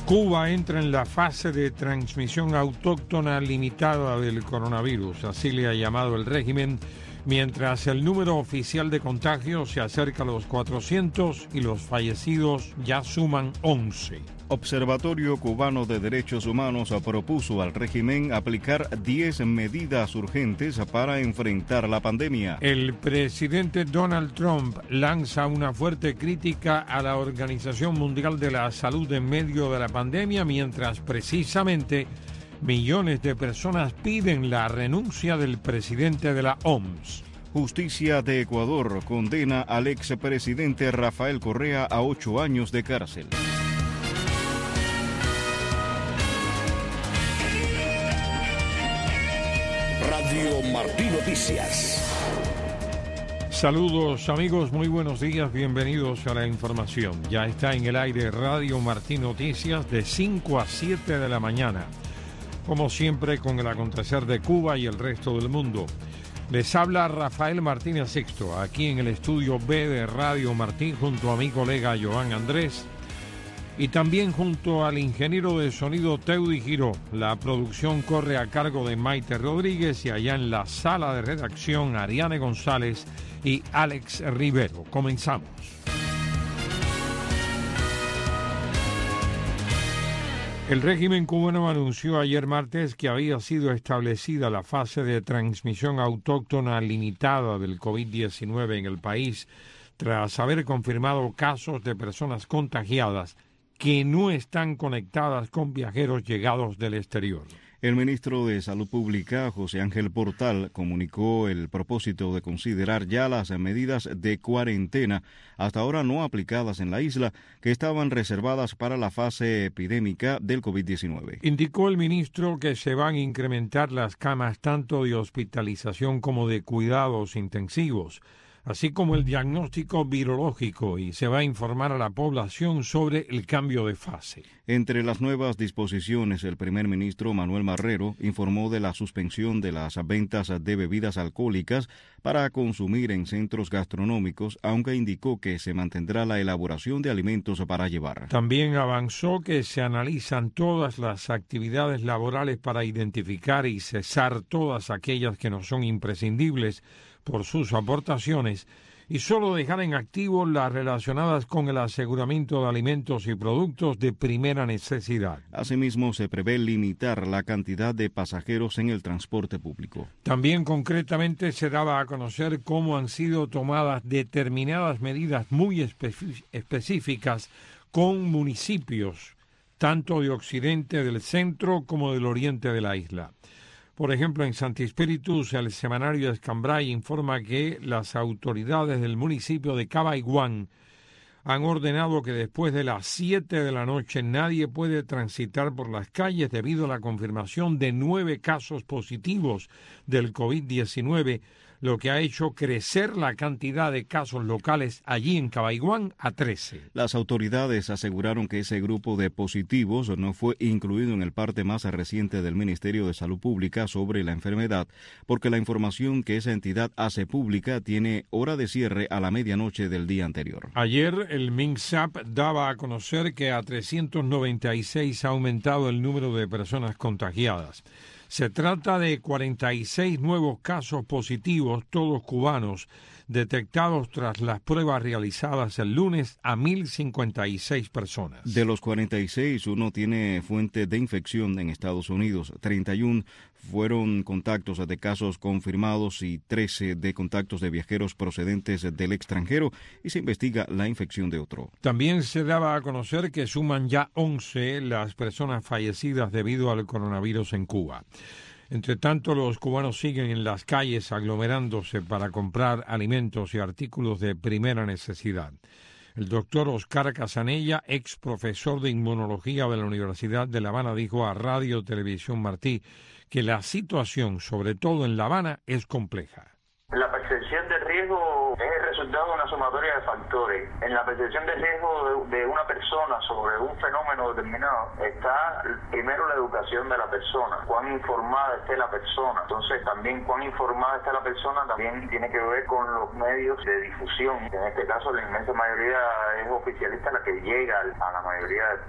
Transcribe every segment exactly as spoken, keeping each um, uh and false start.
Cuba entra en la fase de transmisión autóctona limitada del coronavirus, así le ha llamado el régimen, mientras el número oficial de contagios se acerca a los cuatrocientos y los fallecidos ya suman once. Observatorio Cubano de Derechos Humanos propuso al régimen aplicar diez medidas urgentes para enfrentar la pandemia. El presidente Donald Trump lanza una fuerte crítica a la Organización Mundial de la Salud en medio de la pandemia, mientras precisamente millones de personas piden la renuncia del presidente de la O M S. Justicia de Ecuador condena al expresidente Rafael Correa a ocho años de cárcel. Radio Martí Noticias. Saludos amigos, muy buenos días, bienvenidos a la información. Ya está en el aire Radio Martí Noticias de cinco a siete de la mañana. Como siempre con el acontecer de Cuba y el resto del mundo. Les habla Rafael Martínez Sixto, aquí en el estudio B de Radio Martí junto a mi colega Joan Andrés y también junto al ingeniero de sonido Teudy Giró. La producción corre a cargo de Maite Rodríguez y allá en la sala de redacción Ariane González y Alex Rivero. Comenzamos. El régimen cubano anunció ayer martes que había sido establecida la fase de transmisión autóctona limitada del COVID diecinueve en el país tras haber confirmado casos de personas contagiadas que no están conectadas con viajeros llegados del exterior. El ministro de Salud Pública, José Ángel Portal, comunicó el propósito de considerar ya las medidas de cuarentena hasta ahora no aplicadas en la isla, que estaban reservadas para la fase epidémica del COVID diecinueve. Indicó el ministro que se van a incrementar las camas tanto de hospitalización como de cuidados intensivos, así como el diagnóstico virológico, y se va a informar a la población sobre el cambio de fase. Entre las nuevas disposiciones, el primer ministro Manuel Marrero informó de la suspensión de las ventas de bebidas alcohólicas para consumir en centros gastronómicos, aunque indicó que se mantendrá la elaboración de alimentos para llevar. También avanzó que se analizan todas las actividades laborales para identificar y cesar todas aquellas que no son imprescindibles por sus aportaciones y solo dejar en activo las relacionadas con el aseguramiento de alimentos y productos de primera necesidad. Asimismo, se prevé limitar la cantidad de pasajeros en el transporte público. También concretamente se daba a conocer cómo han sido tomadas determinadas medidas muy espe- específicas con municipios, tanto de occidente del centro como del oriente de la isla. Por ejemplo, en Santi Espíritus, el semanario Escambray informa que las autoridades del municipio de Cabaiguán han ordenado que después de las siete de la noche nadie puede transitar por las calles debido a la confirmación de nueve casos positivos del COVID diecinueve, lo que ha hecho crecer la cantidad de casos locales allí en Cabaiguán a trece. Las autoridades aseguraron que ese grupo de positivos no fue incluido en el parte más reciente del Ministerio de Salud Pública sobre la enfermedad, porque la información que esa entidad hace pública tiene hora de cierre a la medianoche del día anterior. Ayer el MINSAP daba a conocer que a trescientos noventa y seis ha aumentado el número de personas contagiadas. Se trata de cuarenta y seis nuevos casos positivos, todos cubanos, detectados tras las pruebas realizadas el lunes a mil cincuenta y seis personas. De los cuarenta y seis, uno tiene fuente de infección en Estados Unidos, treinta y uno fueron contactos de casos confirmados y trece de contactos de viajeros procedentes del extranjero, y se investiga la infección de otro. También se daba a conocer que suman ya once las personas fallecidas debido al coronavirus en Cuba. Entre tanto, los cubanos siguen en las calles aglomerándose para comprar alimentos y artículos de primera necesidad. El doctor Oscar Casanella, ex profesor de inmunología de la Universidad de La Habana, dijo a Radio Televisión Martí que la situación, sobre todo en La Habana, es compleja. La percepción de riesgo es el resultado de una sumatoria de factores. En la percepción de riesgo de, de una persona sobre un fenómeno determinado está primero la educación de la persona, cuán informada esté la persona. Entonces también cuán informada esté la persona también tiene que ver con los medios de difusión. En este caso la inmensa mayoría es oficialista la que llega a la mayoría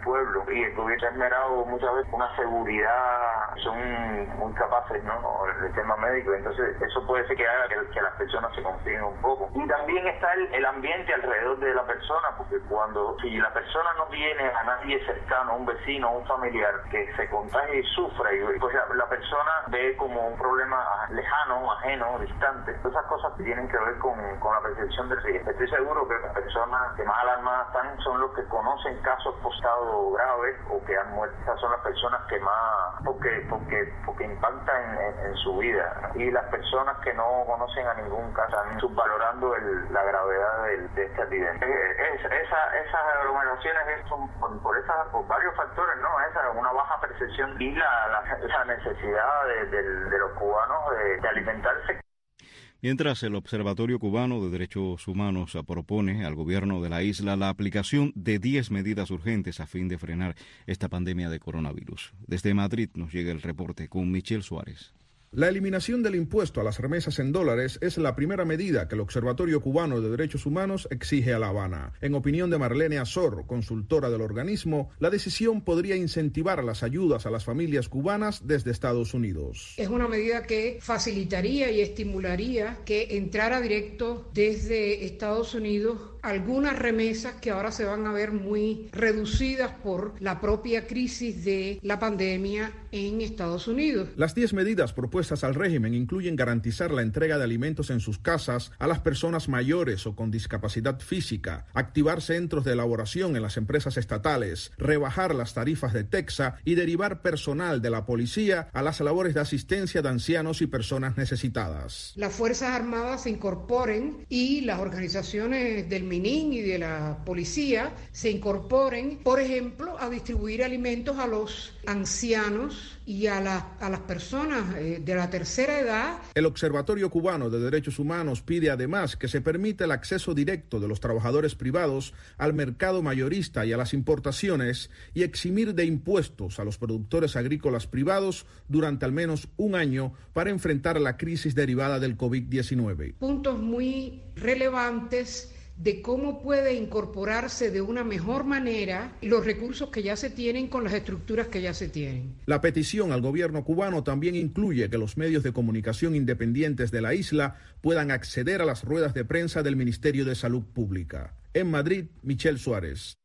pueblo, y el gobierno ha esmerado muchas veces una seguridad, son muy capaces, ¿no?, el tema médico, entonces eso puede ser que haga que, que las personas se confíen un poco. Y también está el, el ambiente alrededor de la persona, porque cuando, si la persona no tiene a nadie cercano, un vecino, un familiar que se contagie y sufra, y pues la, la persona ve como un problema lejano, ajeno, distante. Todas esas cosas que tienen que ver con, con la percepción del riesgo. Estoy seguro que las personas que más alarmadas están son los que conocen casos post-estado graves o que han muerto. Esas son las personas que más, porque porque porque impactan en, en su vida, ¿no? Y las personas que no conocen a ningún caso están subvalorando el, la gravedad del, de esta epidemia. Es, esa, esas aglomeraciones son por, por, esas, por varios factores, ¿no? Esa una baja percepción y la, la, la necesidad de, de, de los cubanos de, de alimentarse. Mientras el Observatorio Cubano de Derechos Humanos propone al gobierno de la isla la aplicación de diez medidas urgentes a fin de frenar esta pandemia de coronavirus. Desde Madrid nos llega el reporte con Michelle Suárez. La eliminación del impuesto a las remesas en dólares es la primera medida que el Observatorio Cubano de Derechos Humanos exige a La Habana. En opinión de Marlene Azor, consultora del organismo, la decisión podría incentivar las ayudas a las familias cubanas desde Estados Unidos. Es una medida que facilitaría y estimularía que entrara directo desde Estados Unidos algunas remesas que ahora se van a ver muy reducidas por la propia crisis de la pandemia en Estados Unidos. Las diez medidas propuestas al régimen incluyen garantizar la entrega de alimentos en sus casas a las personas mayores o con discapacidad física, activar centros de elaboración en las empresas estatales, rebajar las tarifas de Texas y derivar personal de la policía a las labores de asistencia de ancianos y personas necesitadas. Las Fuerzas Armadas se incorporen y las organizaciones del MININ y de la policía se incorporen, por ejemplo, a distribuir alimentos a los ancianos y a, la, a las personas eh, de la tercera edad. El Observatorio Cubano de Derechos Humanos pide además que se permita el acceso directo de los trabajadores privados al mercado mayorista y a las importaciones y eximir de impuestos a los productores agrícolas privados durante al menos un año para enfrentar la crisis derivada del COVID diecinueve. Puntos muy relevantes de cómo puede incorporarse de una mejor manera los recursos que ya se tienen con las estructuras que ya se tienen. La petición al gobierno cubano también incluye que los medios de comunicación independientes de la isla puedan acceder a las ruedas de prensa del Ministerio de Salud Pública. En Madrid, Michelle Suárez.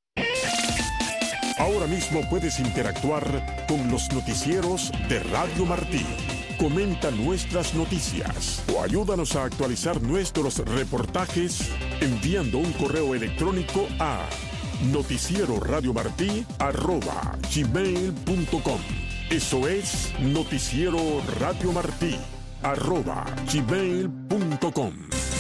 Ahora mismo puedes interactuar con los noticieros de Radio Martí. Comenta nuestras noticias o ayúdanos a actualizar nuestros reportajes enviando un correo electrónico a noticieroradiomartí arroba gmail punto com. Eso es noticieroradiomartí arroba gmail punto com.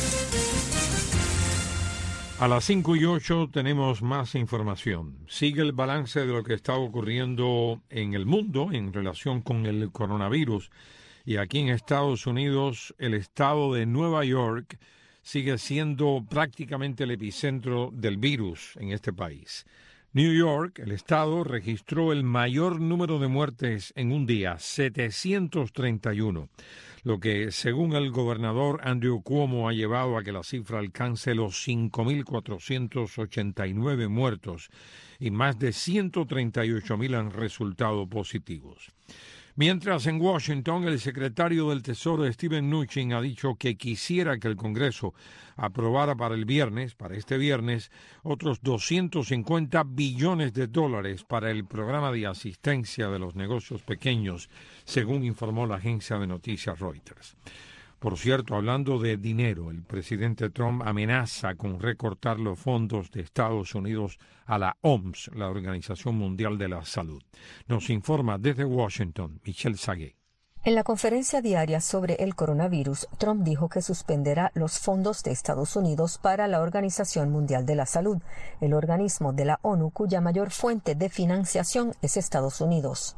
A las cinco y ocho tenemos más información. Sigue el balance de lo que está ocurriendo en el mundo en relación con el coronavirus. Y aquí en Estados Unidos, el estado de Nueva York sigue siendo prácticamente el epicentro del virus en este país. New York, el estado, registró el mayor número de muertes en un día, setecientos treinta y uno, lo que, según el gobernador Andrew Cuomo, ha llevado a que la cifra alcance los cinco mil cuatrocientos ochenta y nueve muertos y más de ciento treinta y ocho mil han resultado positivos. Mientras en Washington, el secretario del Tesoro Steven Mnuchin ha dicho que quisiera que el Congreso aprobara para el viernes, para este viernes, otros doscientos cincuenta billones de dólares para el programa de asistencia de los negocios pequeños, según informó la agencia de noticias Reuters. Por cierto, hablando de dinero, el presidente Trump amenaza con recortar los fondos de Estados Unidos a la O M S, la Organización Mundial de la Salud. Nos informa desde Washington, Michelle Sagué. En la conferencia diaria sobre el coronavirus, Trump dijo que suspenderá los fondos de Estados Unidos para la Organización Mundial de la Salud, el organismo de la ONU cuya mayor fuente de financiación es Estados Unidos.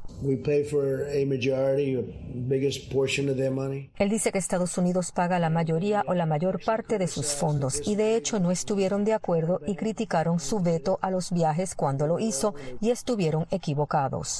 Él dice que Estados Unidos paga la mayoría o la mayor parte de sus fondos y de hecho no estuvieron de acuerdo y criticaron su veto a los viajes cuando lo hizo y estuvieron equivocados.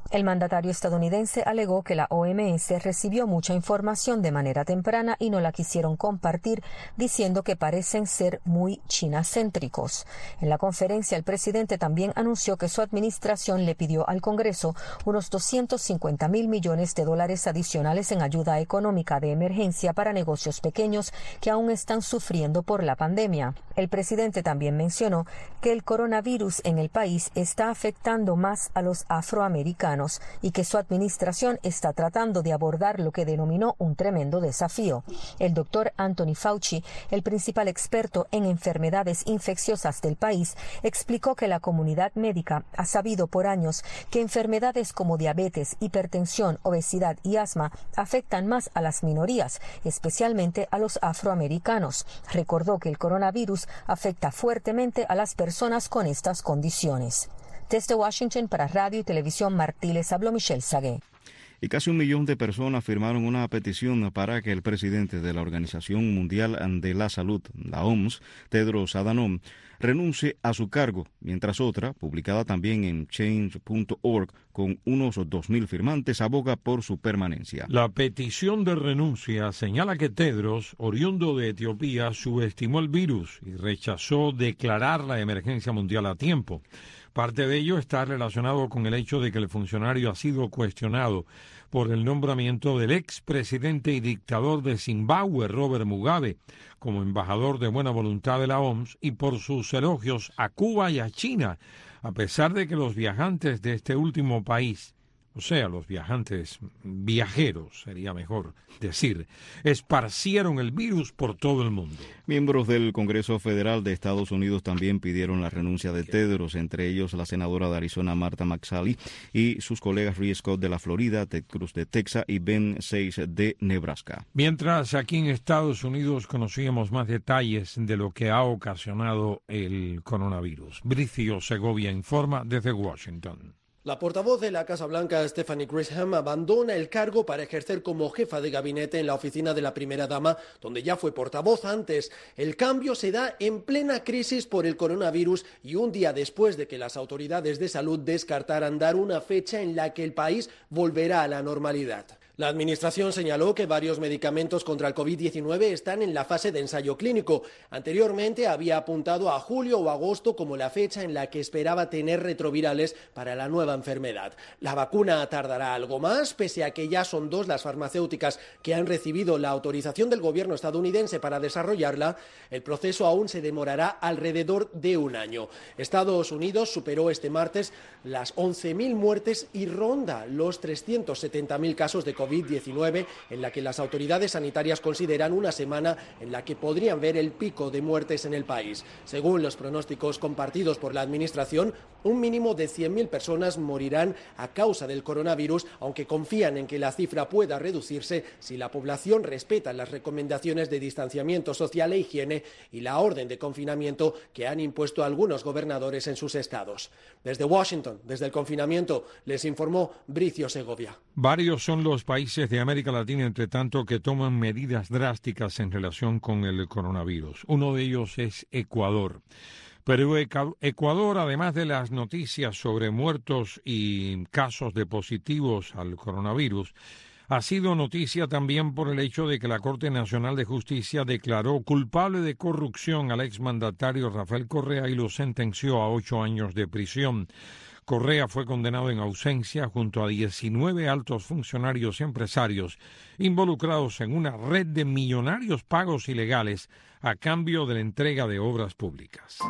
El mandatario estadounidense alegó que la O M S recibió mucha información de manera temprana y no la quisieron compartir, diciendo que parecen ser muy chinacéntricos. En la conferencia, el presidente también anunció que su administración le pidió al Congreso unos doscientos cincuenta mil millones de dólares adicionales en ayuda económica de emergencia para negocios pequeños que aún están sufriendo por la pandemia. El presidente también mencionó que el coronavirus en el país está afectando más a los afroamericanos y que su administración está tratando de abordar lo que denominó un tremendo desafío. El doctor Anthony Fauci, el principal experto en enfermedades infecciosas del país, explicó que la comunidad médica ha sabido por años que enfermedades como diabetes, hipertensión, obesidad y asma afectan más a las minorías, especialmente a los afroamericanos. Recordó que el coronavirus afecta fuertemente a las personas con estas condiciones. Desde Washington para Radio y Televisión Martí les habló Michelle Sagué. Y casi un millón de personas firmaron una petición para que el presidente de la Organización Mundial de la Salud, la O M S, Tedros Adhanom, renuncie a su cargo, mientras otra, publicada también en change punto org, con unos dos mil firmantes, aboga por su permanencia. La petición de renuncia señala que Tedros, oriundo de Etiopía, subestimó el virus y rechazó declarar la emergencia mundial a tiempo. Parte de ello está relacionado con el hecho de que el funcionario ha sido cuestionado por el nombramiento del expresidente y dictador de Zimbabue, Robert Mugabe, como embajador de buena voluntad de la O M S y por sus elogios a Cuba y a China, a pesar de que los viajantes de este último país, o sea, los viajantes viajeros, sería mejor decir, esparcieron el virus por todo el mundo. Miembros del Congreso Federal de Estados Unidos también pidieron la renuncia de Tedros, entre ellos la senadora de Arizona Martha McSally y sus colegas Rick Scott de la Florida, Ted Cruz de Texas y Ben Sasse de Nebraska. Mientras aquí en Estados Unidos conocíamos más detalles de lo que ha ocasionado el coronavirus. Bricio Segovia informa desde Washington. La portavoz de la Casa Blanca, Stephanie Grisham, abandona el cargo para ejercer como jefa de gabinete en la oficina de la primera dama, donde ya fue portavoz antes. El cambio se da en plena crisis por el coronavirus y un día después de que las autoridades de salud descartaran dar una fecha en la que el país volverá a la normalidad. La Administración señaló que varios medicamentos contra el COVID diecinueve están en la fase de ensayo clínico. Anteriormente había apuntado a julio o agosto como la fecha en la que esperaba tener retrovirales para la nueva enfermedad. La vacuna tardará algo más, pese a que ya son dos las farmacéuticas que han recibido la autorización del gobierno estadounidense para desarrollarla. El proceso aún se demorará alrededor de un año. Estados Unidos superó este martes las once mil muertes y ronda los trescientos setenta mil casos de COVID diecinueve, en la que las autoridades sanitarias consideran una semana en la que podrían ver el pico de muertes en el país. Según los pronósticos compartidos por la Administración, un mínimo de cien mil personas morirán a causa del coronavirus, aunque confían en que la cifra pueda reducirse si la población respeta las recomendaciones de distanciamiento social e higiene y la orden de confinamiento que han impuesto algunos gobernadores en sus estados. Desde Washington, desde el confinamiento, les informó Bricio Segovia. Varios son los países de América Latina, entre tanto, que toman medidas drásticas en relación con el coronavirus. Uno de ellos es Ecuador. Pero Ecuador, además de las noticias sobre muertos y casos de positivos al coronavirus, ha sido noticia también por el hecho de que la Corte Nacional de Justicia declaró culpable de corrupción al exmandatario Rafael Correa y lo sentenció a ocho años de prisión. Correa fue condenado en ausencia junto a diecinueve altos funcionarios y empresarios involucrados en una red de millonarios pagos ilegales a cambio de la entrega de obras públicas.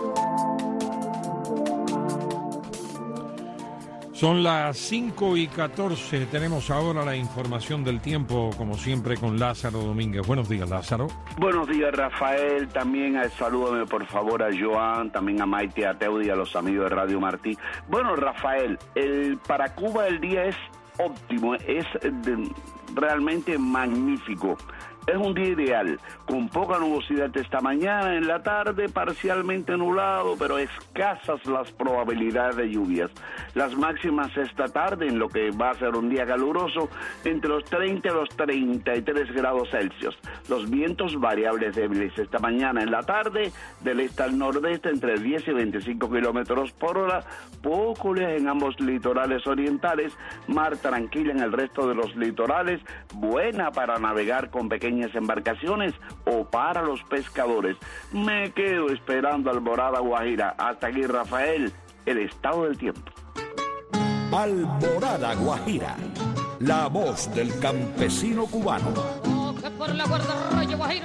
Son las cinco y catorce. Tenemos ahora la información del tiempo, como siempre, con Lázaro Domínguez. Buenos días, Lázaro. Buenos días, Rafael. También salúdame, por favor, a Joan, también a Maite, a Teudi, a los amigos de Radio Martí. Bueno, Rafael, el, para Cuba el día es óptimo, es de, realmente magnífico. Es un día ideal, con poca nubosidad esta mañana, en la tarde parcialmente nublado, pero escasas las probabilidades de lluvias. Las máximas esta tarde, en lo que va a ser un día caluroso, entre los treinta y los treinta y tres grados Celsius. Los vientos variables débiles esta mañana en la tarde, del este al nordeste, entre diez y veinticinco kilómetros por hora, poco oleaje en ambos litorales orientales, mar tranquila en el resto de los litorales, buena para navegar con pequeñas embarcaciones o para los pescadores. Me quedo esperando Alborada Guajira. Hasta aquí, Rafael, el estado del tiempo. Alborada Guajira, la voz del campesino cubano. Oh, que por la guarda Rayo Guajira.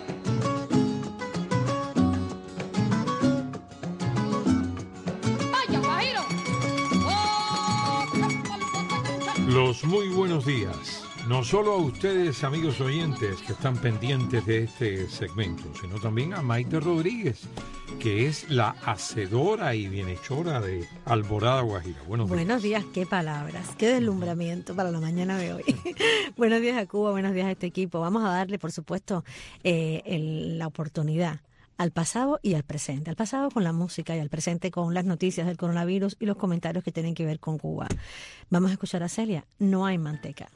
Vaya Guajiro. Oh, los muy buenos días. No solo a ustedes, amigos oyentes, que están pendientes de este segmento, sino también a Maite Rodríguez, que es la hacedora y bienhechora de Alborada Guajira. Buenos días. Buenos días, qué palabras, qué deslumbramiento para la mañana de hoy. Buenos días a Cuba, buenos días a este equipo. Vamos a darle, por supuesto, eh, el, la oportunidad al pasado y al presente. Al pasado con la música y al presente con las noticias del coronavirus y los comentarios que tienen que ver con Cuba. Vamos a escuchar a Celia. No hay manteca.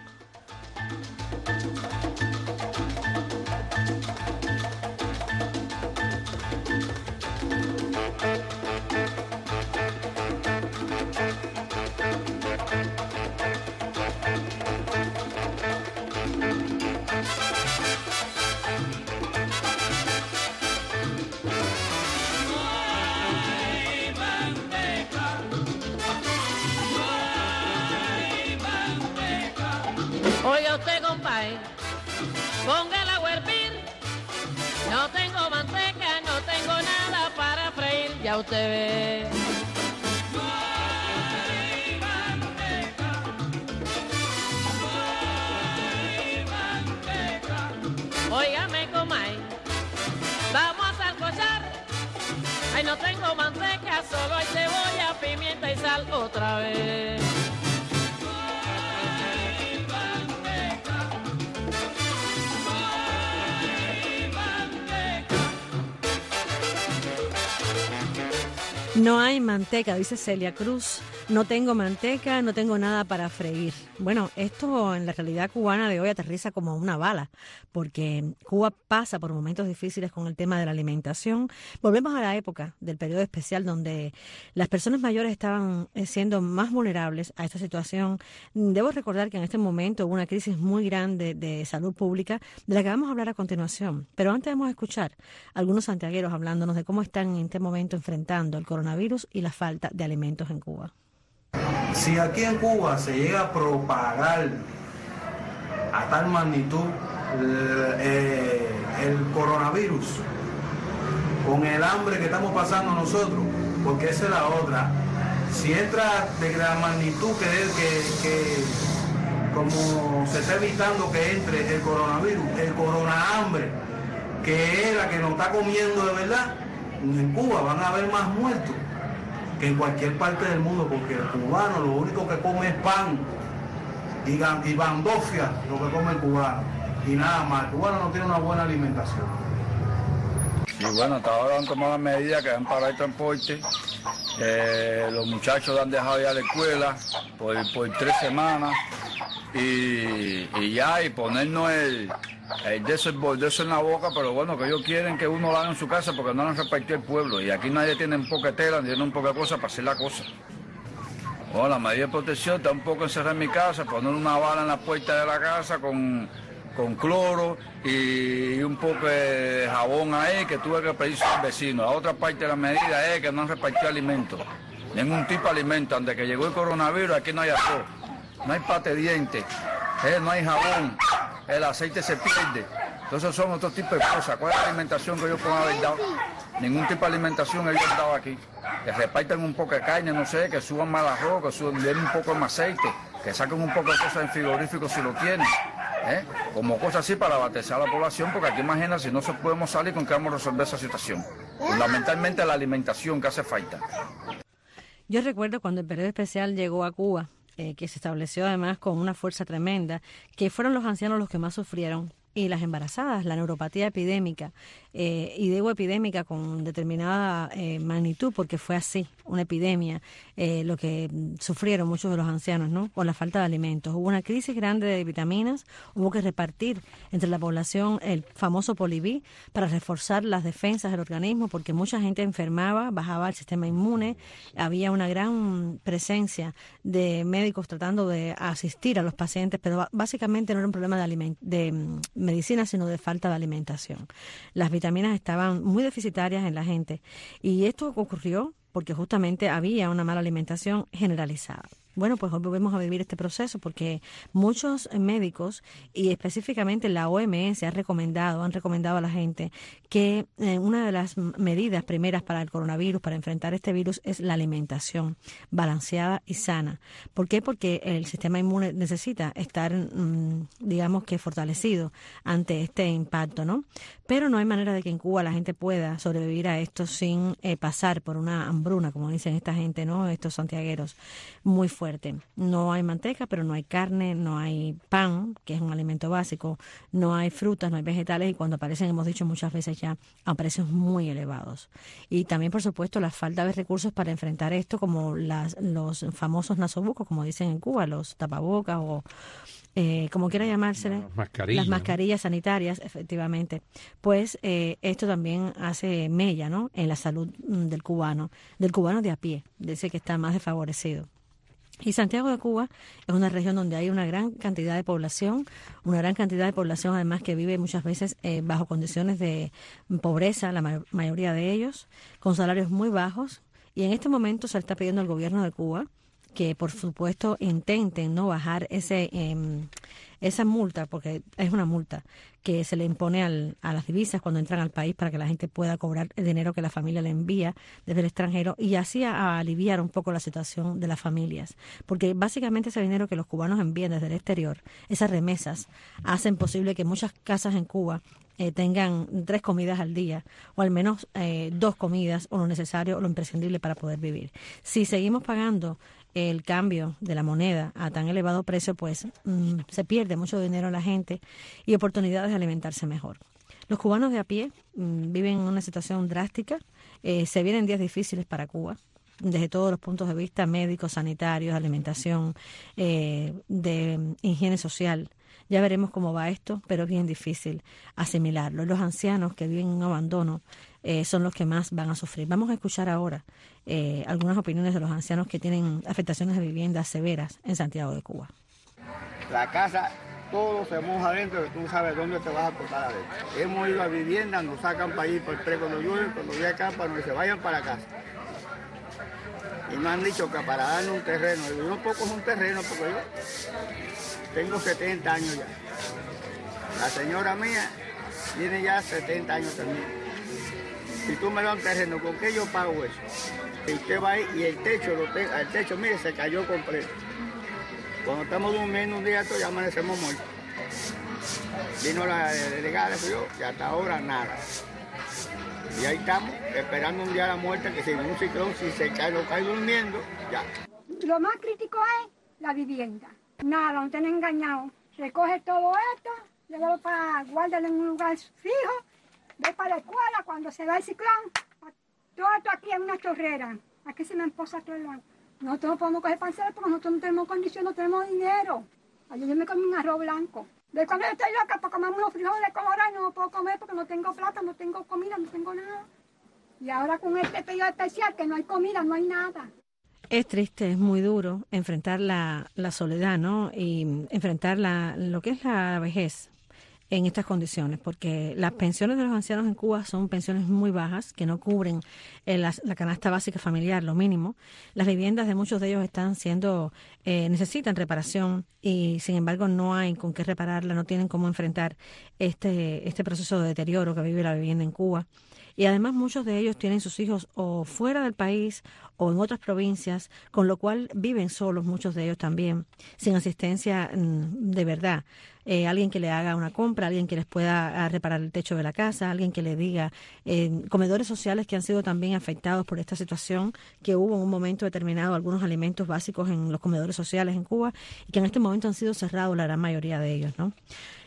Oiga usted, compadre, ponga el agua a hervir. No tengo manteca, no tengo nada para freír, ya usted ve. No hay manteca, no hay manteca. Óigame, comay, vamos a sancochar. Ay, no tengo manteca, solo hay cebolla, pimienta y sal otra vez. No hay manteca, dice Celia Cruz. No tengo manteca, no tengo nada para freír. Bueno, esto en la realidad cubana de hoy aterriza como una bala, porque Cuba pasa por momentos difíciles con el tema de la alimentación. Volvemos a la época del periodo especial donde las personas mayores estaban siendo más vulnerables a esta situación. Debo recordar que en este momento hubo una crisis muy grande de salud pública, de la que vamos a hablar a continuación. Pero antes vamos a escuchar a algunos santiagueros hablándonos de cómo están en este momento enfrentando el coronavirus y la falta de alimentos en Cuba. Si aquí en Cuba se llega a propagar a tal magnitud el, eh, el coronavirus, con el hambre que estamos pasando nosotros, porque esa es la otra, si entra de la magnitud que, que, que como se está evitando que entre el coronavirus, el corona hambre, que es la que nos está comiendo de verdad, en Cuba van a haber más muertos que en cualquier parte del mundo, porque el cubano lo único que come es pan y, y bandofia, lo que come el cubano, y nada más. El cubano no tiene una buena alimentación. Y bueno, hasta ahora han tomado medidas que han parado el transporte, eh, los muchachos han dejado ya la escuela por, por tres semanas, y, y ya, y ponernos el... El de eso, el de eso en la boca, pero bueno, que ellos quieren que uno lo haga en su casa porque no lo han repartido el pueblo. Y aquí nadie tiene un poco de tela, ni tiene un poco de cosa para hacer la cosa. Bueno, la medida de protección está un poco encerrada en mi casa, poner una bala en la puerta de la casa con, con cloro y un poco de jabón ahí que tuve que pedir al vecino. La otra parte de la medida es que no han repartido alimentos, ningún tipo de alimento. Desde que llegó el coronavirus aquí no hay arroz, no hay pate de dientes, eh, no hay jabón. El aceite se pierde. Entonces son otros tipos de cosas. ¿Cuál es la alimentación que ellos pueden haber dado? Ningún tipo de alimentación ellos han dado aquí. Que repartan un poco de carne, no sé, que suban más arroz, que suban, den un poco más aceite, que saquen un poco de cosas en frigorífico si lo tienen. ¿eh? Como cosas así para abastecer a la población, porque aquí imagina si no se podemos salir, ¿con qué vamos a resolver esa situación? Fundamentalmente la alimentación que hace falta. Yo recuerdo cuando el periodo especial llegó a Cuba, Eh, que se estableció además con una fuerza tremenda, que fueron los ancianos los que más sufrieron y las embarazadas, la neuropatía epidémica, eh, y digo epidémica con determinada eh, magnitud porque fue así, una epidemia, eh, lo que sufrieron muchos de los ancianos, ¿no? Con la falta de alimentos. Hubo una crisis grande de vitaminas, hubo que repartir entre la población el famoso Poliví para reforzar las defensas del organismo porque mucha gente enfermaba, bajaba el sistema inmune, había una gran presencia de médicos tratando de asistir a los pacientes, pero básicamente no era un problema de, aliment de medicina, sino de falta de alimentación. Las vitaminas estaban muy deficitarias en la gente y esto ocurrió porque justamente había una mala alimentación generalizada. Bueno, pues hoy volvemos a vivir este proceso porque muchos médicos y específicamente la O M S ha recomendado, han recomendado a la gente que eh, una de las medidas primeras para el coronavirus, para enfrentar este virus, es la alimentación balanceada y sana. ¿Por qué? Porque el sistema inmune necesita estar, mmm, digamos que fortalecido ante este impacto, ¿no? Pero no hay manera de que en Cuba la gente pueda sobrevivir a esto sin eh, pasar por una hambruna, como dicen esta gente, ¿no? Estos santiagueros, muy fuertes. Fuerte. No hay manteca, pero no hay carne, no hay pan, que es un alimento básico, no hay frutas, no hay vegetales y cuando aparecen, hemos dicho muchas veces ya, a precios muy elevados. Y también, por supuesto, la falta de recursos para enfrentar esto, como las, los famosos nasobucos, como dicen en Cuba, los tapabocas o eh, como quiera llamársele, las mascarillas, las mascarillas sanitarias, efectivamente. Pues eh, esto también hace mella, ¿no?, en la salud del cubano, del cubano de a pie, de ese que está más desfavorecido. Y Santiago de Cuba es una región donde hay una gran cantidad de población, una gran cantidad de población además que vive muchas veces eh, bajo condiciones de pobreza, la ma mayoría de ellos, con salarios muy bajos. Y en este momento se le está pidiendo al gobierno de Cuba que, por supuesto, intenten no bajar ese eh, esa multa, porque es una multa que se le impone al, a las divisas cuando entran al país para que la gente pueda cobrar el dinero que la familia le envía desde el extranjero y así a, a aliviar un poco la situación de las familias. Porque básicamente ese dinero que los cubanos envían desde el exterior, esas remesas, hacen posible que muchas casas en Cuba Eh, tengan tres comidas al día o al menos eh, dos comidas o lo necesario o lo imprescindible para poder vivir. Si seguimos pagando el cambio de la moneda a tan elevado precio, pues mmm, se pierde mucho dinero a la gente y oportunidades de alimentarse mejor. Los cubanos de a pie mmm, viven en una situación drástica, eh, se vienen días difíciles para Cuba desde todos los puntos de vista médicos, sanitarios, alimentación, eh, de higiene social. Ya veremos cómo va esto, pero es bien difícil asimilarlo. Los ancianos que viven en abandono eh, son los que más van a sufrir. Vamos a escuchar ahora eh, algunas opiniones de los ancianos que tienen afectaciones de viviendas severas en Santiago de Cuba. La casa, todo se moja adentro, tú no sabes dónde te vas a acostar adentro. Hemos ido a viviendas, nos sacan para allí por el tres cuando llueve, cuando llega acá, para que se vayan para casa. Y me han dicho que para darnos un terreno, yo no poco es un terreno porque yo tengo setenta años ya. La señora mía tiene ya setenta años también. Si tú me das un terreno, ¿con qué yo pago eso? Y usted va ahí y el techo, lo te, el techo, mire, se cayó completo. Cuando estamos durmiendo un día, esto ya amanecemos muertos. Vino la delegada, yo, y hasta ahora nada. Y ahí estamos, esperando un día la muerte, que si un ciclón, si se cae, lo cae durmiendo, ya. Lo más crítico es la vivienda. Nada, no te han engañado. Recoge todo esto, llévalo para guardarlo en un lugar fijo, ve para la escuela, cuando se va el ciclón, todo esto aquí es una chorrera. Aquí se me empoza todo el lado. Nosotros no podemos coger parcelas porque nosotros no tenemos condición, no tenemos dinero. Ayer yo me comí un arroz blanco. De cuando yo estoy loca para comer unos frijoles colorados, no puedo comer porque no tengo plata, no tengo comida, no tengo nada. Y ahora con este pedido especial, que no hay comida, no hay nada. Es triste, es muy duro enfrentar la, la soledad, ¿no? Y enfrentar la, lo que es la vejez en estas condiciones, porque las pensiones de los ancianos en Cuba son pensiones muy bajas, que no cubren eh, la, la canasta básica familiar, lo mínimo. Las viviendas de muchos de ellos están siendo, eh, necesitan reparación y sin embargo no hay con qué repararla, no tienen cómo enfrentar este, este proceso de deterioro que vive la vivienda en Cuba. Y además muchos de ellos tienen sus hijos o fuera del país o en otras provincias, con lo cual viven solos muchos de ellos también, sin asistencia de verdad. Eh, alguien que le haga una compra, alguien que les pueda reparar el techo de la casa, alguien que le diga, eh, comedores sociales que han sido también afectados por esta situación, que hubo en un momento determinado algunos alimentos básicos en los comedores sociales en Cuba y que en este momento han sido cerrados la gran mayoría de ellos, ¿no?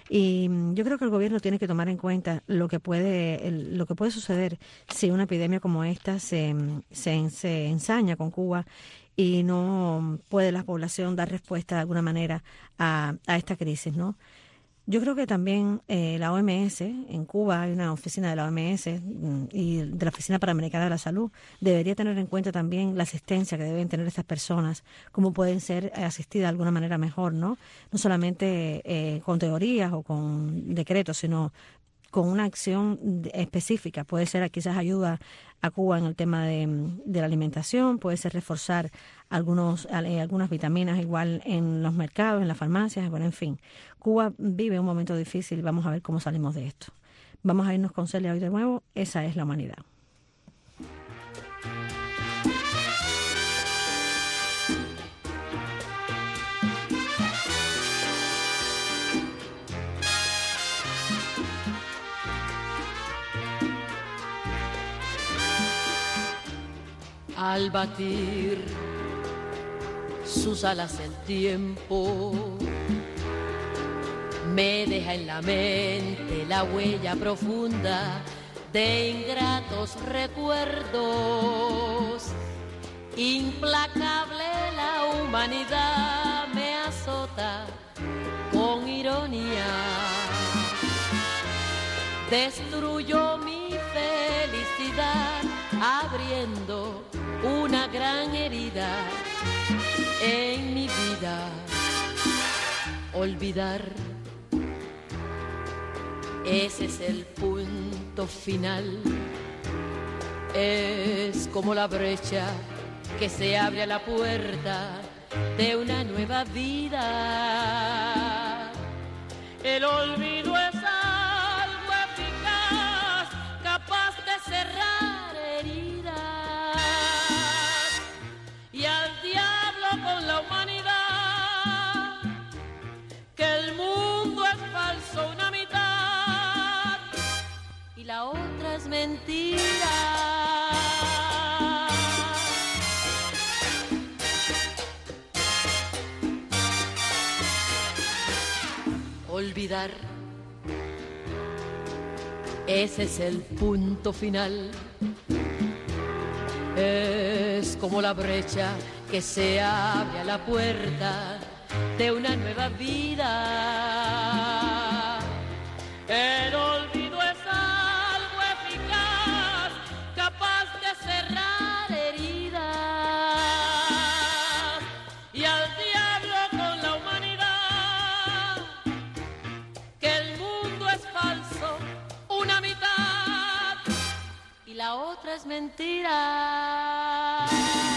Y yo creo que el gobierno tiene que tomar en cuenta lo que puede el, lo que puede suceder si una epidemia como esta se, se, se ensaña con Cuba y no puede la población dar respuesta de alguna manera a, a esta crisis, ¿no? Yo creo que también eh, la O M S, en Cuba hay una oficina de la O M S y de la Oficina Panamericana de la Salud, debería tener en cuenta también la asistencia que deben tener estas personas, cómo pueden ser asistidas de alguna manera mejor, ¿no? No solamente eh, con teorías o con decretos, sino con una acción específica. Puede ser quizás ayuda a Cuba en el tema de, de la alimentación, puede ser reforzar algunos eh, algunas vitaminas igual en los mercados, en las farmacias, bueno, en fin. Cuba vive un momento difícil, vamos a ver cómo salimos de esto. Vamos a irnos con Celia hoy de nuevo, esa es la humanidad. Al batir sus alas el tiempo, me deja en la mente la huella profunda de ingratos recuerdos. Implacable la humanidad me azota con ironía, destruyó mi felicidad abriendo una gran herida en mi vida. Olvidar, ese es el punto final. Es como la brecha que se abre a la puerta de una nueva vida. El olvido es algo eficaz, capaz de cerrar heridas. Y al diablo con la humanidad, que el mundo es falso una mitad y la otra es mentira. Olvidar, ese es el punto final. Es como la brecha que se abre a la puerta de una nueva vida. El olvido es algo eficaz, capaz de cerrar heridas. Y al diablo con la humanidad, que el mundo es falso, una mitad y la otra es mentira.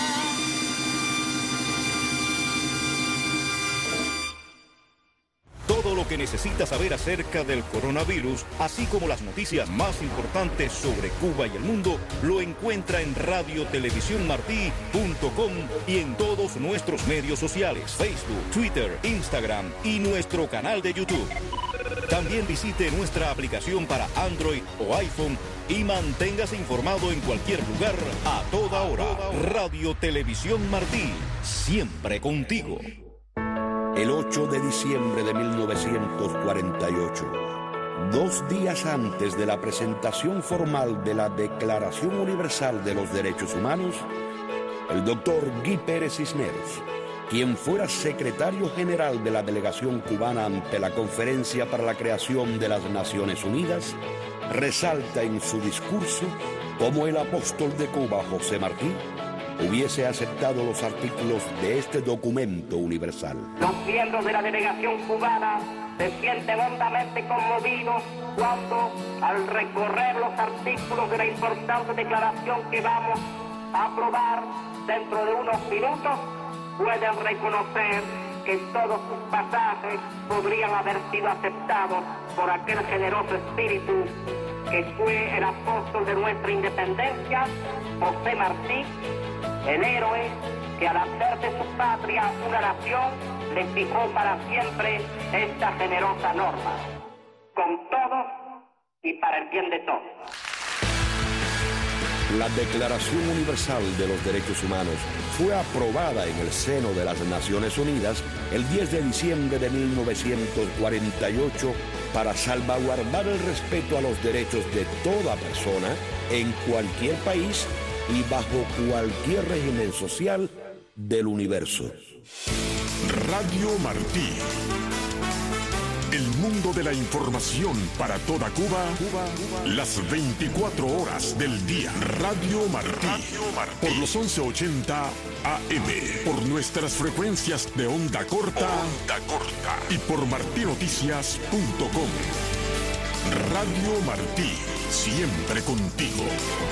Todo lo que necesita saber acerca del coronavirus, así como las noticias más importantes sobre Cuba y el mundo, lo encuentra en radio televisión martí punto com y en todos nuestros medios sociales, Facebook, Twitter, Instagram y nuestro canal de YouTube. También visite nuestra aplicación para Android o iPhone y manténgase informado en cualquier lugar, a toda hora. Radio Televisión Martí, siempre contigo. El ocho de diciembre de mil novecientos cuarenta y ocho, dos días antes de la presentación formal de la Declaración Universal de los Derechos Humanos, el doctor Guy Pérez Cisneros, quien fuera secretario general de la delegación cubana ante la Conferencia para la Creación de las Naciones Unidas, resalta en su discurso cómo el apóstol de Cuba, José Martí, hubiese aceptado los artículos de este documento universal. Los miembros de la delegación cubana se sienten hondamente conmovidos cuando, al recorrer los artículos de la importante declaración que vamos a aprobar dentro de unos minutos, pueden reconocer que todos sus pasajes podrían haber sido aceptados por aquel generoso espíritu que fue el apóstol de nuestra independencia, José Martí, el héroe que al hacer de su patria una nación le fijó para siempre esta generosa norma, con todos y para el bien de todos. La Declaración Universal de los Derechos Humanos fue aprobada en el seno de las Naciones Unidas el diez de diciembre de mil novecientos cuarenta y ocho para salvaguardar el respeto a los derechos de toda persona en cualquier país y bajo cualquier régimen social del universo. Radio Martí. El mundo de la información para toda Cuba, Cuba, Cuba, las veinticuatro horas del día. Radio Martí. Radio Martí. Por los once ochenta A M. Por nuestras frecuencias de onda corta. Onda corta. Y por martí noticias punto com. Radio Martí. Siempre contigo.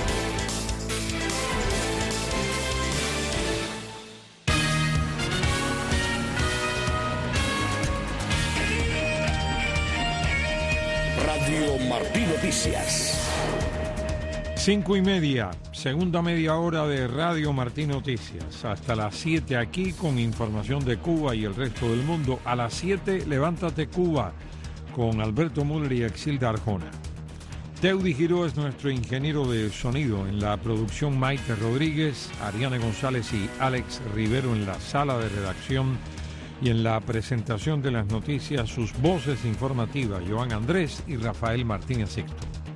Radio Martí Noticias. Cinco y media, segunda media hora de Radio Martí Noticias. Hasta las siete aquí con información de Cuba y el resto del mundo. A las siete, Levántate Cuba con Alberto Müller y Exilda Arjona. Teudi Giró es nuestro ingeniero de sonido. En la producción, Maite Rodríguez, Ariane González y Alex Rivero en la sala de redacción. Y en la presentación de las noticias, sus voces informativas, Joan Andrés y Rafael Martínez Sixto.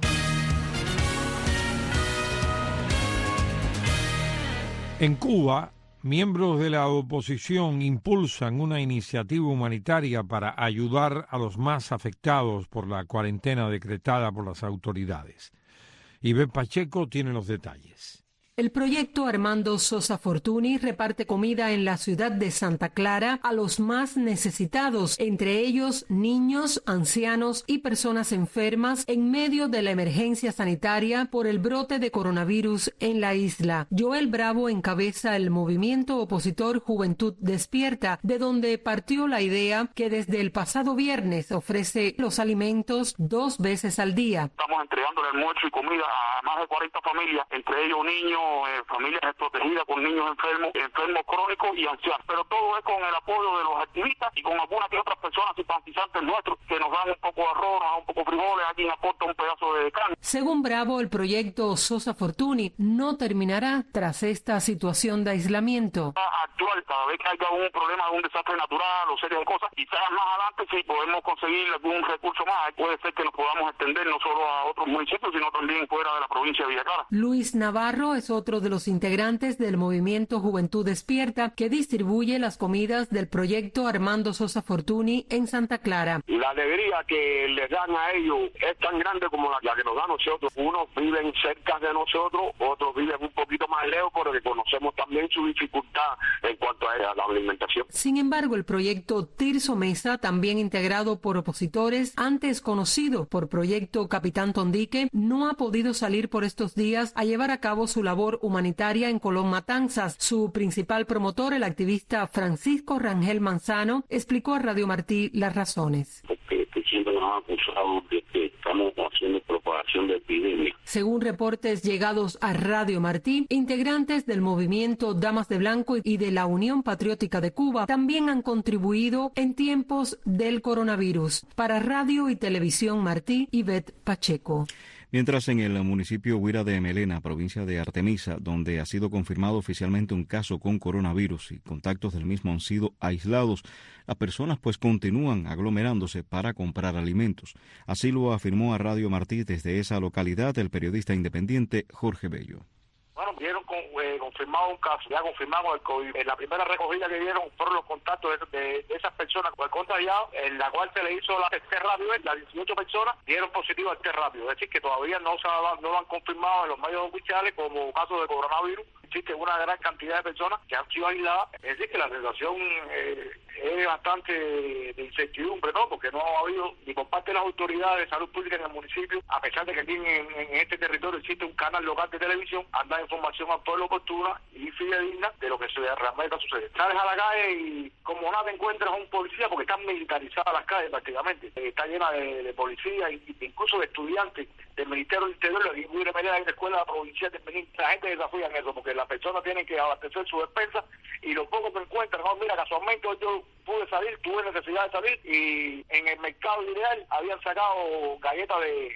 En Cuba, miembros de la oposición impulsan una iniciativa humanitaria para ayudar a los más afectados por la cuarentena decretada por las autoridades. Ivette Pacheco tiene los detalles. El proyecto Armando Sosa Fortuny reparte comida en la ciudad de Santa Clara a los más necesitados, entre ellos niños, ancianos y personas enfermas en medio de la emergencia sanitaria por el brote de coronavirus en la isla. Joel Bravo encabeza el movimiento opositor Juventud Despierta, de donde partió la idea que desde el pasado viernes ofrece los alimentos dos veces al día. Estamos entregándole almuerzo y comida a más de cuarenta familias, entre ellos niños, Eh, familias desprotegidas con niños enfermos, enfermos crónicos y ancianos. Pero todo es con el apoyo de los activistas y con algunas que otras personas simpatizantes nuestros que nos dan un poco de arroz, un poco de frijoles, alguien aporta un pedazo de carne. Según Bravo, el proyecto Sosa Fortuny no terminará tras esta situación de aislamiento. Actual, cada vez que haya un problema de un desastre natural o serie de cosas, quizás más adelante si podemos conseguir algún recurso más, puede ser que nos podamos extender no solo a otros municipios, sino también fuera de la provincia de Villa Clara. Luis Navarro es otro de los integrantes del movimiento Juventud Despierta que distribuye las comidas del proyecto Armando Sosa Fortuny en Santa Clara. La alegría que les dan a ellos es tan grande como la, la que nos da a nosotros. Unos viven cerca de nosotros, otros viven un poquito más lejos, porque conocemos también su dificultad en cuanto a la alimentación. Sin embargo, el proyecto Tirso Mesa, también integrado por opositores, antes conocido por proyecto Capitán Tondique, no ha podido salir por estos días a llevar a cabo su labor humanitaria en Colón Matanzas. Su principal promotor, el activista Francisco Rangel Manzano, explicó a Radio Martí las razones. Porque siempre nos han acusado de que estamos haciendo propagación de epidemia. Según reportes llegados a Radio Martí, integrantes del movimiento Damas de Blanco y de la Unión Patriótica de Cuba también han contribuido en tiempos del coronavirus. Para Radio y Televisión Martí, Ivette Pacheco. Mientras en el municipio Huira de Melena, provincia de Artemisa, donde ha sido confirmado oficialmente un caso con coronavirus y contactos del mismo han sido aislados, las personas pues continúan aglomerándose para comprar alimentos. Así lo afirmó a Radio Martí desde esa localidad el periodista independiente Jorge Bello. Bueno, dieron con, eh, confirmado un caso, ya confirmamos el COVID. En la primera recogida que dieron fueron los contactos de, de, de esas personas con el contagiado, en la cual se le hizo la test rápido, las dieciocho personas dieron positivo al test rápido. Es decir, que todavía no se ha, no lo han confirmado en los medios oficiales como caso de coronavirus. Existe una gran cantidad de personas que han sido aisladas. Es decir, que la situación eh, es bastante de incertidumbre, ¿no? Porque no ha habido, ni por parte de las autoridades de salud pública en el municipio, a pesar de que aquí en, en este territorio existe un canal local de televisión, han dado información al pueblo oportuna y fidedigna de lo que se realmente sucede. Sales a la calle y como nada encuentras a un policía, porque están militarizadas las calles prácticamente. Está llena de, de policías e incluso de estudiantes del Ministerio del Interior y muy remediada en la escuela provincial de Benín. La gente desafía en eso, porque las personas tienen que abastecer su despensa y lo poco que encuentran, no, mira, casualmente yo pude salir, tuve necesidad de salir y en el mercado ideal habían sacado galletas de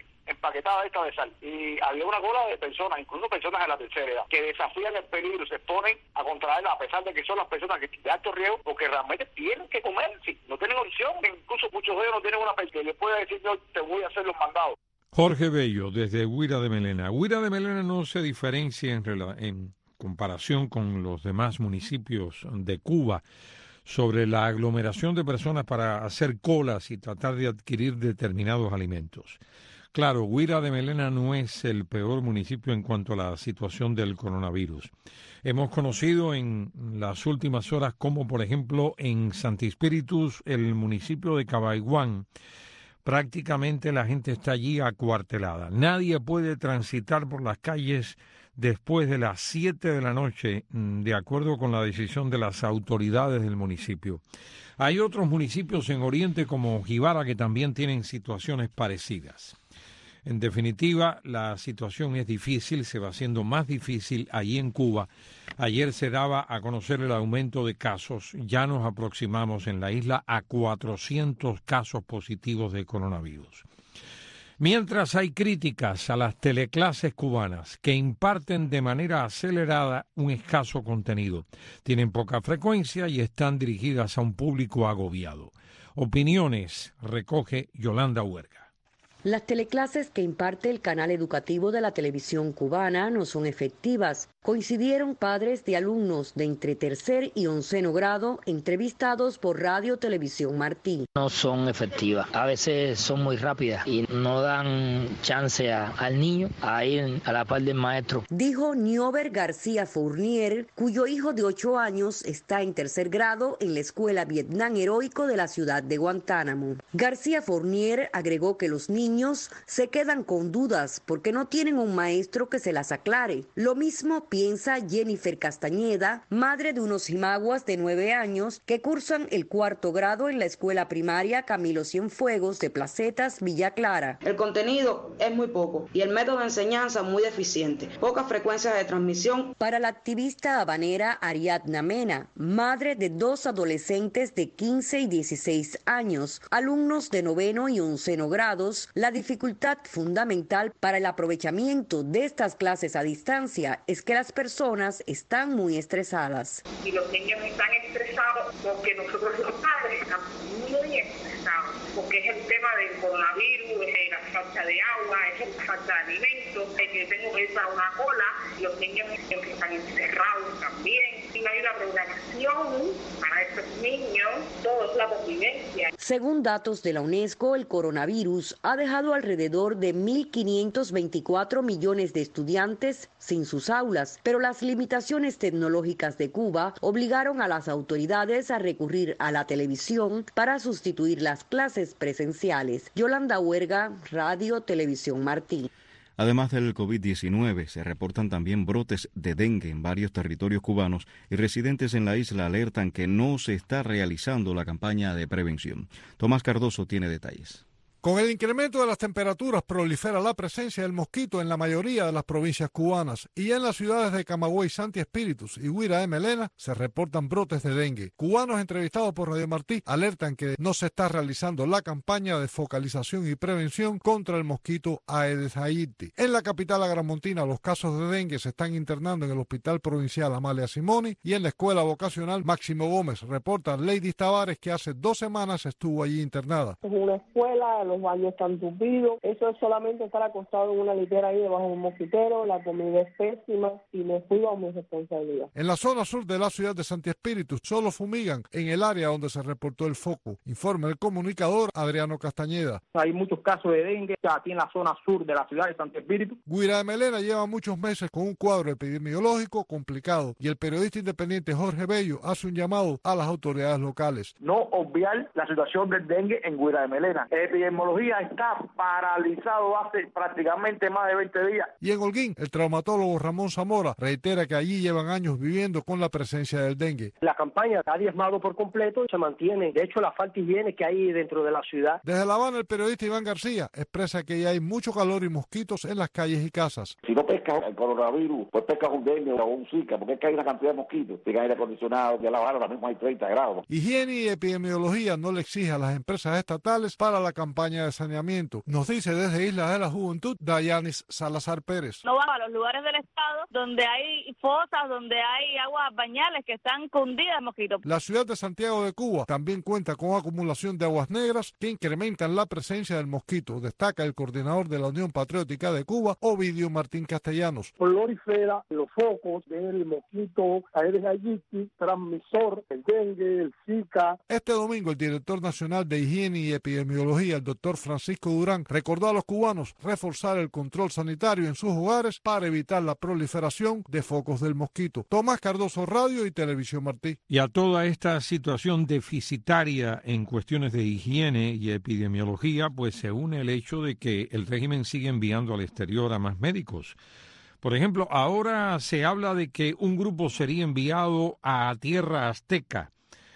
empaquetada esta de sal. Y había una cola de personas, incluso personas de la tercera edad, que desafían el peligro, se exponen a contraerla, a pesar de que son las personas que de alto riesgo, porque realmente tienen que comer, si no tienen opción. Incluso muchos de ellos no tienen una persona que les pueda decir, yo te voy a hacer los mandados. Jorge Bello, desde Guira de Melena. Guira de Melena no se diferencia en, en comparación con los demás municipios de Cuba sobre la aglomeración de personas para hacer colas y tratar de adquirir determinados alimentos. Claro, Guira de Melena no es el peor municipio en cuanto a la situación del coronavirus. Hemos conocido en las últimas horas como, por ejemplo, en Santi Spíritus, el municipio de Cabaiguán, prácticamente la gente está allí acuartelada. Nadie puede transitar por las calles después de las siete de la noche, de acuerdo con la decisión de las autoridades del municipio. Hay otros municipios en Oriente como Jibara que también tienen situaciones parecidas. En definitiva, la situación es difícil, se va haciendo más difícil allí en Cuba. Ayer se daba a conocer el aumento de casos. Ya nos aproximamos en la isla a cuatrocientos casos positivos de coronavirus. Mientras hay críticas a las teleclases cubanas que imparten de manera acelerada un escaso contenido, tienen poca frecuencia y están dirigidas a un público agobiado. Opiniones recoge Yolanda Huerga. Las teleclases que imparte el canal educativo de la televisión cubana no son efectivas. Coincidieron padres de alumnos de entre tercer y onceno grado entrevistados por Radio Televisión Martí. No son efectivas, a veces son muy rápidas y no dan chance a, al niño a ir a la par del maestro. Dijo Niober García Fournier, cuyo hijo de ocho años está en tercer grado en la Escuela Vietnam Heroico de la ciudad de Guantánamo. García Fournier agregó que los niños se quedan con dudas porque no tienen un maestro que se las aclare. Lo mismo piensa Jennifer Castañeda, madre de unos jimaguas de nueve años que cursan el cuarto grado en la escuela primaria Camilo Cienfuegos de Placetas, Villa Clara. El contenido es muy poco y el método de enseñanza muy deficiente, pocas frecuencias de transmisión. Para la activista habanera Ariadna Mena, madre de dos adolescentes de quince y dieciséis años, alumnos de noveno y onceno grados, la dificultad fundamental para el aprovechamiento de estas clases a distancia es que las personas están muy estresadas. Y los niños están estresados porque nosotros los padres estamos muy estresados, porque es el tema del coronavirus, es la falta de agua, es la falta de alimentos, es que tengo que ir para una cola, los niños que están encerrados también. Y no hay una programación para estos niños, todo es la convivencia. Según datos de la UNESCO, el coronavirus ha dejado alrededor de mil quinientos veinticuatro millones de estudiantes sin sus aulas, pero las limitaciones tecnológicas de Cuba obligaron a las autoridades a recurrir a la televisión para sustituir las clases presenciales. Yolanda Huerga, Radio Televisión Martí. Además del COVID diecinueve, se reportan también brotes de dengue en varios territorios cubanos y residentes en la isla alertan que no se está realizando la campaña de prevención. Tomás Cardoso tiene detalles. Con el incremento de las temperaturas prolifera la presencia del mosquito en la mayoría de las provincias cubanas y en las ciudades de Camagüey, Santi Espíritus y Guira de Melena se reportan brotes de dengue. Cubanos entrevistados por Radio Martí alertan que no se está realizando la campaña de focalización y prevención contra el mosquito Aedes aegypti. En la capital agramontina los casos de dengue se están internando en el Hospital Provincial Amalia Simoni y en la Escuela Vocacional Máximo Gómez. Reporta Lady Tavares que hace dos semanas estuvo allí internada. Es una escuela, los baños están tupidos, eso es solamente estar acostado en una litera ahí debajo de un mosquitero, la comida es pésima y me fui a mi responsabilidad. En la zona sur de la ciudad de Santi Espíritu solo fumigan en el área donde se reportó el foco, informa el comunicador Adriano Castañeda. Hay muchos casos de dengue aquí en la zona sur de la ciudad de Santi Espíritu. Guira de Melena lleva muchos meses con un cuadro epidemiológico complicado y el periodista independiente Jorge Bello hace un llamado a las autoridades locales. No obviar la situación del dengue en Guira de Melena. El epidemiología está paralizado hace prácticamente más de veinte días. Y en Holguín, el traumatólogo Ramón Zamora reitera que allí llevan años viviendo con la presencia del dengue. La campaña ha diezmado por completo y se mantiene. De hecho, la falta de higiene que hay dentro de la ciudad. Desde La Habana, el periodista Iván García expresa que ya hay mucho calor y mosquitos en las calles y casas. Si no pescas el coronavirus, pues pescas un dengue o un zika, porque es que hay una cantidad de mosquitos. Tiene aire acondicionado, ya La Habana ahora mismo hay treinta grados. Higiene y epidemiología no le exige a las empresas estatales para la campaña campaña de saneamiento. Nos dice desde Isla de la Juventud Dayanis Salazar Pérez. No van a los lugares del estado donde hay fosas, donde hay aguas bañales que están cundidas de mosquitos. La ciudad de Santiago de Cuba también cuenta con acumulación de aguas negras que incrementan la presencia del mosquito, destaca el coordinador de la Unión Patriótica de Cuba, Ovidio Martín Castellanos. Prolifera los focos del mosquito Aedes aegypti, transmisor, el dengue, el zika. Este domingo el director nacional de Higiene y Epidemiología, el doctor Francisco Durán, recordó a los cubanos reforzar el control sanitario en sus hogares para evitar la proliferación de focos del mosquito. Tomás Cardoso, Radio y Televisión Martí. Y a toda esta situación deficitaria en cuestiones de higiene y epidemiología, pues se une el hecho de que el régimen sigue enviando al exterior a más médicos. Por ejemplo, ahora se habla de que un grupo sería enviado a Tierra Azteca,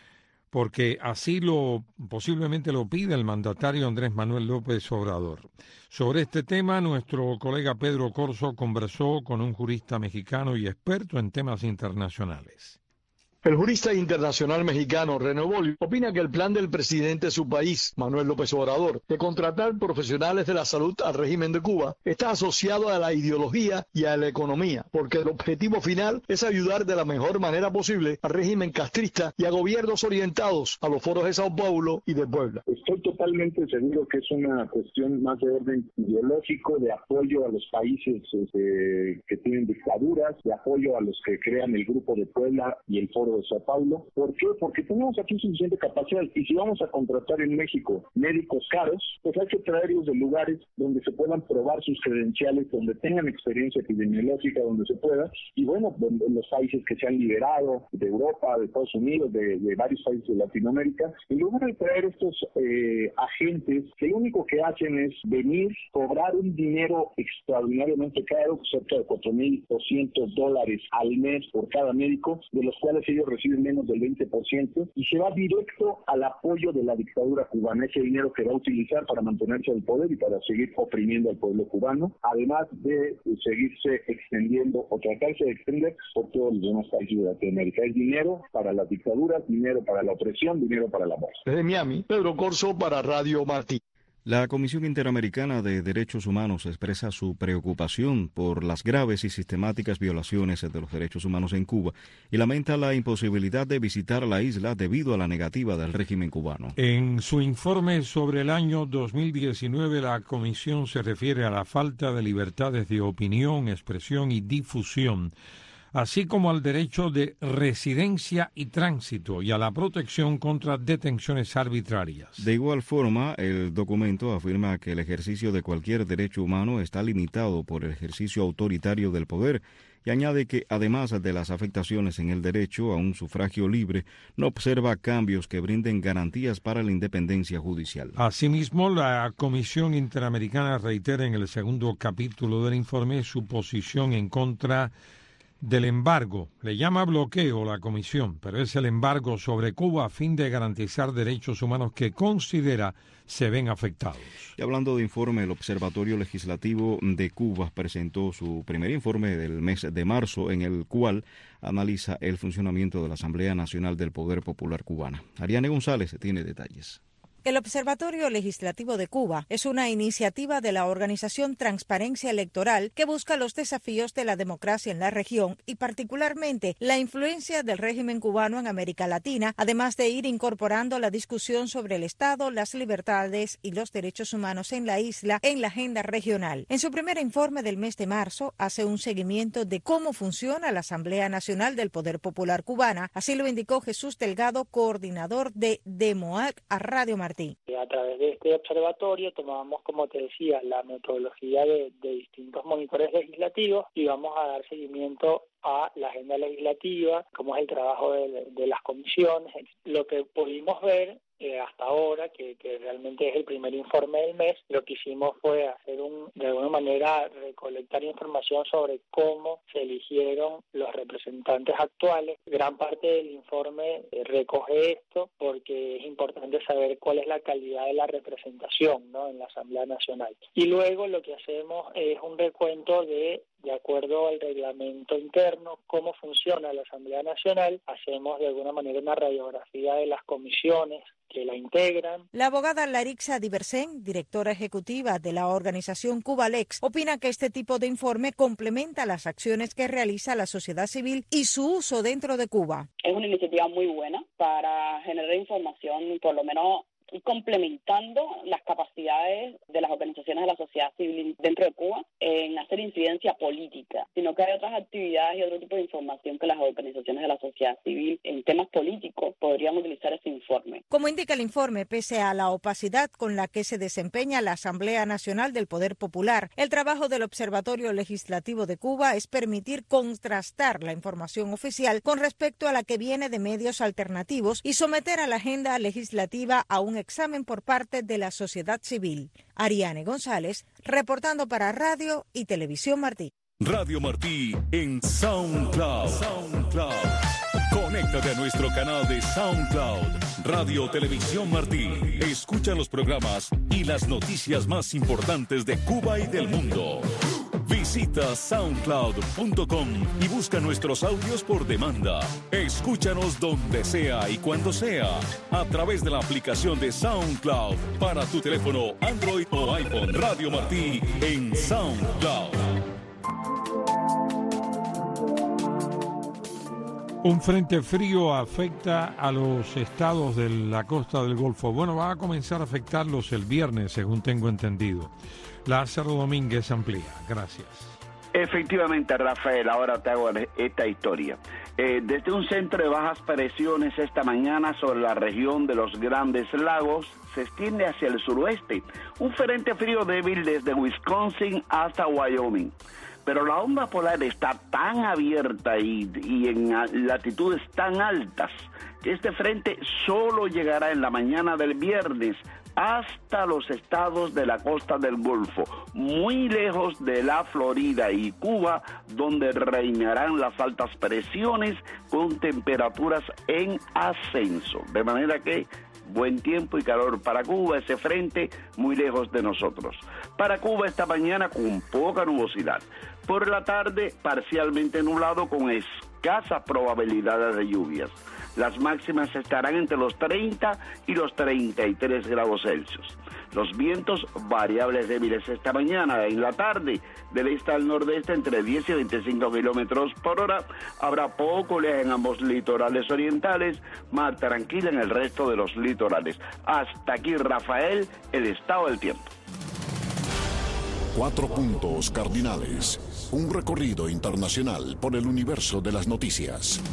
porque así lo posiblemente lo pide el mandatario Andrés Manuel López Obrador. Sobre este tema, nuestro colega Pedro Corso conversó con un jurista mexicano y experto en temas internacionales. El jurista internacional mexicano René Bolio opina que el plan del presidente de su país, Manuel López Obrador, de contratar profesionales de la salud al régimen de Cuba, está asociado a la ideología y a la economía, porque el objetivo final es ayudar de la mejor manera posible al régimen castrista y a gobiernos orientados a los foros de Sao Paulo y de Puebla. Estoy totalmente seguro que es una cuestión más de orden ideológico, de apoyo a los países este, que tienen dictaduras, de apoyo a los que crean el Grupo de Puebla y el Foro de Sao Paulo. ¿Por qué? Porque tenemos aquí suficiente capacidad, y si vamos a contratar en México médicos caros, pues hay que traerlos de lugares donde se puedan probar sus credenciales, donde tengan experiencia epidemiológica, donde se pueda, y bueno, en los países que se han liberado, de Europa, de Estados Unidos, de, de varios países de Latinoamérica, en lugar de traer estos eh, agentes que lo único que hacen es venir, cobrar un dinero extraordinariamente caro, cerca de cuatro mil doscientos dólares al mes por cada médico, de los cuales ellos reciben menos del veinte por ciento, y se va directo al apoyo de la dictadura cubana, ese dinero que va a utilizar para mantenerse al poder y para seguir oprimiendo al pueblo cubano, además de seguirse extendiendo o tratarse de extender por todos los demás países de Latinoamérica. Es dinero para las dictaduras, dinero para la opresión, dinero para la muerte. Desde Miami, Pedro Corso para Radio Martí. La Comisión Interamericana de Derechos Humanos expresa su preocupación por las graves y sistemáticas violaciones de los derechos humanos en Cuba y lamenta la imposibilidad de visitar la isla debido a la negativa del régimen cubano. En su informe sobre el año dos mil diecinueve, la Comisión se refiere a la falta de libertades de opinión, expresión y difusión, así como al derecho de residencia y tránsito y a la protección contra detenciones arbitrarias. De igual forma, el documento afirma que el ejercicio de cualquier derecho humano está limitado por el ejercicio autoritario del poder y añade que, además de las afectaciones en el derecho a un sufragio libre, no observa cambios que brinden garantías para la independencia judicial. Asimismo, la Comisión Interamericana reitera en el segundo capítulo del informe su posición en contra del embargo. Le llama bloqueo la Comisión, pero es el embargo sobre Cuba a fin de garantizar derechos humanos que considera se ven afectados. Y hablando de informe, el Observatorio Legislativo de Cuba presentó su primer informe del mes de marzo, en el cual analiza el funcionamiento de la Asamblea Nacional del Poder Popular Cubana. Ariane González tiene detalles. El Observatorio Legislativo de Cuba es una iniciativa de la organización Transparencia Electoral que busca los desafíos de la democracia en la región y particularmente la influencia del régimen cubano en América Latina, además de ir incorporando la discusión sobre el Estado, las libertades y los derechos humanos en la isla en la agenda regional. En su primer informe del mes de marzo hace un seguimiento de cómo funciona la Asamblea Nacional del Poder Popular Cubana, así lo indicó Jesús Delgado, coordinador de DEMOAC a Radio Martí. A través de este observatorio tomamos, como te decía, la metodología de, de distintos monitores legislativos y vamos a dar seguimiento a la agenda legislativa, cómo es el trabajo de, de las comisiones. Lo que pudimos ver eh, hasta ahora, que, que realmente es el primer informe del mes, lo que hicimos fue hacer un, de alguna manera, recolectar información sobre cómo se eligieron los representantes actuales. Gran parte del informe eh, recoge esto porque es importante saber cuál es la calidad de la representación, ¿no?, en la Asamblea Nacional. Y luego lo que hacemos es un recuento de de acuerdo al reglamento interno, cómo funciona la Asamblea Nacional, hacemos de alguna manera una radiografía de las comisiones que la integran. La abogada Larixa Diversen, directora ejecutiva de la organización Cubalex, opina que este tipo de informe complementa las acciones que realiza la sociedad civil y su uso dentro de Cuba. Es una iniciativa muy buena para generar información, por lo menos complementando las capacidades de las organizaciones de la sociedad civil dentro de Cuba en hacer incidencia política, sino que hay otras actividades y otro tipo de información que las organizaciones de la sociedad civil en temas políticos podrían utilizar ese informe. Como indica el informe, pese a la opacidad con la que se desempeña la Asamblea Nacional del Poder Popular, el trabajo del Observatorio Legislativo de Cuba es permitir contrastar la información oficial con respecto a la que viene de medios alternativos y someter a la agenda legislativa a un examen por parte de la sociedad civil. Ariane González, reportando para Radio y Televisión Martí. Radio Martí en SoundCloud. SoundCloud. Conéctate a nuestro canal de SoundCloud. Radio Televisión Martí. Escucha los programas y las noticias más importantes de Cuba y del mundo. Visita soundcloud punto com y busca nuestros audios por demanda. Escúchanos donde sea y cuando sea a través de la aplicación de SoundCloud para tu teléfono Android o iPhone. Radio Martí en SoundCloud. Un frente frío afecta a los estados de la costa del Golfo. Bueno, va a comenzar a afectarlos el viernes, según tengo entendido. Lázaro Domínguez amplía. Gracias. Efectivamente, Rafael, ahora te hago esta historia. Eh, desde un centro de bajas presiones esta mañana sobre la región de los Grandes Lagos se extiende hacia el suroeste. Un frente frío débil desde Wisconsin hasta Wyoming. Pero la onda polar está tan abierta y, y en latitudes tan altas que este frente solo llegará en la mañana del viernes hasta los estados de la costa del Golfo, muy lejos de la Florida y Cuba, donde reinarán las altas presiones con temperaturas en ascenso. De manera que buen tiempo y calor para Cuba, ese frente muy lejos de nosotros. Para Cuba esta mañana con poca nubosidad. Por la tarde parcialmente nublado con escasas probabilidades de lluvias. Las máximas estarán entre los treinta y los treinta y tres grados Celsius. Los vientos variables débiles esta mañana. En la tarde, del este al nordeste, entre diez y veinticinco kilómetros por hora. Habrá poco oleaje en ambos litorales orientales, más tranquila en el resto de los litorales. Hasta aquí, Rafael, el estado del tiempo. Cuatro puntos cardinales. Un recorrido internacional por el universo de las noticias.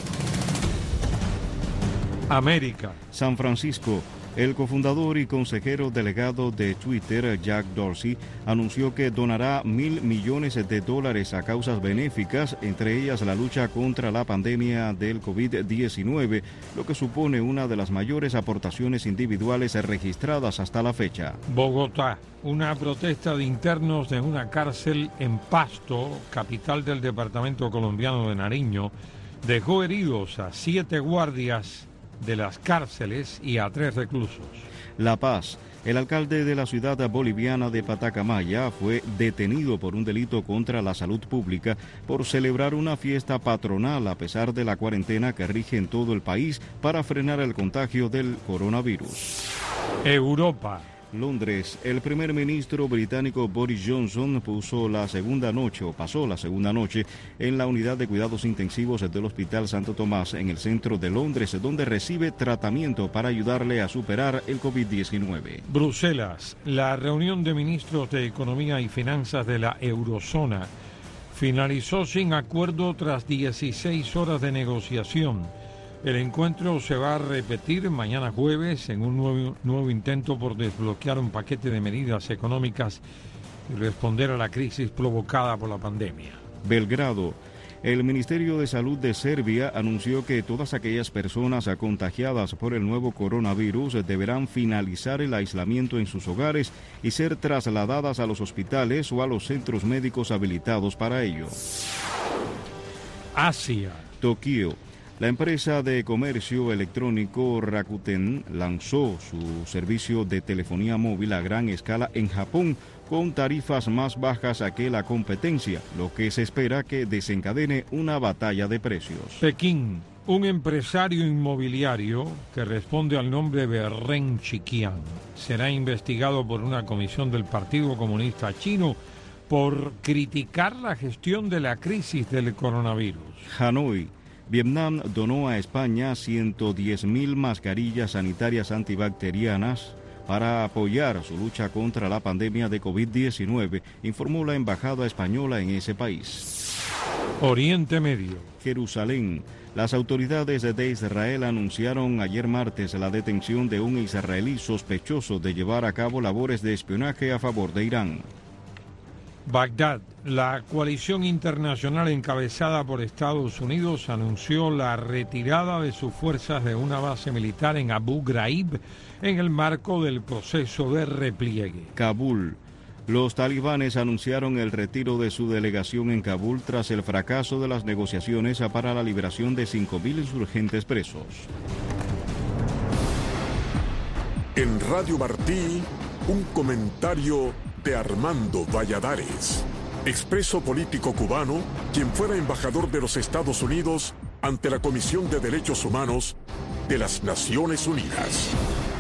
América. San Francisco. El cofundador y consejero delegado de Twitter, Jack Dorsey, anunció que donará mil millones de dólares a causas benéficas, entre ellas la lucha contra la pandemia del COVID diecinueve, lo que supone una de las mayores aportaciones individuales registradas hasta la fecha. Bogotá. Una protesta de internos de una cárcel en Pasto, capital del departamento colombiano de Nariño, dejó heridos a siete guardias de las cárceles y a tres reclusos. La Paz. El alcalde de la ciudad boliviana de Patacamaya fue detenido por un delito contra la salud pública por celebrar una fiesta patronal a pesar de la cuarentena que rige en todo el país para frenar el contagio del coronavirus. Europa. Londres. El primer ministro británico Boris Johnson puso la segunda noche o pasó la segunda noche en la unidad de cuidados intensivos del Hospital Santo Tomás en el centro de Londres, donde recibe tratamiento para ayudarle a superar el COVID diecinueve. Bruselas. La reunión de ministros de Economía y Finanzas de la Eurozona finalizó sin acuerdo tras dieciséis horas de negociación. El encuentro se va a repetir mañana jueves en un nuevo, nuevo intento por desbloquear un paquete de medidas económicas y responder a la crisis provocada por la pandemia. Belgrado. El Ministerio de Salud de Serbia anunció que todas aquellas personas contagiadas por el nuevo coronavirus deberán finalizar el aislamiento en sus hogares y ser trasladadas a los hospitales o a los centros médicos habilitados para ello. Asia. Tokio. La empresa de comercio electrónico Rakuten lanzó su servicio de telefonía móvil a gran escala en Japón con tarifas más bajas que la competencia, lo que se espera que desencadene una batalla de precios. Pekín, un empresario inmobiliario que responde al nombre de Ren Qiqian, será investigado por una comisión del Partido Comunista Chino por criticar la gestión de la crisis del coronavirus. Hanoi. Vietnam donó a España ciento diez mil mascarillas sanitarias antibacterianas para apoyar su lucha contra la pandemia de COVID diecinueve, informó la embajada española en ese país. Oriente Medio. Jerusalén. Las autoridades de Israel anunciaron ayer martes la detención de un israelí sospechoso de llevar a cabo labores de espionaje a favor de Irán. Bagdad. La coalición internacional encabezada por Estados Unidos anunció la retirada de sus fuerzas de una base militar en Abu Ghraib en el marco del proceso de repliegue. Kabul. Los talibanes anunciaron el retiro de su delegación en Kabul tras el fracaso de las negociaciones para la liberación de cinco mil insurgentes presos. En Radio Martí, un comentario de Armando Valladares, expreso político cubano, quien fuera embajador de los Estados Unidos ante la Comisión de Derechos Humanos de las Naciones Unidas.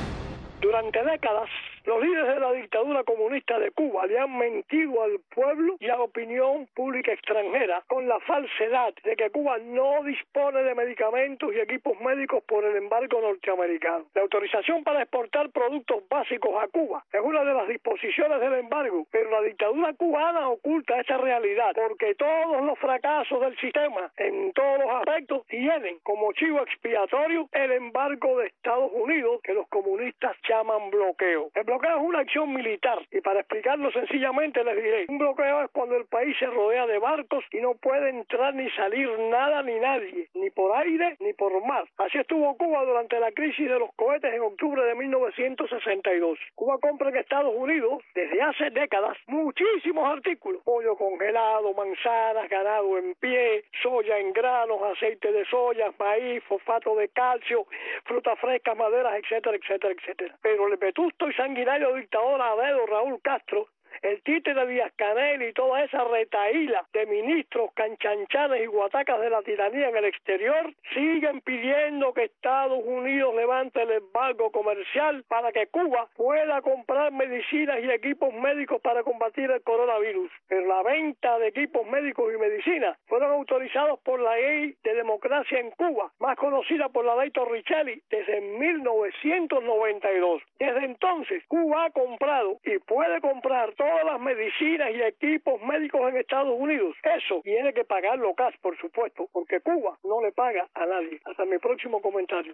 Durante décadas, los líderes de la dictadura comunista de Cuba le han mentido al pueblo y a la opinión pública extranjera con la falsedad de que Cuba no dispone de medicamentos y equipos médicos por el embargo norteamericano. La autorización para exportar productos básicos a Cuba es una de las disposiciones del embargo, pero la dictadura cubana oculta esta realidad porque todos los fracasos del sistema en todos los aspectos tienen como chivo expiatorio el embargo de Estados Unidos que los comunistas llaman bloqueo. El bloqueo es una acción militar y para explicarlo sencillamente les diré, un bloqueo es cuando el país se rodea de barcos y no puede entrar ni salir nada ni nadie, ni por aire ni por mar. Así estuvo Cuba durante la crisis de los cohetes en octubre de mil novecientos sesenta y dos. Cuba compra en Estados Unidos desde hace décadas muchísimos artículos, pollo congelado, manzanas, ganado en pie, soya en granos, aceite de soya, maíz, fosfato de calcio, frutas frescas, maderas, etcétera, etcétera, etcétera. Pero el vetusto y sanguinario dictador a dedo Raúl Castro, el títere de Díaz-Canel y toda esa retaíla de ministros, canchanchanes y guatacas de la tiranía en el exterior siguen pidiendo que Estados Unidos levante el embargo comercial para que Cuba pueda comprar medicinas y equipos médicos para combatir el coronavirus. Pero la venta de equipos médicos y medicinas fueron autorizados por la Ley de Democracia en Cuba, más conocida por la Ley Torricelli, desde mil novecientos noventa y dos. Desde entonces, Cuba ha comprado y puede comprar todas las medicinas y equipos médicos en Estados Unidos. Eso tiene que pagarlo cash, por supuesto, porque Cuba no le paga a nadie. Hasta mi próximo comentario.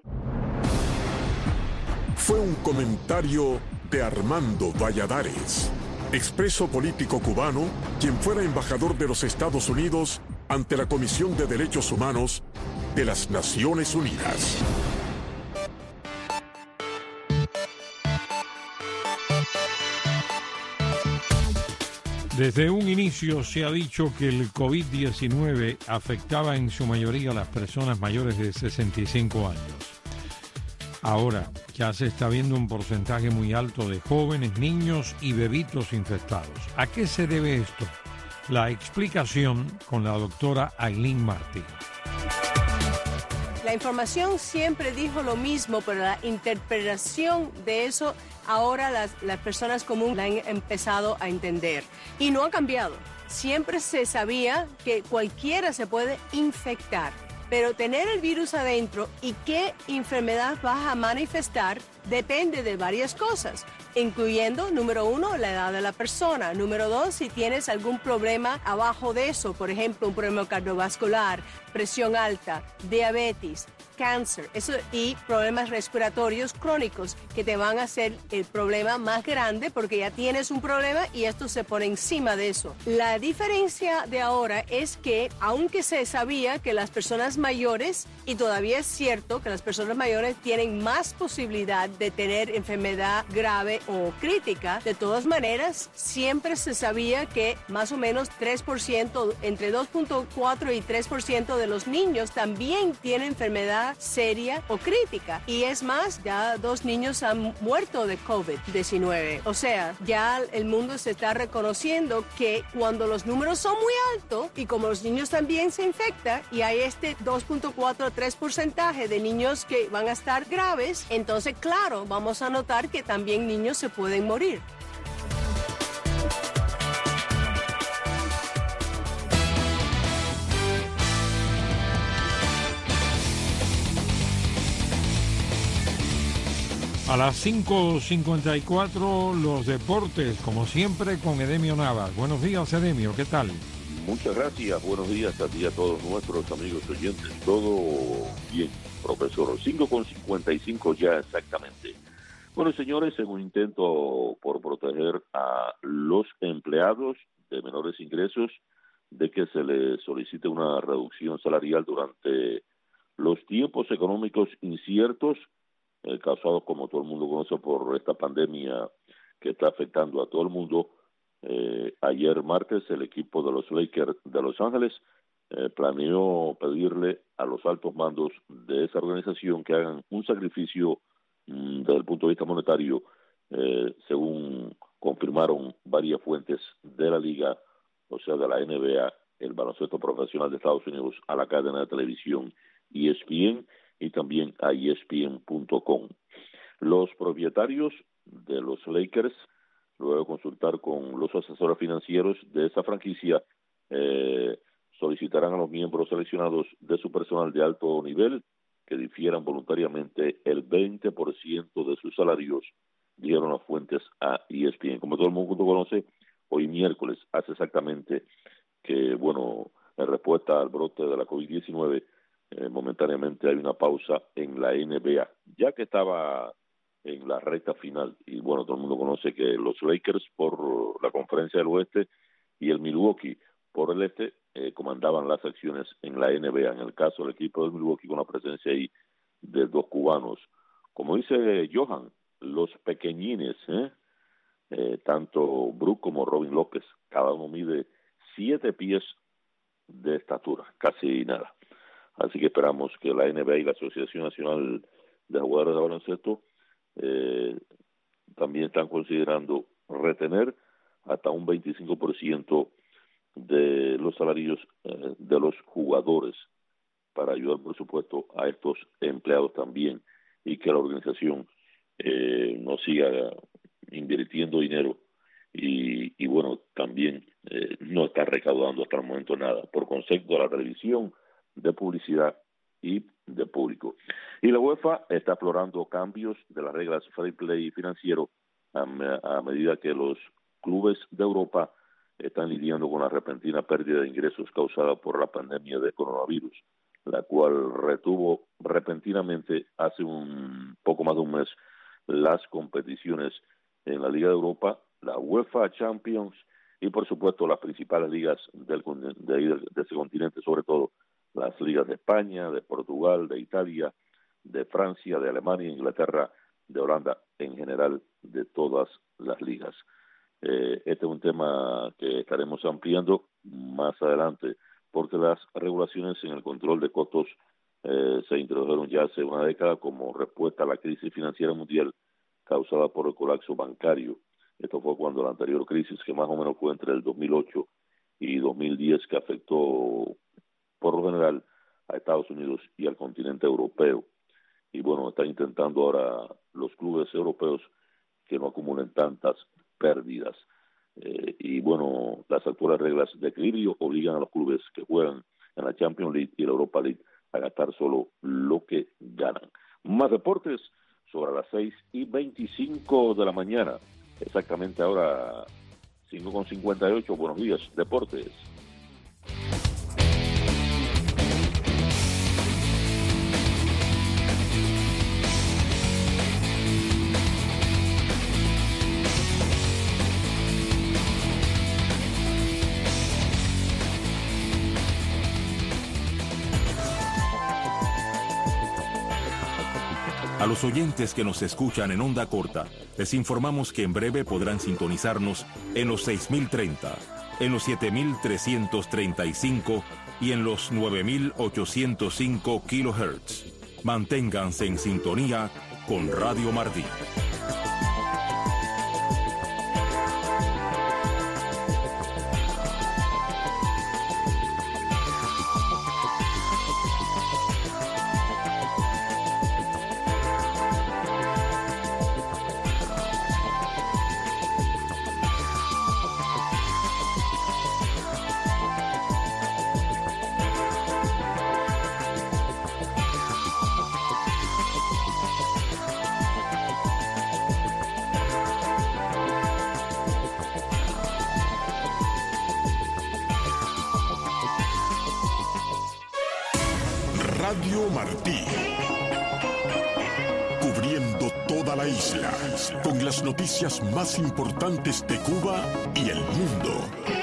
Fue un comentario de Armando Valladares, expreso político cubano, quien fuera embajador de los Estados Unidos ante la Comisión de Derechos Humanos de las Naciones Unidas. Desde un inicio se ha dicho que el COVID diecinueve afectaba en su mayoría a las personas mayores de sesenta y cinco años. Ahora ya se está viendo un porcentaje muy alto de jóvenes, niños y bebitos infectados. ¿A qué se debe esto? La explicación con la doctora Ailín Martí. La información siempre dijo lo mismo, pero la interpretación de eso ahora las, las personas comunes la han empezado a entender. Y no ha cambiado. Siempre se sabía que cualquiera se puede infectar, pero tener el virus adentro y qué enfermedad vas a manifestar depende de varias cosas, incluyendo, número uno, la edad de la persona. Número dos, si tienes algún problema abajo de eso, por ejemplo, un problema cardiovascular, presión alta, diabetes, cáncer, eso, y problemas respiratorios crónicos que te van a hacer el problema más grande porque ya tienes un problema y esto se pone encima de eso. La diferencia de ahora es que, aunque se sabía que las personas mayores, y todavía es cierto que las personas mayores tienen más posibilidad de tener enfermedad grave o crítica, de todas maneras, siempre se sabía que más o menos tres por ciento, entre dos punto cuatro y tres por ciento de los niños también tienen enfermedad seria o crítica. Y es más, ya dos niños han muerto de COVID diecinueve. O sea, ya el mundo se está reconociendo que cuando los números son muy altos y como los niños también se infectan y hay este dos punto cuatro a tres porcentaje de niños que van a estar graves, entonces claro, vamos a notar que también niños se pueden morir. A las cinco cincuenta y cuatro los deportes, como siempre, con Edemio Navas. Buenos días, Edemio, ¿qué tal? Muchas gracias, buenos días a ti y a todos nuestros amigos oyentes. Todo bien, profesor. cinco con cincuenta y cinco ya exactamente. Bueno, señores, en un intento por proteger a los empleados de menores ingresos de que se les solicite una reducción salarial durante los tiempos económicos inciertos, eh, causados, como todo el mundo conoce, por esta pandemia que está afectando a todo el mundo. Eh, ayer martes el equipo de los Lakers de Los Ángeles eh, planeó pedirle a los altos mandos de esa organización que hagan un sacrificio mmm, desde el punto de vista monetario, eh, según confirmaron varias fuentes de la liga, o sea, de la N B A, el baloncesto profesional de Estados Unidos, a la cadena de televisión E S P N y también a E S P N punto com. Los propietarios de los Lakers, luego de consultar con los asesores financieros de esa franquicia, eh, solicitarán a los miembros seleccionados de su personal de alto nivel que difieran voluntariamente el veinte por ciento de sus salarios, dijeron las fuentes a E S P N. Como todo el mundo conoce, hoy miércoles, hace exactamente que, bueno, en respuesta al brote de la COVID diecinueve, eh, momentáneamente hay una pausa en la N B A, ya que estaba en la recta final, y bueno, todo el mundo conoce que los Lakers por la Conferencia del Oeste y el Milwaukee por el Este eh, comandaban las acciones en la N B A. En el caso del equipo del Milwaukee, con la presencia ahí de dos cubanos, como dice Johan, los pequeñines, ¿eh? Eh, tanto Brook como Robin López, cada uno mide siete pies de estatura, casi nada. Así que esperamos que la N B A y la Asociación Nacional de Jugadores de Baloncesto eh, también están considerando retener hasta un veinticinco por ciento de los salarios eh, de los jugadores para ayudar, por supuesto, a estos empleados también, y que la organización eh, no siga invirtiendo dinero y, y bueno, también eh, no está recaudando hasta el momento nada por concepto de la televisión, de publicidad y de público. Y la UEFA está explorando cambios de las reglas fair play financiero a, me, a medida que los clubes de Europa están lidiando con la repentina pérdida de ingresos causada por la pandemia de coronavirus, la cual retuvo repentinamente hace un poco más de un mes las competiciones en la Liga de Europa, la UEFA Champions y por supuesto las principales ligas del, de, de, de ese continente, sobre todo las ligas de España, de Portugal, de Italia, de Francia, de Alemania, Inglaterra, de Holanda, en general de todas las ligas. Eh, este es un tema que estaremos ampliando más adelante, porque las regulaciones en el control de costos eh, se introdujeron ya hace una década como respuesta a la crisis financiera mundial causada por el colapso bancario. Esto fue cuando la anterior crisis, que más o menos fue entre el dos mil ocho y dos mil diez, que afectó por lo general a Estados Unidos y al continente europeo. Y bueno, están intentando ahora los clubes europeos que no acumulen tantas pérdidas. Eh, y bueno, las actuales reglas de equilibrio obligan a los clubes que juegan en la Champions League y la Europa League a gastar solo lo que ganan. Más deportes sobre las seis y veinticinco de la mañana. Exactamente ahora cinco con cincuenta y ocho. Buenos días, deportes. A los oyentes que nos escuchan en onda corta, Les informamos que en breve podrán sintonizarnos en los seis mil treinta, en los siete mil trescientos treinta y cinco y en los nueve mil ochocientos cinco kilohertz. Manténganse en sintonía con Radio Martí. Radio Martí, cubriendo toda la isla, con las noticias más importantes de Cuba y el mundo.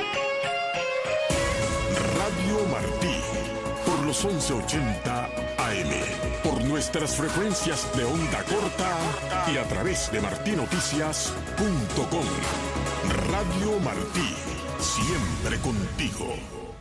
Radio Martí, por los once ochenta A M, por nuestras frecuencias de onda corta y a través de martí noticias punto com. Radio Martí, siempre contigo.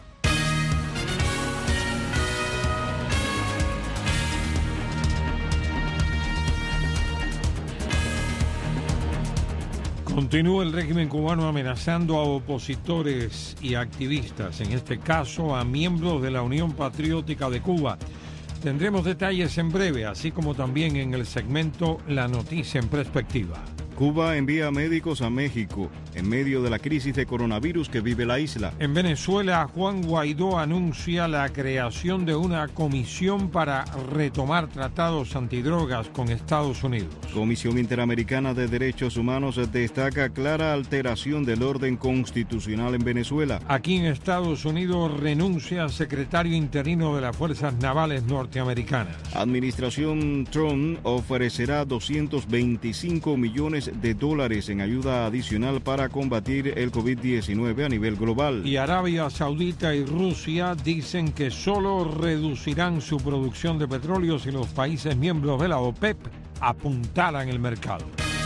Continúa el régimen cubano amenazando a opositores y activistas, en este caso a miembros de la Unión Patriótica de Cuba. Tendremos detalles en breve, así como también en el segmento La Noticia en Perspectiva. Cuba envía médicos a México en medio de la crisis de coronavirus que vive la isla. En Venezuela, Juan Guaidó anuncia la creación de una comisión para retomar tratados antidrogas con Estados Unidos. Comisión Interamericana de Derechos Humanos destaca clara alteración del orden constitucional en Venezuela. Aquí en Estados Unidos renuncia secretario interino de las Fuerzas Navales Norteamericanas. Administración Trump ofrecerá doscientos veinticinco millones de dólares en ayuda adicional para combatir el COVID diecinueve a nivel global. Y Arabia Saudita y Rusia dicen que solo reducirán su producción de petróleo si los países miembros de la OPEP apuntalan el mercado.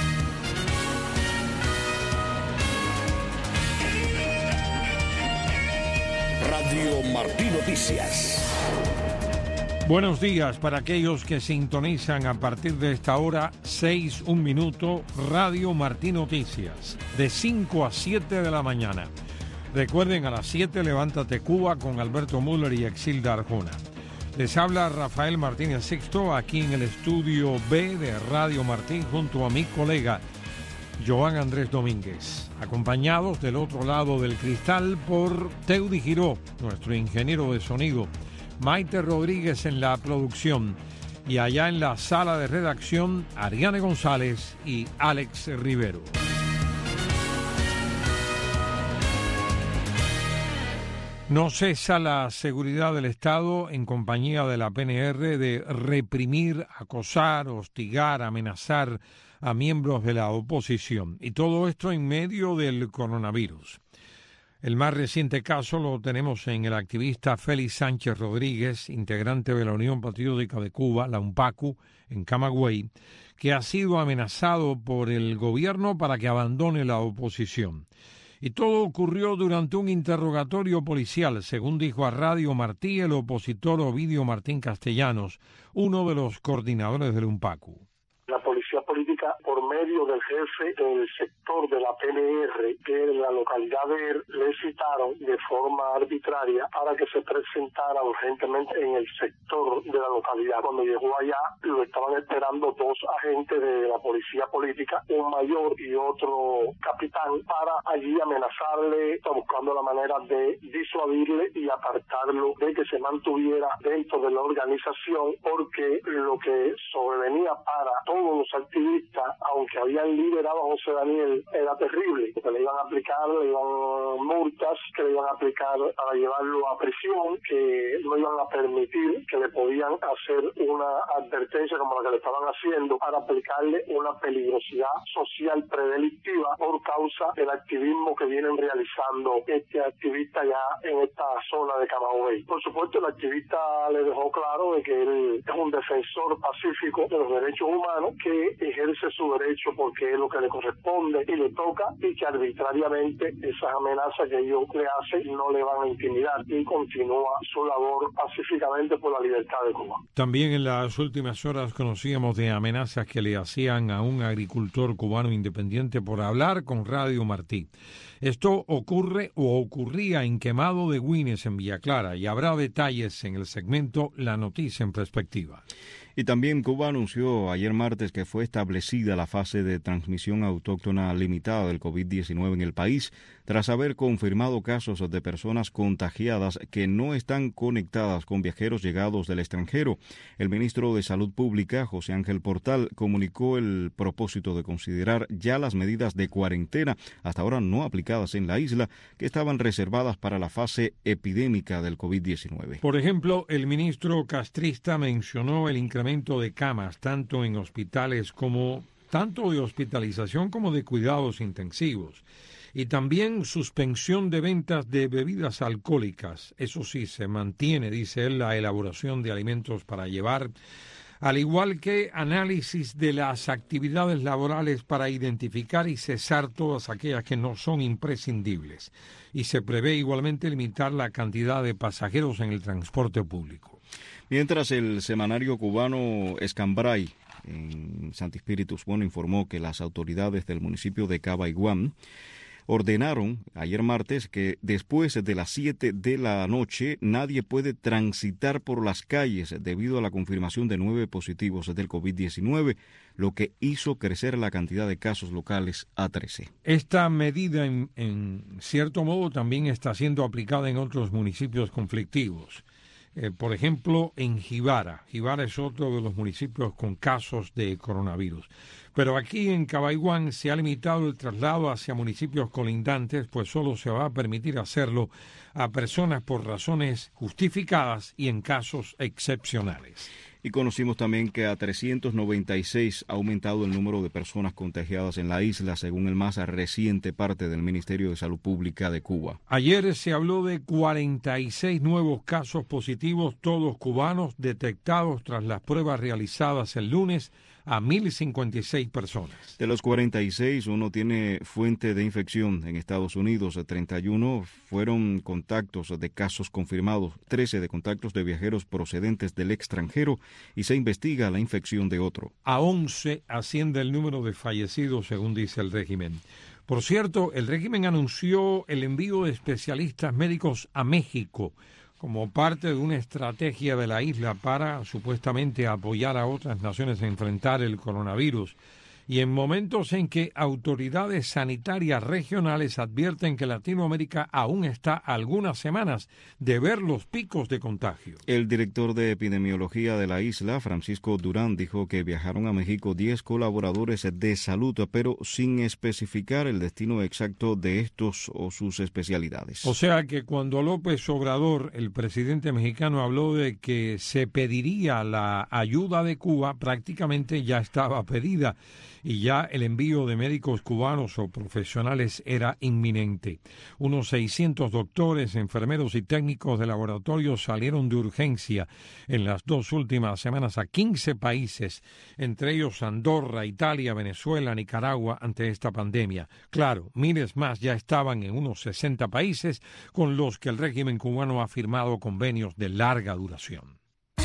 Radio Martí Noticias. Buenos días para aquellos que sintonizan a partir de esta hora, seis, un minuto, Radio Martí Noticias, de cinco a siete de la mañana. Recuerden, a las siete, Levántate Cuba con Alberto Müller y Exilda Arjona. Les habla Rafael Martínez Sixto, aquí en el estudio B de Radio Martí, junto a mi colega Joan Andrés Domínguez, acompañados del otro lado del cristal por Teudi Giró, nuestro ingeniero de sonido, Maite Rodríguez en la producción y allá en la sala de redacción, Ariane González y Alex Rivero. No cesa la seguridad del Estado en compañía de la P N R de reprimir, acosar, hostigar, amenazar a miembros de la oposición. Y todo esto en medio del coronavirus. El más reciente caso lo tenemos en el activista Félix Sánchez Rodríguez, integrante de la Unión Patriótica de Cuba, la UNPACU, en Camagüey, que ha sido amenazado por el gobierno para que abandone la oposición. Y todo ocurrió durante un interrogatorio policial, según dijo a Radio Martí el opositor Ovidio Martín Castellanos, uno de los coordinadores del UNPACU. La policía política, por medio del jefe del sector de la P N R, que en la localidad de él, le citaron de forma arbitraria para que se presentara urgentemente en el sector de la localidad. Cuando llegó allá, lo estaban esperando dos agentes de la policía política, un mayor y otro capitán, para allí amenazarle, buscando la manera de disuadirle y apartarlo de que se mantuviera dentro de la organización, porque lo que sobrevenía para todos los activistas, aunque habían liberado a José Daniel, era terrible, porque le iban a aplicar, le iban multas, que le iban a aplicar para llevarlo a prisión, que no iban a permitir, que le podían hacer una advertencia como la que le estaban haciendo, para aplicarle una peligrosidad social predelictiva por causa del activismo que vienen realizando este activista ya en esta zona de Camagüey. Por supuesto, el activista le dejó claro de que él es un defensor pacífico de los derechos humanos, que ejerce ejerce su derecho porque es lo que le corresponde y le toca, y que arbitrariamente esas amenazas que ellos le hacen no le van a intimidar, y continúa su labor pacíficamente por la libertad de Cuba. También en las últimas horas conocíamos de amenazas que le hacían a un agricultor cubano independiente por hablar con Radio Martí. Esto ocurre o ocurría en Quemado de Güines, en Villa Clara, y habrá detalles en el segmento La Noticia en Perspectiva. Y también Cuba anunció ayer martes que fue establecida la fase de transmisión autóctona limitada del COVID diecinueve en el país, tras haber confirmado casos de personas contagiadas que no están conectadas con viajeros llegados del extranjero. El ministro de Salud Pública, José Ángel Portal, comunicó el propósito de considerar ya las medidas de cuarentena, hasta ahora no aplicadas en la isla, que estaban reservadas para la fase epidémica del COVID diecinueve. Por ejemplo, el ministro castrista mencionó el incremento de camas, tanto en hospitales como tanto de hospitalización como de cuidados intensivos, y también suspensión de ventas de bebidas alcohólicas. Eso sí, se mantiene, dice él, la elaboración de alimentos para llevar, al igual que análisis de las actividades laborales para identificar y cesar todas aquellas que no son imprescindibles. Y se prevé igualmente limitar la cantidad de pasajeros en el transporte público. Mientras, el semanario cubano Escambray en Santi Espíritus, bueno, informó que las autoridades del municipio de Cabaiguán ordenaron ayer martes que después de las siete de la noche nadie puede transitar por las calles debido a la confirmación de nueve positivos del COVID diecinueve, lo que hizo crecer la cantidad de casos locales a trece. Esta medida, en, en cierto modo, también está siendo aplicada en otros municipios conflictivos. Eh, por ejemplo, en Jibara. Jibara es otro de los municipios con casos de coronavirus. Pero aquí en Cabaiguán se ha limitado el traslado hacia municipios colindantes, pues solo se va a permitir hacerlo a personas por razones justificadas y en casos excepcionales. Y conocimos también que a trescientos noventa y seis ha aumentado el número de personas contagiadas en la isla, según el más reciente parte del Ministerio de Salud Pública de Cuba. Ayer se habló de cuarenta y seis nuevos casos positivos, todos cubanos, detectados tras las pruebas realizadas el lunes a mil cincuenta y seis personas. De los cuarenta y seis, uno tiene fuente de infección en Estados Unidos, treinta y uno fueron contactos de casos confirmados, trece de contactos de viajeros procedentes del extranjero y se investiga la infección de otro. A once asciende el número de fallecidos, según dice el régimen. Por cierto, el régimen anunció el envío de especialistas médicos a México como parte de una estrategia de la isla para supuestamente apoyar a otras naciones a enfrentar el coronavirus. Y en momentos en que autoridades sanitarias regionales advierten que Latinoamérica aún está a algunas semanas de ver los picos de contagio. El director de epidemiología de la isla, Francisco Durán, dijo que viajaron a México diez colaboradores de salud, pero sin especificar el destino exacto de estos o sus especialidades. O sea que cuando López Obrador, el presidente mexicano, habló de que se pediría la ayuda de Cuba, prácticamente ya estaba pedida. Y ya el envío de médicos cubanos o profesionales era inminente. Unos seiscientos doctores, enfermeros y técnicos de laboratorio salieron de urgencia en las dos últimas semanas a quince países, entre ellos Andorra, Italia, Venezuela, Nicaragua, ante esta pandemia. Claro, miles más ya estaban en unos sesenta países con los que el régimen cubano ha firmado convenios de larga duración.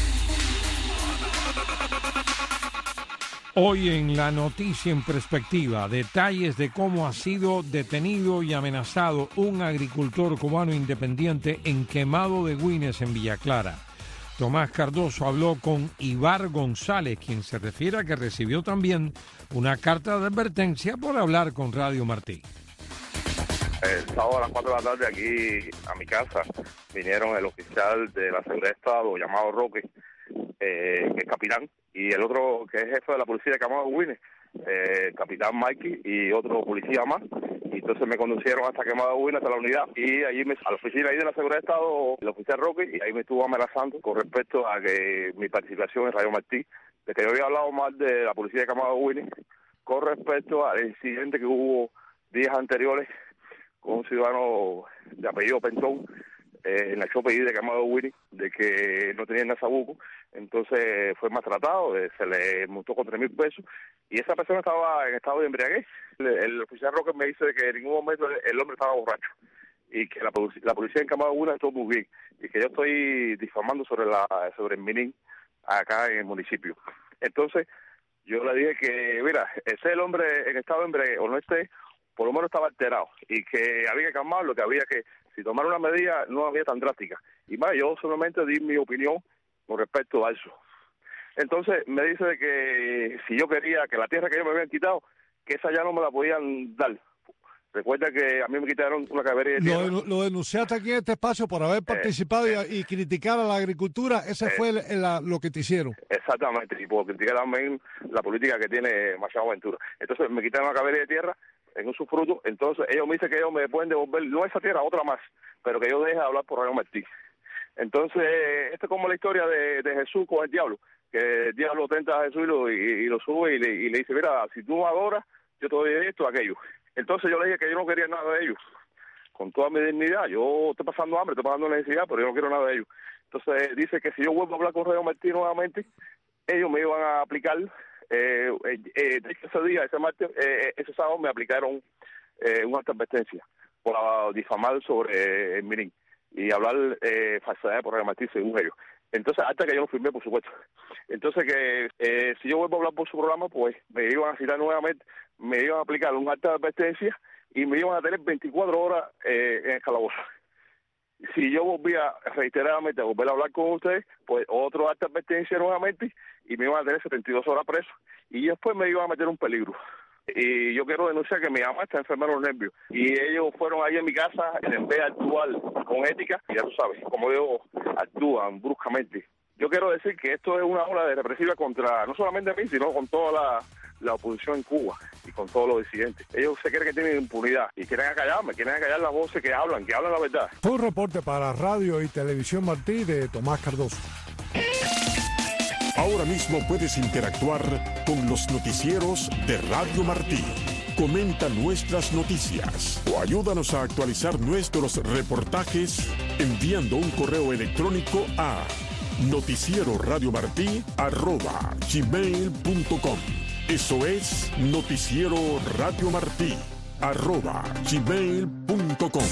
Hoy en La Noticia en Perspectiva, detalles de cómo ha sido detenido y amenazado un agricultor cubano independiente en Quemado de Güines, en Villa Clara. Tomás Cardoso habló con Ibar González, quien se refiere a que recibió también una carta de advertencia por hablar con Radio Martí. El sábado a las cuatro de la tarde aquí a mi casa vinieron el oficial de la Seguridad de Estado llamado Roque, eh, que es capitán, y el otro que es jefe de la policía de Quemado de Güines, eh, capitán Mikey, y otro policía más. Y entonces me conducieron hasta Quemado de Güines, hasta la unidad, y allí me, a la oficina ahí de la Seguridad de Estado, el oficial Roque, y ahí me estuvo amenazando con respecto a que mi participación en Radio Martí, de que yo había hablado mal de la policía de Quemado de Güines con respecto al incidente que hubo días anteriores con un ciudadano de apellido Pentón, eh, en la Chope de Quemado de Güines, de que no tenía nasabuco entonces fue maltratado, eh, se le multó con tres mil pesos, y esa persona estaba en estado de embriaguez. El, el oficial Roque me dice que en ningún momento el hombre estaba borracho, y que la, la policía en Camagüey estuvo muy bien, y que yo estoy difamando sobre la sobre el Minin acá en el municipio. Entonces, yo le dije que, mira, ese el hombre en estado de embriaguez, o no esté, por lo menos estaba alterado, y que había que calmarlo, que había que, si tomar una medida, no había tan drástica. Y más, yo solamente di mi opinión con respecto a eso. Entonces, me dice de que si yo quería que la tierra que ellos me habían quitado, que esa ya no me la podían dar. Recuerda que a mí me quitaron una cabería de tierra. Lo, lo denunciaste aquí en este espacio por haber participado eh, y, y criticar a la agricultura. Ese eh, fue el, el, lo que te hicieron. Exactamente, y por criticar también la política que tiene Machado Ventura. Entonces me quitaron una cabería de tierra en un usufructo. Entonces ellos me dicen que ellos me pueden devolver, no esa tierra, otra más, pero que yo deje de hablar por Radio Martí. Entonces, esto es como la historia de, de Jesús con el diablo, que el diablo tenta a Jesús y lo, y, y lo sube y le, y le dice, mira, si tú adoras, yo te doy esto, aquello. Entonces yo le dije que yo no quería nada de ellos, con toda mi dignidad. Yo estoy pasando hambre, estoy pasando necesidad, pero yo no quiero nada de ellos. Entonces dice que si yo vuelvo a hablar con Radio Martí nuevamente, ellos me iban a aplicar, eh, eh, ese día, ese martes, eh, ese sábado me aplicaron eh, una advertencia por difamar sobre el Minin y hablar eh, falsedad por Radio Martí según ellos. Entonces, hasta que yo lo firmé, por supuesto. Entonces, que eh, si yo vuelvo a hablar por su programa, pues me iban a citar nuevamente, me iban a aplicar un acta de advertencia y me iban a tener veinticuatro horas eh, en el calabozo. Si yo volvía reiteradamente a volver a hablar con ustedes, pues otro acta de advertencia nuevamente y me iban a tener setenta y dos horas preso y después me iban a meter un peligro. Y yo quiero denunciar que mi mamá está enferma de los nervios y ellos fueron ahí en mi casa en vez de actuar con ética, y ya tú sabes, como ellos actúan bruscamente. Yo quiero decir que esto es una ola de represiva contra, no solamente a mí, sino con toda la, la oposición en Cuba y con todos los disidentes. Ellos se creen que tienen impunidad y quieren acallarme, quieren acallar las voces que hablan, que hablan la verdad. Fue un reporte para Radio y Televisión Martí de Tomás Cardoso. Ahora mismo puedes interactuar con los noticieros de Radio Martí. Comenta nuestras noticias o ayúdanos a actualizar nuestros reportajes enviando un correo electrónico a noticieroradiomartí arroba gmail punto com. Eso es noticieroradiomartí arroba gmail punto com.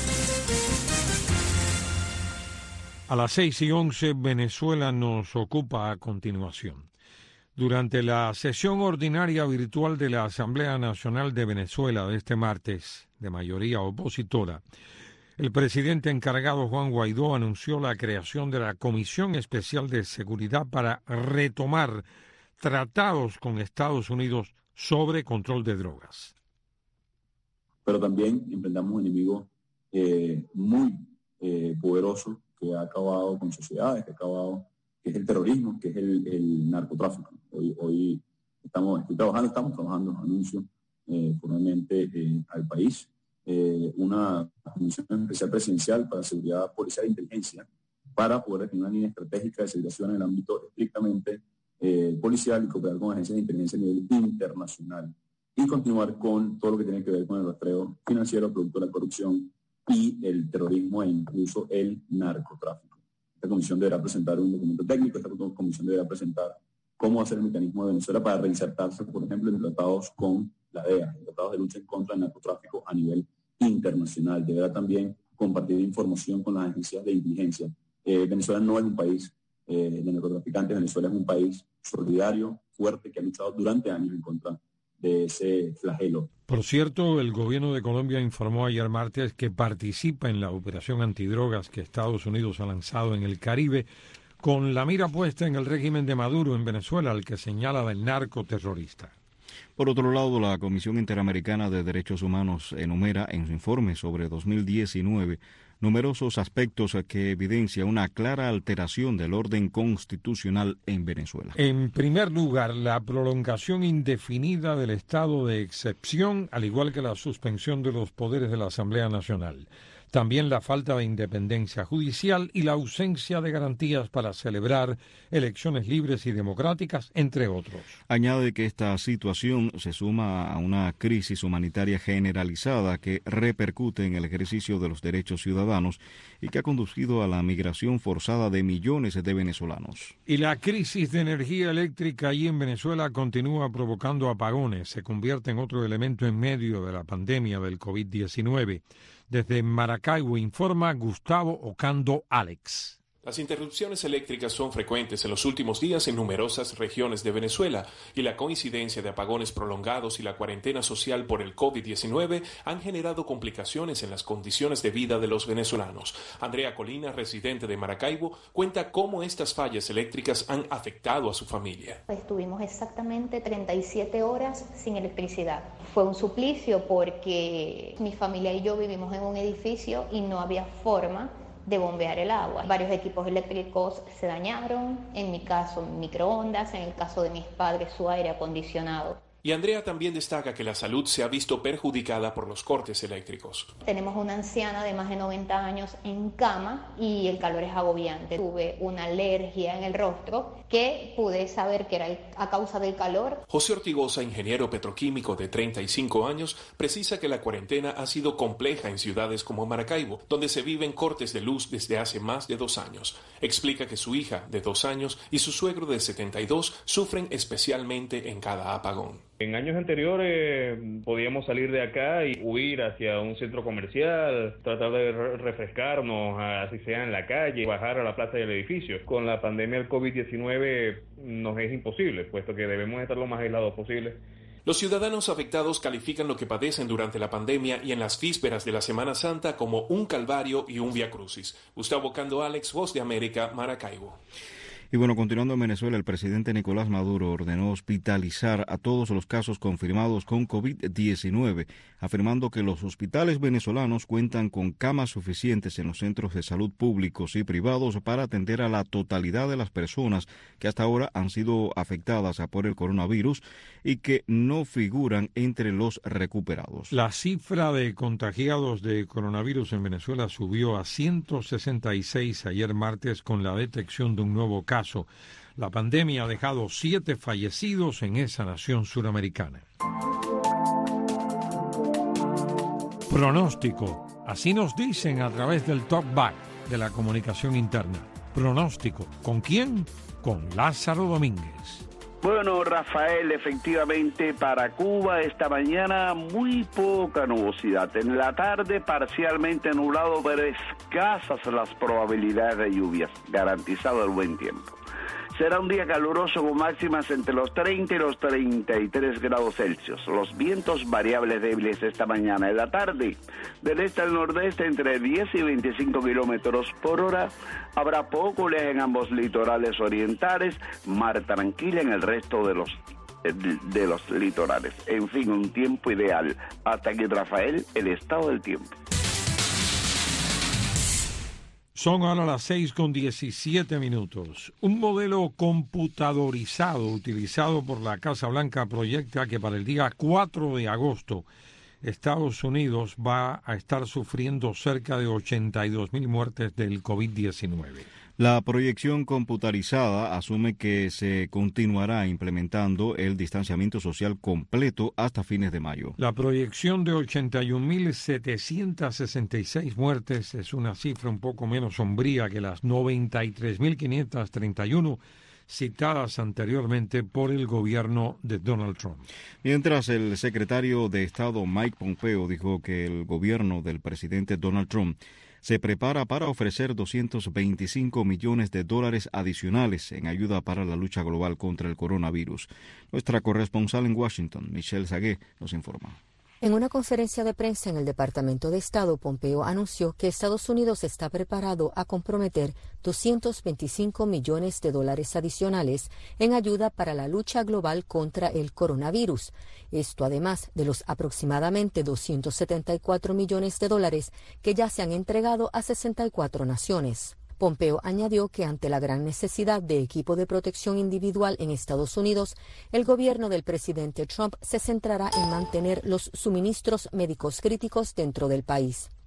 A las seis y once, Venezuela nos ocupa a continuación. Durante la sesión ordinaria virtual de la Asamblea Nacional de Venezuela de este martes, de mayoría opositora, el presidente encargado Juan Guaidó anunció la creación de la Comisión Especial de Seguridad para retomar tratados con Estados Unidos sobre control de drogas. Pero también enfrentamos un enemigo eh, muy eh, poderoso, que ha acabado con sociedades, que ha acabado, que es el terrorismo, que es el, el narcotráfico. Hoy, hoy estamos, estoy trabajando, estamos trabajando, anuncio eh, formalmente eh, al país, eh, una comisión especial presidencial para seguridad policial e inteligencia, para poder definir una línea estratégica de seguridad en el ámbito estrictamente eh, policial y cooperar con agencias de inteligencia a nivel internacional. Y continuar con todo lo que tiene que ver con el rastreo financiero, producto de la corrupción, y el terrorismo e incluso el narcotráfico. Esta comisión deberá presentar un documento técnico, esta comisión deberá presentar cómo hacer el mecanismo de Venezuela para reinsertarse, por ejemplo, en tratados con la D E A, en tratados de lucha en contra del narcotráfico a nivel internacional. Deberá también compartir información con las agencias de inteligencia. Eh, Venezuela no es un país eh, de narcotraficantes, Venezuela es un país solidario, fuerte, que ha luchado durante años en contra de ese flagelo. Por cierto, el gobierno de Colombia informó ayer martes que participa en la operación antidrogas que Estados Unidos ha lanzado en el Caribe con la mira puesta en el régimen de Maduro en Venezuela, al que señala de narcoterrorista. Por otro lado, la Comisión Interamericana de Derechos Humanos enumera en su informe sobre dos mil diecinueve numerosos aspectos que evidencia una clara alteración del orden constitucional en Venezuela. En primer lugar, la prolongación indefinida del estado de excepción, al igual que la suspensión de los poderes de la Asamblea Nacional. También la falta de independencia judicial y la ausencia de garantías para celebrar elecciones libres y democráticas, entre otros. Añade que esta situación se suma a una crisis humanitaria generalizada que repercute en el ejercicio de los derechos ciudadanos y que ha conducido a la migración forzada de millones de venezolanos. Y la crisis de energía eléctrica allí en Venezuela continúa provocando apagones. Se convierte en otro elemento en medio de la pandemia del COVID diecinueve. Desde Maracaibo informa Gustavo Ocando Alex. Las interrupciones eléctricas son frecuentes en los últimos días en numerosas regiones de Venezuela y la coincidencia de apagones prolongados y la cuarentena social por el COVID diecinueve han generado complicaciones en las condiciones de vida de los venezolanos. Andrea Colina, residente de Maracaibo, cuenta cómo estas fallas eléctricas han afectado a su familia. Estuvimos exactamente treinta y siete horas sin electricidad. Fue un suplicio porque mi familia y yo vivimos en un edificio y no había forma de bombear el agua. Varios equipos eléctricos se dañaron, en mi caso microondas, en el caso de mis padres su aire acondicionado. Y Andrea también destaca que la salud se ha visto perjudicada por los cortes eléctricos. Tenemos una anciana de más de noventa años en cama y el calor es agobiante. Tuve una alergia en el rostro que pude saber que era a causa del calor. José Ortigosa, ingeniero petroquímico de treinta y cinco años, precisa que la cuarentena ha sido compleja en ciudades como Maracaibo, donde se viven cortes de luz desde hace más de dos años. Explica que su hija, de dos años, y su suegro, de setenta y dos, sufren especialmente en cada apagón. En años anteriores podíamos salir de acá y huir hacia un centro comercial, tratar de re- refrescarnos, así sea en la calle, bajar a la plaza del edificio. Con la pandemia del COVID diecinueve nos es imposible, puesto que debemos estar lo más aislados posible. Los ciudadanos afectados califican lo que padecen durante la pandemia y en las vísperas de la Semana Santa como un calvario y un viacrucis. Gustavo Cando Alex, Voz de América, Maracaibo. Y bueno, continuando en Venezuela, el presidente Nicolás Maduro ordenó hospitalizar a todos los casos confirmados con COVID diecinueve, afirmando que los hospitales venezolanos cuentan con camas suficientes en los centros de salud públicos y privados para atender a la totalidad de las personas que hasta ahora han sido afectadas por el coronavirus y que no figuran entre los recuperados. La cifra de contagiados de coronavirus en Venezuela subió a ciento sesenta y seis ayer martes con la detección de un nuevo caso. La pandemia ha dejado siete fallecidos en esa nación suramericana. Pronóstico. Así nos dicen a través del talkback de la comunicación interna. Pronóstico. ¿Con quién? Con Lázaro Domínguez. Bueno, Rafael, efectivamente para Cuba esta mañana muy poca nubosidad. En la tarde parcialmente nublado, pero escasas las probabilidades de lluvias. Garantizado el buen tiempo. Será un día caluroso con máximas entre los treinta y los treinta y tres grados Celsius. Los vientos variables débiles esta mañana. En la tarde, del este al nordeste, entre diez y veinticinco kilómetros por hora. Habrá poco oleaje en ambos litorales orientales. Mar tranquila en el resto de los, de los litorales. En fin, un tiempo ideal. Hasta aquí, Rafael, el estado del tiempo. Son ahora las seis con diecisiete minutos. Un modelo computadorizado utilizado por la Casa Blanca proyecta que para el día cuatro de agosto Estados Unidos va a estar sufriendo cerca de ochenta y dos mil muertes del COVID diecinueve. La proyección computarizada asume que se continuará implementando el distanciamiento social completo hasta fines de mayo. La proyección de ochenta y un mil setecientas sesenta y seis muertes es una cifra un poco menos sombría que las noventa y tres mil quinientas treinta y uno citadas anteriormente por el gobierno de Donald Trump. Mientras el secretario de Estado Mike Pompeo dijo que el gobierno del presidente Donald Trump se prepara para ofrecer doscientos veinticinco millones de dólares adicionales en ayuda para la lucha global contra el coronavirus. Nuestra corresponsal en Washington, Michelle Sagué, nos informa. En una conferencia de prensa en el Departamento de Estado, Pompeo anunció que Estados Unidos está preparado a comprometer doscientos veinticinco millones de dólares adicionales en ayuda para la lucha global contra el coronavirus. Esto además de los aproximadamente doscientos setenta y cuatro millones de dólares que ya se han entregado a sesenta y cuatro naciones. Pompeo añadió que ante la gran necesidad de equipo de protección individual en Estados Unidos, el gobierno del presidente Trump se centrará en mantener los suministros médicos críticos dentro del país.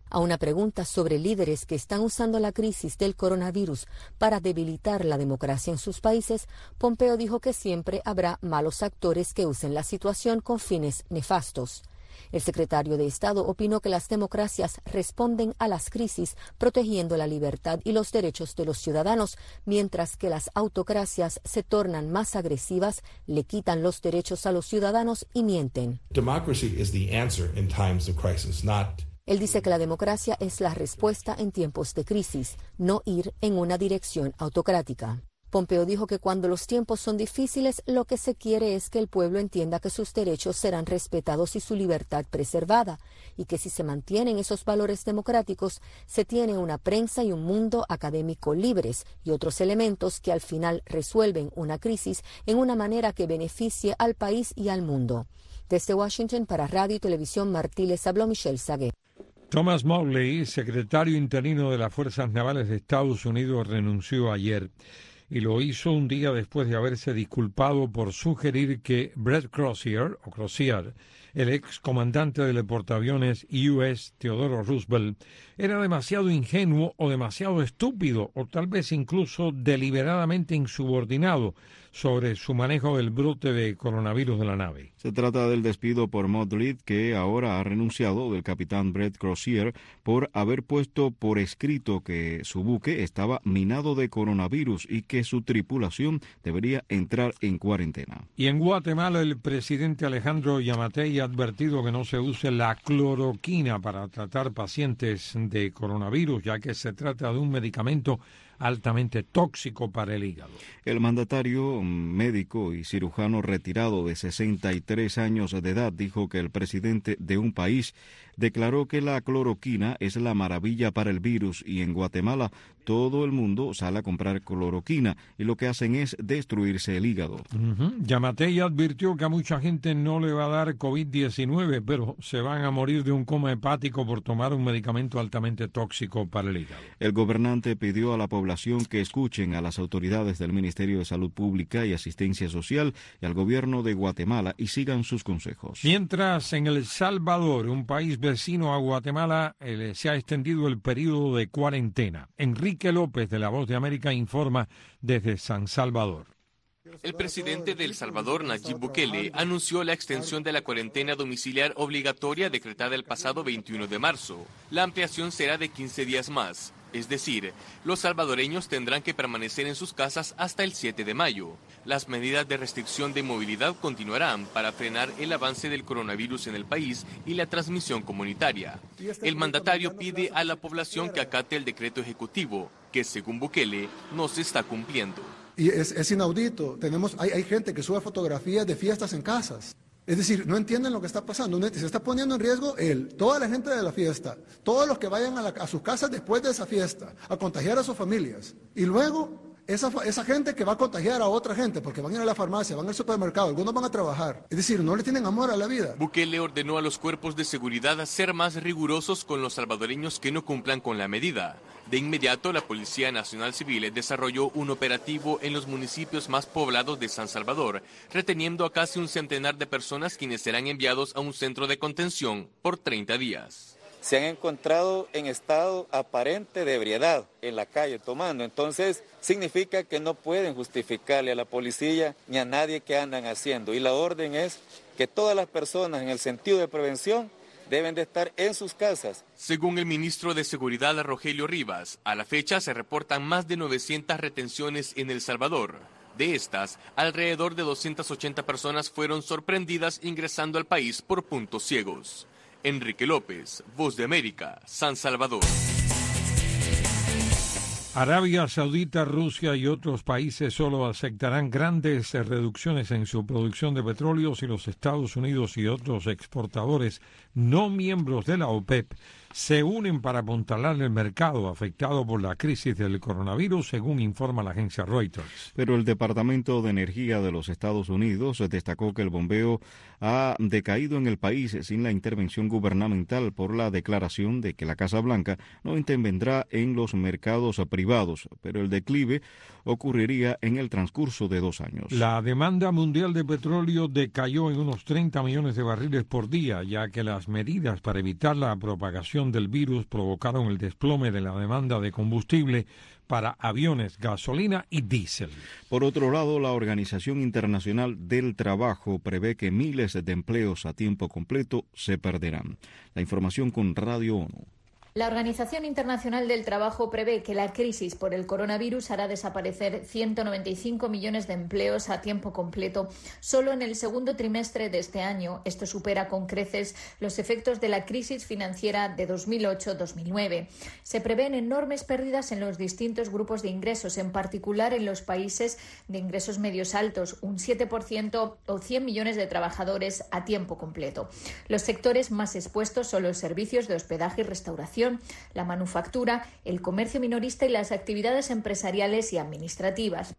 A una pregunta sobre líderes que están usando la crisis del coronavirus para debilitar la democracia en sus países, Pompeo dijo que siempre habrá malos actores que usen la situación con fines nefastos. El secretario de Estado opinó que las democracias responden a las crisis protegiendo la libertad y los derechos de los ciudadanos, mientras que las autocracias se tornan más agresivas, le quitan los derechos a los ciudadanos y mienten. Democracy is the answer in times of crisis, not Él dice que la democracia es la respuesta en tiempos de crisis, no ir en una dirección autocrática. Pompeo dijo que cuando los tiempos son difíciles, lo que se quiere es que el pueblo entienda que sus derechos serán respetados y su libertad preservada, y que si se mantienen esos valores democráticos, se tiene una prensa y un mundo académico libres y otros elementos que al final resuelven una crisis en una manera que beneficie al país y al mundo. Desde Washington para Radio y Televisión Martí les habló Michelle Sagué. Thomas Morley, secretario interino de las Fuerzas Navales de Estados Unidos, renunció ayer. Y lo hizo un día después de haberse disculpado por sugerir que Brett Crozier, o Crozier, el ex comandante del portaaviones U S Theodore Roosevelt, era demasiado ingenuo o demasiado estúpido o tal vez incluso deliberadamente insubordinado sobre su manejo del brote de coronavirus de la nave. Se trata del despido por Morley, que ahora ha renunciado, del capitán Brett Crozier por haber puesto por escrito que su buque estaba minado de coronavirus y que su tripulación debería entrar en cuarentena. Y en Guatemala el presidente Alejandro Yamatei ha advertido que no se use la cloroquina para tratar pacientes de coronavirus, ya que se trata de un medicamento altamente tóxico para el hígado. El mandatario médico y cirujano retirado de sesenta y tres años de edad dijo que el presidente de un país declaró que la cloroquina es la maravilla para el virus y en Guatemala todo el mundo sale a comprar cloroquina y lo que hacen es destruirse el hígado. Uh-huh. Yamatei advirtió que a mucha gente no le va a dar COVID diecinueve, pero se van a morir de un coma hepático por tomar un medicamento altamente tóxico para el hígado. El gobernante pidió a la población que escuchen a las autoridades del Ministerio de Salud Pública y Asistencia Social y al gobierno de Guatemala y sigan sus consejos. Mientras en El Salvador, un país vecino a Guatemala, eh, se ha extendido el periodo de cuarentena. Enrique López de La Voz de América informa desde San Salvador. El presidente de El Salvador, Nayib Bukele, anunció la extensión de la cuarentena domiciliar obligatoria decretada el pasado veintiuno de marzo. La ampliación será de quince días más. Es decir, los salvadoreños tendrán que permanecer en sus casas hasta el siete de mayo. Las medidas de restricción de movilidad continuarán para frenar el avance del coronavirus en el país y la transmisión comunitaria. El mandatario pide a la población que acate el decreto ejecutivo, que según Bukele no se está cumpliendo. Y es, es inaudito. Tenemos, hay, hay gente que sube fotografías de fiestas en casas. Es decir, no entienden lo que está pasando. Se está poniendo en riesgo él, toda la gente de la fiesta, todos los que vayan a, la, a sus casas después de esa fiesta, a contagiar a sus familias. Y luego, esa, esa gente que va a contagiar a otra gente, porque van a ir a la farmacia, van al supermercado, algunos van a trabajar. Es decir, no le tienen amor a la vida. Bukele ordenó a los cuerpos de seguridad a ser más rigurosos con los salvadoreños que no cumplan con la medida. De inmediato, la Policía Nacional Civil desarrolló un operativo en los municipios más poblados de San Salvador, reteniendo a casi un centenar de personas quienes serán enviados a un centro de contención por treinta días. Se han encontrado en estado aparente de ebriedad en la calle tomando, entonces significa que no pueden justificarle a la policía ni a nadie que andan haciendo. Y la orden es que todas las personas en el sentido de prevención deben de estar en sus casas. Según el ministro de Seguridad, Rogelio Rivas, a la fecha se reportan más de novecientas retenciones en El Salvador. De estas, alrededor de doscientas ochenta personas fueron sorprendidas ingresando al país por puntos ciegos. Enrique López, Voz de América, San Salvador. Arabia Saudita, Rusia y otros países solo aceptarán grandes reducciones en su producción de petróleo si los Estados Unidos y otros exportadores no miembros de la OPEP se unen para apuntalar el mercado afectado por la crisis del coronavirus, según informa la agencia Reuters. Pero el Departamento de Energía de los Estados Unidos destacó que el bombeo ha decaído en el país sin la intervención gubernamental por la declaración de que la Casa Blanca no intervendrá en los mercados privados privados, pero el declive ocurriría en el transcurso de dos años. La demanda mundial de petróleo decayó en unos treinta millones de barriles por día, ya que las medidas para evitar la propagación del virus provocaron el desplome de la demanda de combustible para aviones, gasolina y diésel. Por otro lado, la Organización Internacional del Trabajo prevé que miles de empleos a tiempo completo se perderán. La información con Radio ONU. La Organización Internacional del Trabajo prevé que la crisis por el coronavirus hará desaparecer ciento noventa y cinco millones de empleos a tiempo completo solo en el segundo trimestre de este año. Esto supera con creces los efectos de la crisis financiera de dos mil ocho dos mil nueve. Se prevén enormes pérdidas en los distintos grupos de ingresos, en particular en los países de ingresos medios altos, un siete por ciento o cien millones de trabajadores a tiempo completo. Los sectores más expuestos son los servicios de hospedaje y restauración, la manufactura, el comercio minorista y las actividades empresariales y administrativas.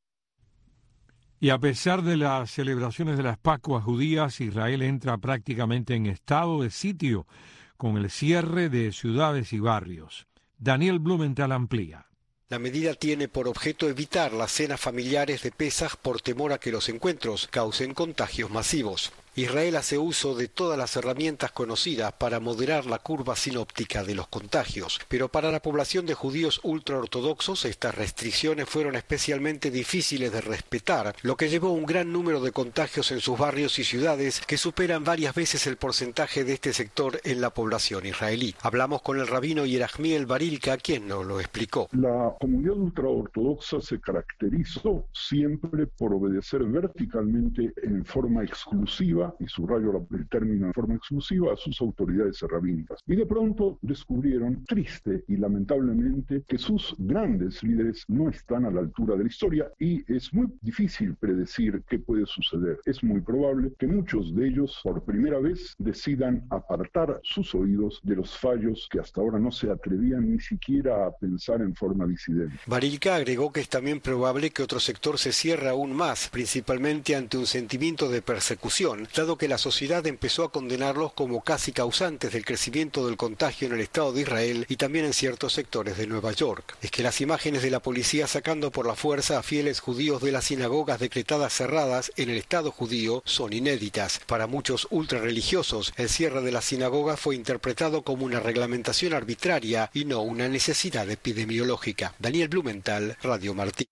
Y a pesar de las celebraciones de las Pascuas judías, Israel entra prácticamente en estado de sitio con el cierre de ciudades y barrios. Daniel Blumenthal amplía. La medida tiene por objeto evitar las cenas familiares de Pesaj por temor a que los encuentros causen contagios masivos. Israel hace uso de todas las herramientas conocidas para moderar la curva sinóptica de los contagios, pero para la población de judíos ultraortodoxos estas restricciones fueron especialmente difíciles de respetar, lo que llevó a un gran número de contagios en sus barrios y ciudades que superan varias veces el porcentaje de este sector en la población israelí. Hablamos con el rabino Yerachmiel Barilka, quien nos lo explicó. La comunidad ultraortodoxa se caracterizó siempre por obedecer verticalmente en forma exclusiva, y subrayo el término en forma exclusiva, a sus autoridades rabínicas. Y de pronto descubrieron, triste y lamentablemente, que sus grandes líderes no están a la altura de la historia y es muy difícil predecir qué puede suceder. Es muy probable que muchos de ellos, por primera vez, decidan apartar sus oídos de los fallos que hasta ahora no se atrevían ni siquiera a pensar en forma disidente. Barilka agregó que es también probable que otro sector se cierre aún más, principalmente ante un sentimiento de persecución, dado que la sociedad empezó a condenarlos como casi causantes del crecimiento del contagio en el Estado de Israel y también en ciertos sectores de Nueva York. Es que las imágenes de la policía sacando por la fuerza a fieles judíos de las sinagogas decretadas cerradas en el Estado judío son inéditas. Para muchos ultrarreligiosos, el cierre de las sinagogas fue interpretado como una reglamentación arbitraria y no una necesidad epidemiológica. Daniel Blumenthal, Radio Martí.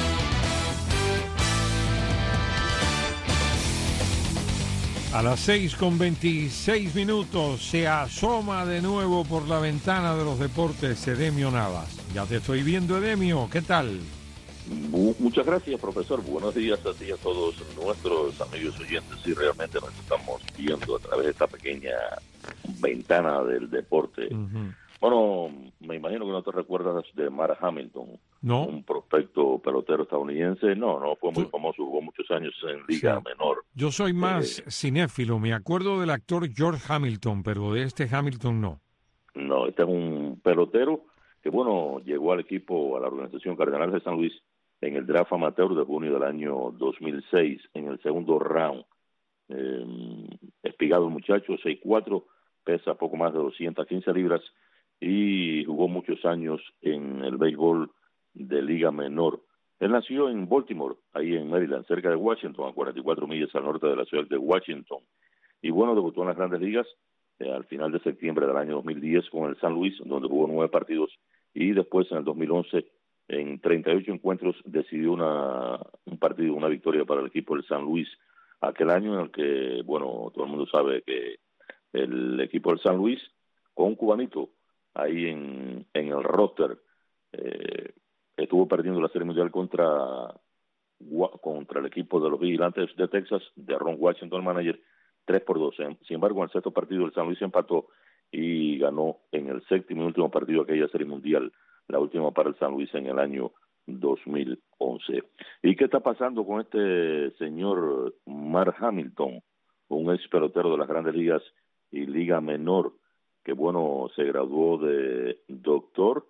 A las seis con veintiséis minutos se asoma de nuevo por la ventana de los deportes Edemio Navas. Ya te estoy viendo, Edemio, ¿qué tal? Muchas gracias, profesor. Buenos días a ti y a todos nuestros amigos oyentes. Sí, realmente nos estamos viendo a través de esta pequeña ventana del deporte. Uh-huh. Bueno, me imagino que no te recuerdas de Mark Hamilton, ¿no? Un prospecto pelotero estadounidense. No, no fue muy famoso, jugó muchos años en liga sí. menor. Yo soy más eh, cinéfilo, me acuerdo del actor George Hamilton, pero de este Hamilton no. No, este es un pelotero que, bueno, llegó al equipo, a la organización Cardenales de San Luis en el draft amateur de junio del año dos mil seis, en el segundo round. Eh, espigado el muchacho, seis cuatro, pesa poco más de doscientas quince libras, y jugó muchos años en el béisbol de liga menor. Él nació en Baltimore, ahí en Maryland, cerca de Washington, a cuarenta y cuatro millas al norte de la ciudad de Washington. Y bueno, debutó en las Grandes Ligas eh, al final de septiembre del año dos mil diez con el San Luis, donde jugó nueve partidos, y después en el dos mil once, en treinta y ocho encuentros, decidió una, un partido, una victoria para el equipo del San Luis. Aquel año en el que, bueno, todo el mundo sabe que el equipo del San Luis, con un cubanito, ahí en, en el roster, eh, estuvo perdiendo la Serie Mundial contra, contra el equipo de los Vigilantes de Texas, de Ron Washington, el manager, tres por dos. Sin embargo, en el sexto partido el San Luis empató y ganó en el séptimo y último partido de aquella Serie Mundial, la última para el San Luis en el año dos mil once. ¿Y qué está pasando con este señor Mark Hamilton, un ex pelotero de las Grandes Ligas y Liga Menor, que bueno, se graduó de doctor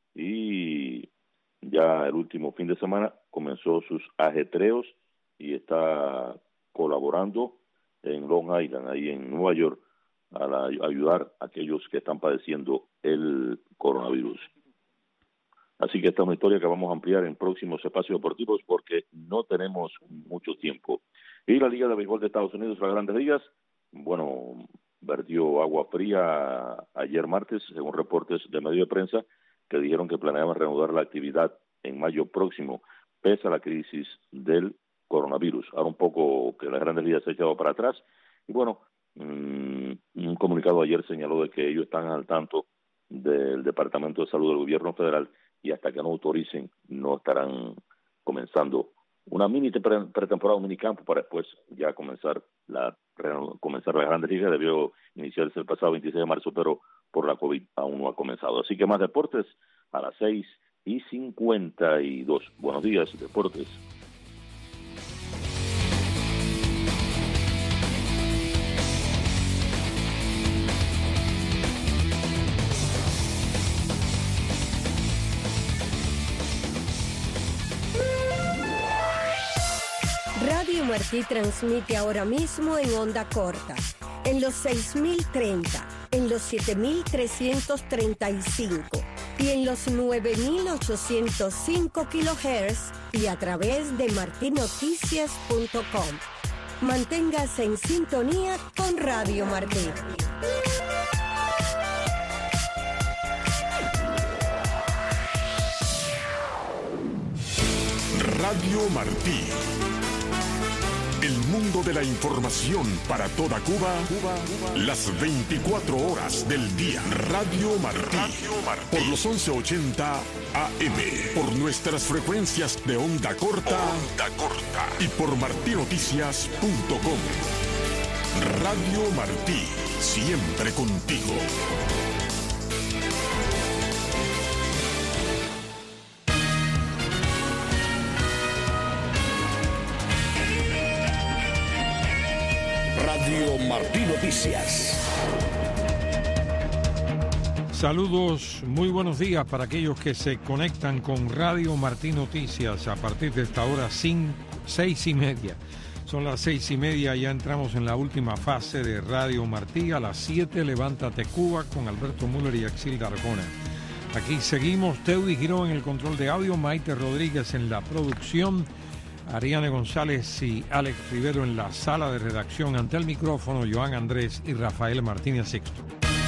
y ya el último fin de semana comenzó sus ajetreos y está colaborando en Long Island, ahí en Nueva York, a, la, a ayudar a aquellos que están padeciendo el coronavirus. Así que esta es una historia que vamos a ampliar en próximos espacios deportivos porque no tenemos mucho tiempo. Y la Liga de Béisbol de Estados Unidos, las Grandes Ligas, bueno, vertió agua fría ayer martes, según reportes de medios de prensa, que dijeron que planeaban reanudar la actividad en mayo próximo, pese a la crisis del coronavirus. Ahora un poco que las Grandes Ligas se ha echado para atrás. Y bueno, mmm, un comunicado ayer señaló de que ellos están al tanto del Departamento de Salud del Gobierno Federal y hasta que no autoricen no estarán comenzando una mini pretemporada, un minicampo para después ya comenzar la comenzar la Grandes Ligas. Debió iniciarse el pasado veintiséis de marzo, pero por la COVID aún no ha comenzado. Así que más deportes a las seis y cincuenta y dos. Buenos días, deportes. Radio Martí transmite ahora mismo en onda corta, en los seis mil treinta, en los siete mil trescientos treinta y cinco y en los nueve mil ochocientos cinco kilohertz y a través de marti noticias punto com. Manténgase en sintonía con Radio Martí. Radio Martí. El mundo de la información para toda Cuba, Cuba, Cuba, las veinticuatro horas del día. Radio Martí, Radio Martí, por los once ochenta A M, por nuestras frecuencias de onda corta, onda corta y por marti noticias punto com. Radio Martí, siempre contigo. Radio Martí Noticias. Saludos, muy buenos días para aquellos que se conectan con Radio Martí Noticias a partir de esta hora cinco, seis y media. Son las seis y media, ya entramos en la última fase de Radio Martí. A las siete, Levántate Cuba con Alberto Müller y Axilda Arjona. Aquí seguimos, Teudi Girón en el control de audio, Maite Rodríguez en la producción, Ariane González y Alex Rivero en la sala de redacción, ante el micrófono Joan Andrés y Rafael Martínez Sixto.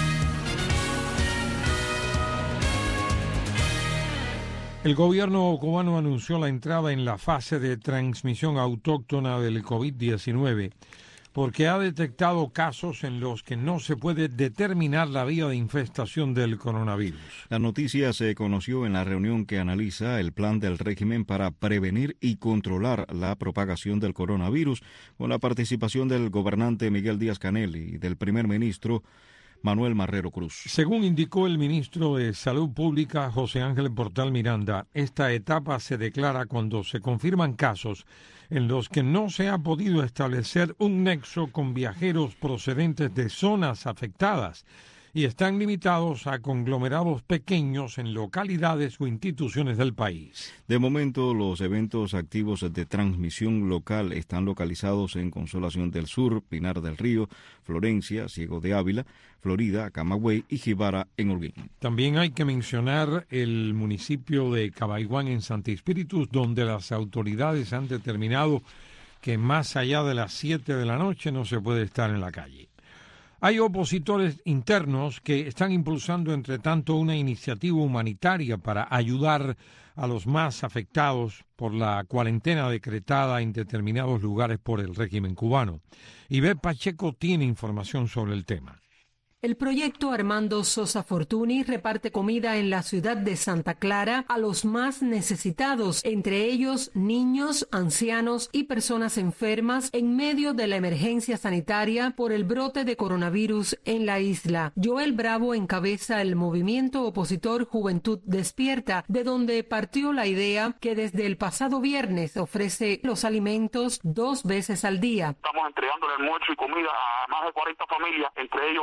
El gobierno cubano anunció la entrada en la fase de transmisión autóctona del COVID diecinueve porque ha detectado casos en los que no se puede determinar la vía de infestación del coronavirus. La noticia se conoció en la reunión que analiza el plan del régimen para prevenir y controlar la propagación del coronavirus, con la participación del gobernante Miguel Díaz-Canel y del primer ministro Manuel Marrero Cruz. Según indicó el ministro de Salud Pública, José Ángel Portal Miranda, esta etapa se declara cuando se confirman casos en los que no se ha podido establecer un nexo con viajeros procedentes de zonas afectadas y están limitados a conglomerados pequeños en localidades o instituciones del país. De momento, los eventos activos de transmisión local están localizados en Consolación del Sur, Pinar del Río, Florencia, Ciego de Ávila, Florida, Camagüey y Jibara en Holguín. También hay que mencionar el municipio de Cabaiguán en Santi Espíritus, donde las autoridades han determinado que más allá de las siete de la noche no se puede estar en la calle. Hay opositores internos que están impulsando, entre tanto, una iniciativa humanitaria para ayudar a los más afectados por la cuarentena decretada en determinados lugares por el régimen cubano. Ivette Pacheco tiene información sobre el tema. El proyecto Armando Sosa Fortuny reparte comida en la ciudad de Santa Clara a los más necesitados, entre ellos niños, ancianos y personas enfermas en medio de la emergencia sanitaria por el brote de coronavirus en la isla. Joel Bravo encabeza el movimiento opositor Juventud Despierta, de donde partió la idea que desde el pasado viernes ofrece los alimentos dos veces al día. Estamos entregándole almuerzo y comida a más de cuarenta familias, entre ellos niños,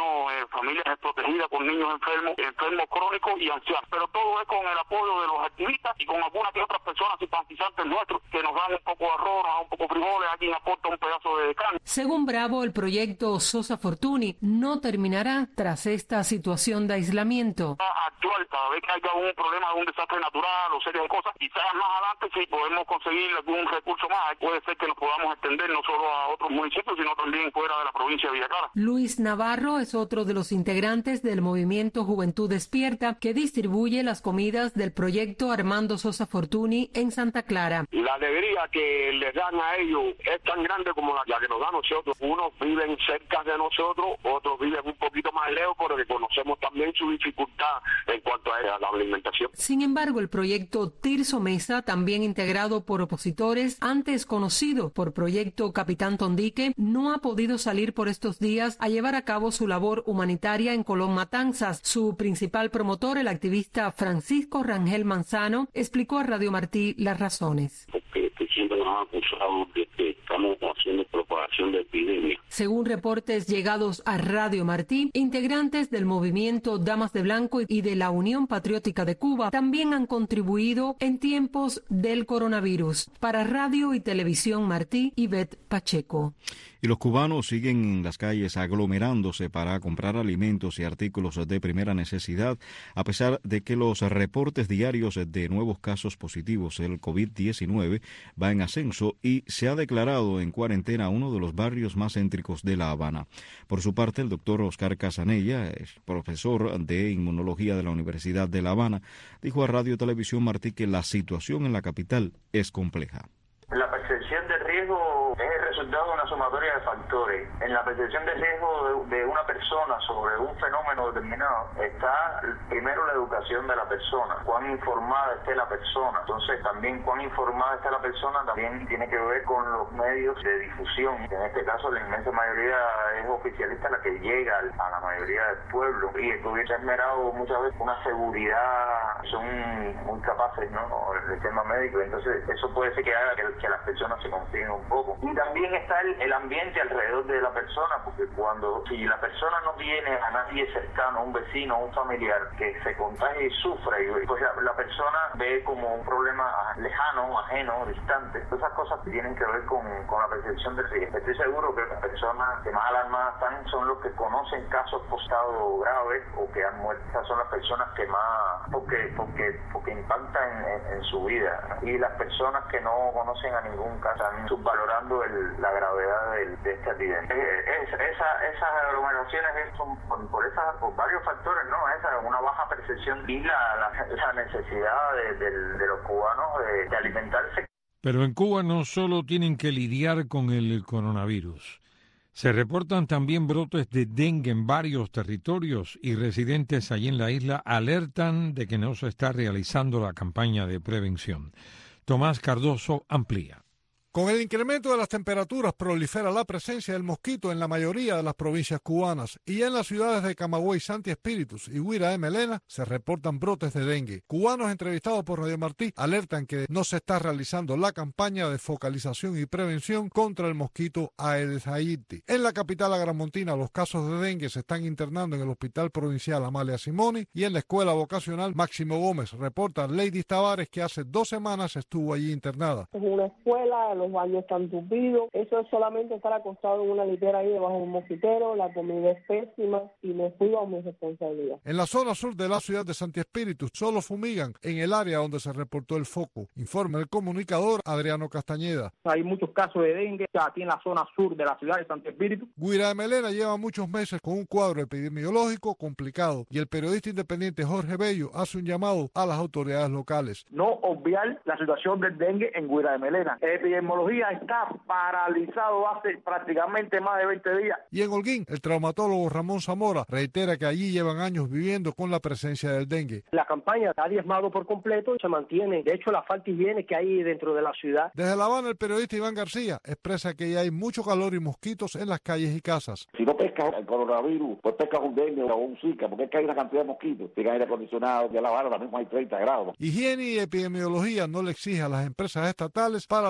eh, familias desprotegidas con niños enfermos, enfermos crónicos y ancianos. Pero todo es con el apoyo de los activistas y con algunas que otras personas simpatizantes nuestros que nos dan un poco de arroz, nos dan un poco de frijoles, a quien aporta un pedazo de carne. Según Bravo, el proyecto Sosa Fortuny no terminará tras esta situación de aislamiento. Actual, cada vez que haya un problema de un desastre natural o serie de cosas, quizás más adelante si podemos conseguir algún recurso más, puede ser que nos podamos extender no solo a otros municipios, sino también fuera de la provincia de Villa Clara. Luis Navarro es otro de los integrantes del movimiento Juventud Despierta que distribuye las comidas del proyecto Armando Sosa Fortuny en Santa Clara. La alegría que les dan a ellos es tan grande como la, la que nos da a nosotros. Unos viven cerca de nosotros, otros viven un poquito más lejos, porque conocemos también su dificultad en cuanto a la alimentación. Sin embargo, el proyecto Tirso Mesa, también integrado por opositores, antes conocido por Proyecto Capitán Tondique, no ha podido salir por estos días a llevar a cabo su labor humanitaria en Colón Matanzas. Su principal promotor, el activista Francisco Rangel Manzano, explicó a Radio Martí las razones. Porque siempre nos han acusado de que estamos haciendo propagación de epidemia. Según reportes llegados a Radio Martí, integrantes del movimiento Damas de Blanco y de la Unión Patriótica de Cuba también han contribuido en tiempos del coronavirus. Para Radio y Televisión Martí, Ivette Pacheco. Y los cubanos siguen en las calles aglomerándose para comprar alimentos y artículos de primera necesidad, a pesar de que los reportes diarios de nuevos casos positivos del COVID diecinueve va en ascenso y se ha declarado en cuarentena uno de los barrios más céntricos de La Habana. Por su parte, el doctor Oscar Casanella, es profesor de inmunología de la Universidad de La Habana, dijo a Radio Televisión Martí que la situación en la capital es compleja. La percepción de riesgo es el resultado de una sumatoria de factores. En la percepción de riesgo de, de una persona sobre un fenómeno determinado está primero la educación de la persona, cuán informada esté la persona. Entonces también cuán informada esté la persona también tiene que ver con los medios de difusión. En este caso la inmensa mayoría es oficialista la que llega a la mayoría del pueblo, y el gobierno ha esmerado muchas veces una seguridad, son muy capaces, ¿no? El tema médico, entonces eso puede ser que haga que que las personas se confíen un poco. Y también está el, el ambiente alrededor de la persona, porque cuando si la persona no tiene a nadie cercano, un vecino, un familiar que se contagie y sufra, y pues la, la persona ve como un problema lejano, ajeno, distante. Todas esas cosas tienen que ver con, con la percepción del riesgo. Estoy seguro que las personas que más alarmadas están son los que conocen casos post-estado graves o que han muerto. Esas son las personas que más, porque porque porque impactan en, en su vida. Y las personas que no conocen a ningún caso, están subvalorando el, la gravedad del, de este epidemia. Es, esa, esas aglomeraciones son por, por, esa, por varios factores, ¿no? Esa, una baja percepción y la, la, la necesidad de, de, de los cubanos de, de alimentarse. Pero en Cuba no solo tienen que lidiar con el coronavirus. Se reportan también brotes de dengue en varios territorios y residentes allí en la isla alertan de que no se está realizando la campaña de prevención. Tomás Cardoso amplía. Con el incremento de las temperaturas prolifera la presencia del mosquito en la mayoría de las provincias cubanas y en las ciudades de Camagüey, Santi Espíritus y Guira de Melena se reportan brotes de dengue. Cubanos entrevistados por Radio Martí alertan que no se está realizando la campaña de focalización y prevención contra el mosquito Aedes aegypti. En la capital agramontina los casos de dengue se están internando en el Hospital Provincial Amalia Simoni y en la Escuela Vocacional Máximo Gómez. Reporta Lady Tavares que hace dos semanas estuvo allí internada. Es una escuela, los baños están tupidos, eso es solamente estar acostado en una litera ahí debajo de un mosquitero, la comida es pésima y me fui a mi responsabilidad. En la zona sur de la ciudad de Santi Espíritu solo fumigan en el área donde se reportó el foco, informa el comunicador Adriano Castañeda. Hay muchos casos de dengue aquí en la zona sur de la ciudad de Santi Espíritu. Guira de Melena lleva muchos meses con un cuadro epidemiológico complicado y el periodista independiente Jorge Bello hace un llamado a las autoridades locales. No obviar la situación del dengue en Guira de Melena. El epidemiología está paralizado hace prácticamente más de veinte días. Y en Holguín, el traumatólogo Ramón Zamora reitera que allí llevan años viviendo con la presencia del dengue. La campaña ha diezmado por completo y se mantiene. De hecho, la falta de higiene que hay dentro de la ciudad. Desde La Habana, el periodista Iván García expresa que ya hay mucho calor y mosquitos en las calles y casas. Si no pescas el coronavirus, pues pescas un dengue o un zika, porque es que hay una cantidad de mosquitos. Tiene aire acondicionado, ya La Habana ahora mismo hay treinta grados. Higiene y epidemiología no le exige a las empresas estatales para la campaña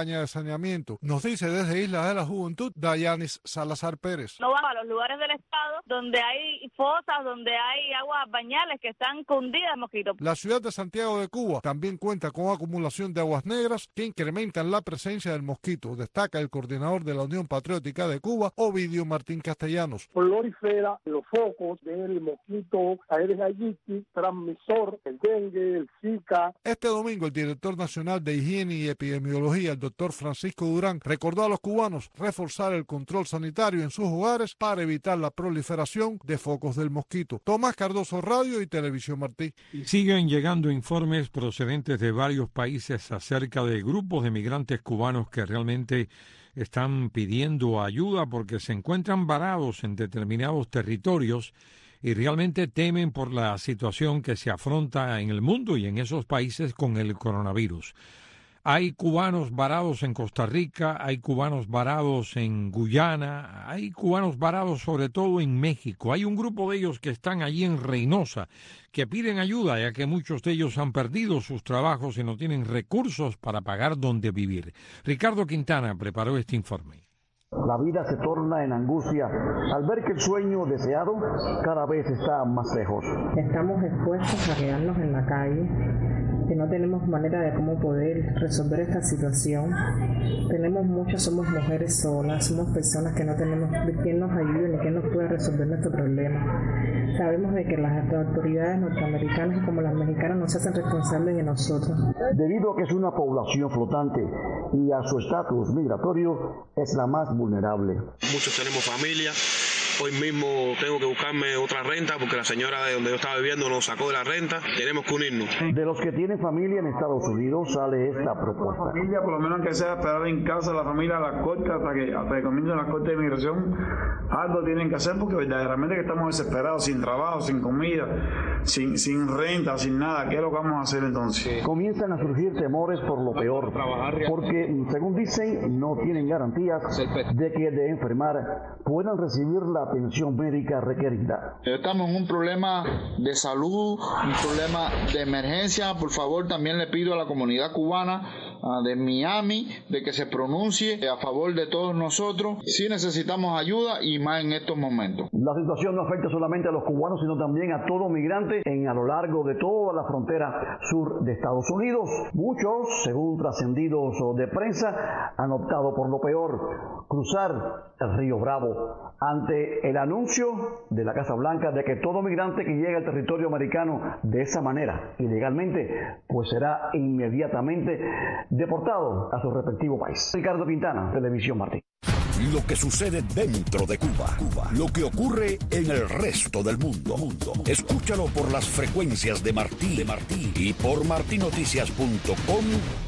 campaña de saneamiento. Nos dice desde Islas de la Juventud Dayanis Salazar Pérez. No van a los lugares del estado donde hay fosas, donde hay aguas bañales que están cundidas de mosquitos. La ciudad de Santiago de Cuba también cuenta con acumulación de aguas negras que incrementan la presencia del mosquito, destaca el coordinador de la Unión Patriótica de Cuba, Ovidio Martín Castellanos. Prolifera los focos del mosquito Aedes aegypti, transmisor, el dengue, el zika. Este domingo el director nacional de Higiene y Epidemiología, el doctor Francisco Durán, recordó a los cubanos reforzar el control sanitario en sus hogares para evitar la proliferación de focos del mosquito. Tomás Cardoso, Radio y Televisión Martí. Siguen llegando informes procedentes de varios países acerca de grupos de migrantes cubanos que realmente están pidiendo ayuda porque se encuentran varados en determinados territorios y realmente temen por la situación que se afronta en el mundo y en esos países con el coronavirus. Hay cubanos varados en Costa Rica, hay cubanos varados en Guyana, hay cubanos varados sobre todo en México. Hay un grupo de ellos que están allí en Reynosa, que piden ayuda, ya que muchos de ellos han perdido sus trabajos y no tienen recursos para pagar donde vivir. Ricardo Quintana preparó este informe. La vida se torna en angustia al ver que el sueño deseado cada vez está más lejos. Estamos expuestos a quedarnos en la calle, que no tenemos manera de cómo poder resolver esta situación. Tenemos muchas, somos mujeres solas, somos personas que no tenemos quien nos ayude ni quien nos pueda resolver nuestro problema. Sabemos de que las autoridades norteamericanas como las mexicanas no se hacen responsables de nosotros. Debido a que es una población flotante y a su estatus migratorio, es la más vulnerable. Muchos tenemos familia. Hoy mismo tengo que buscarme otra renta porque la señora de donde yo estaba viviendo nos sacó de la renta. Tenemos que unirnos. De los que tienen familia en Estados Unidos sale esta propuesta. La familia, por lo menos que sea esperar en casa, la familia a la corte hasta que, hasta que comiencen las cortes de inmigración, algo tienen que hacer porque verdaderamente que estamos desesperados, sin trabajo, sin comida, sin, sin renta, sin nada. ¿Qué es lo que vamos a hacer entonces? Comienzan a surgir temores por lo peor, porque según dicen no tienen garantías de que de enfermar puedan recibir la atención médica requerida. Estamos en un problema de salud, un problema de emergencia. Por favor, también le pido a la comunidad cubana uh, de Miami de que se pronuncie a favor de todos nosotros. Sí necesitamos ayuda y más en estos momentos. La situación no afecta solamente a los cubanos, sino también a todo migrante en a lo largo de toda la frontera sur de Estados Unidos. Muchos, según trascendidos de prensa, han optado por lo peor, cruzar el río Bravo, ante el anuncio de la Casa Blanca de que todo migrante que llegue al territorio americano de esa manera, ilegalmente, pues será inmediatamente deportado a su respectivo país. Ricardo Quintana, Televisión Martí. Lo que sucede dentro de Cuba, Cuba, lo que ocurre en el resto del mundo. mundo. Escúchalo por las frecuencias de Martí, de Martí y por martí noticias punto com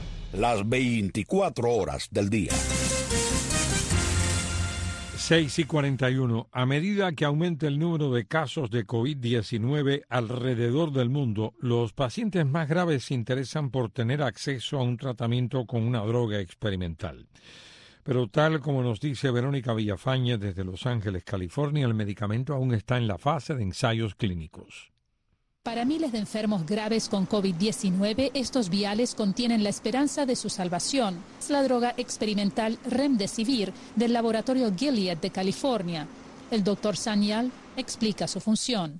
las veinticuatro horas del día. seis y cuarenta y uno. A medida que aumenta el número de casos de COVID diecinueve alrededor del mundo, los pacientes más graves se interesan por tener acceso a un tratamiento con una droga experimental. Pero tal como nos dice Verónica Villafañez desde Los Ángeles, California, el medicamento aún está en la fase de ensayos clínicos. Para miles de enfermos graves con COVID diecinueve, estos viales contienen la esperanza de su salvación. Es la droga experimental Remdesivir del laboratorio Gilead de California. El doctor Sanyal explica su función.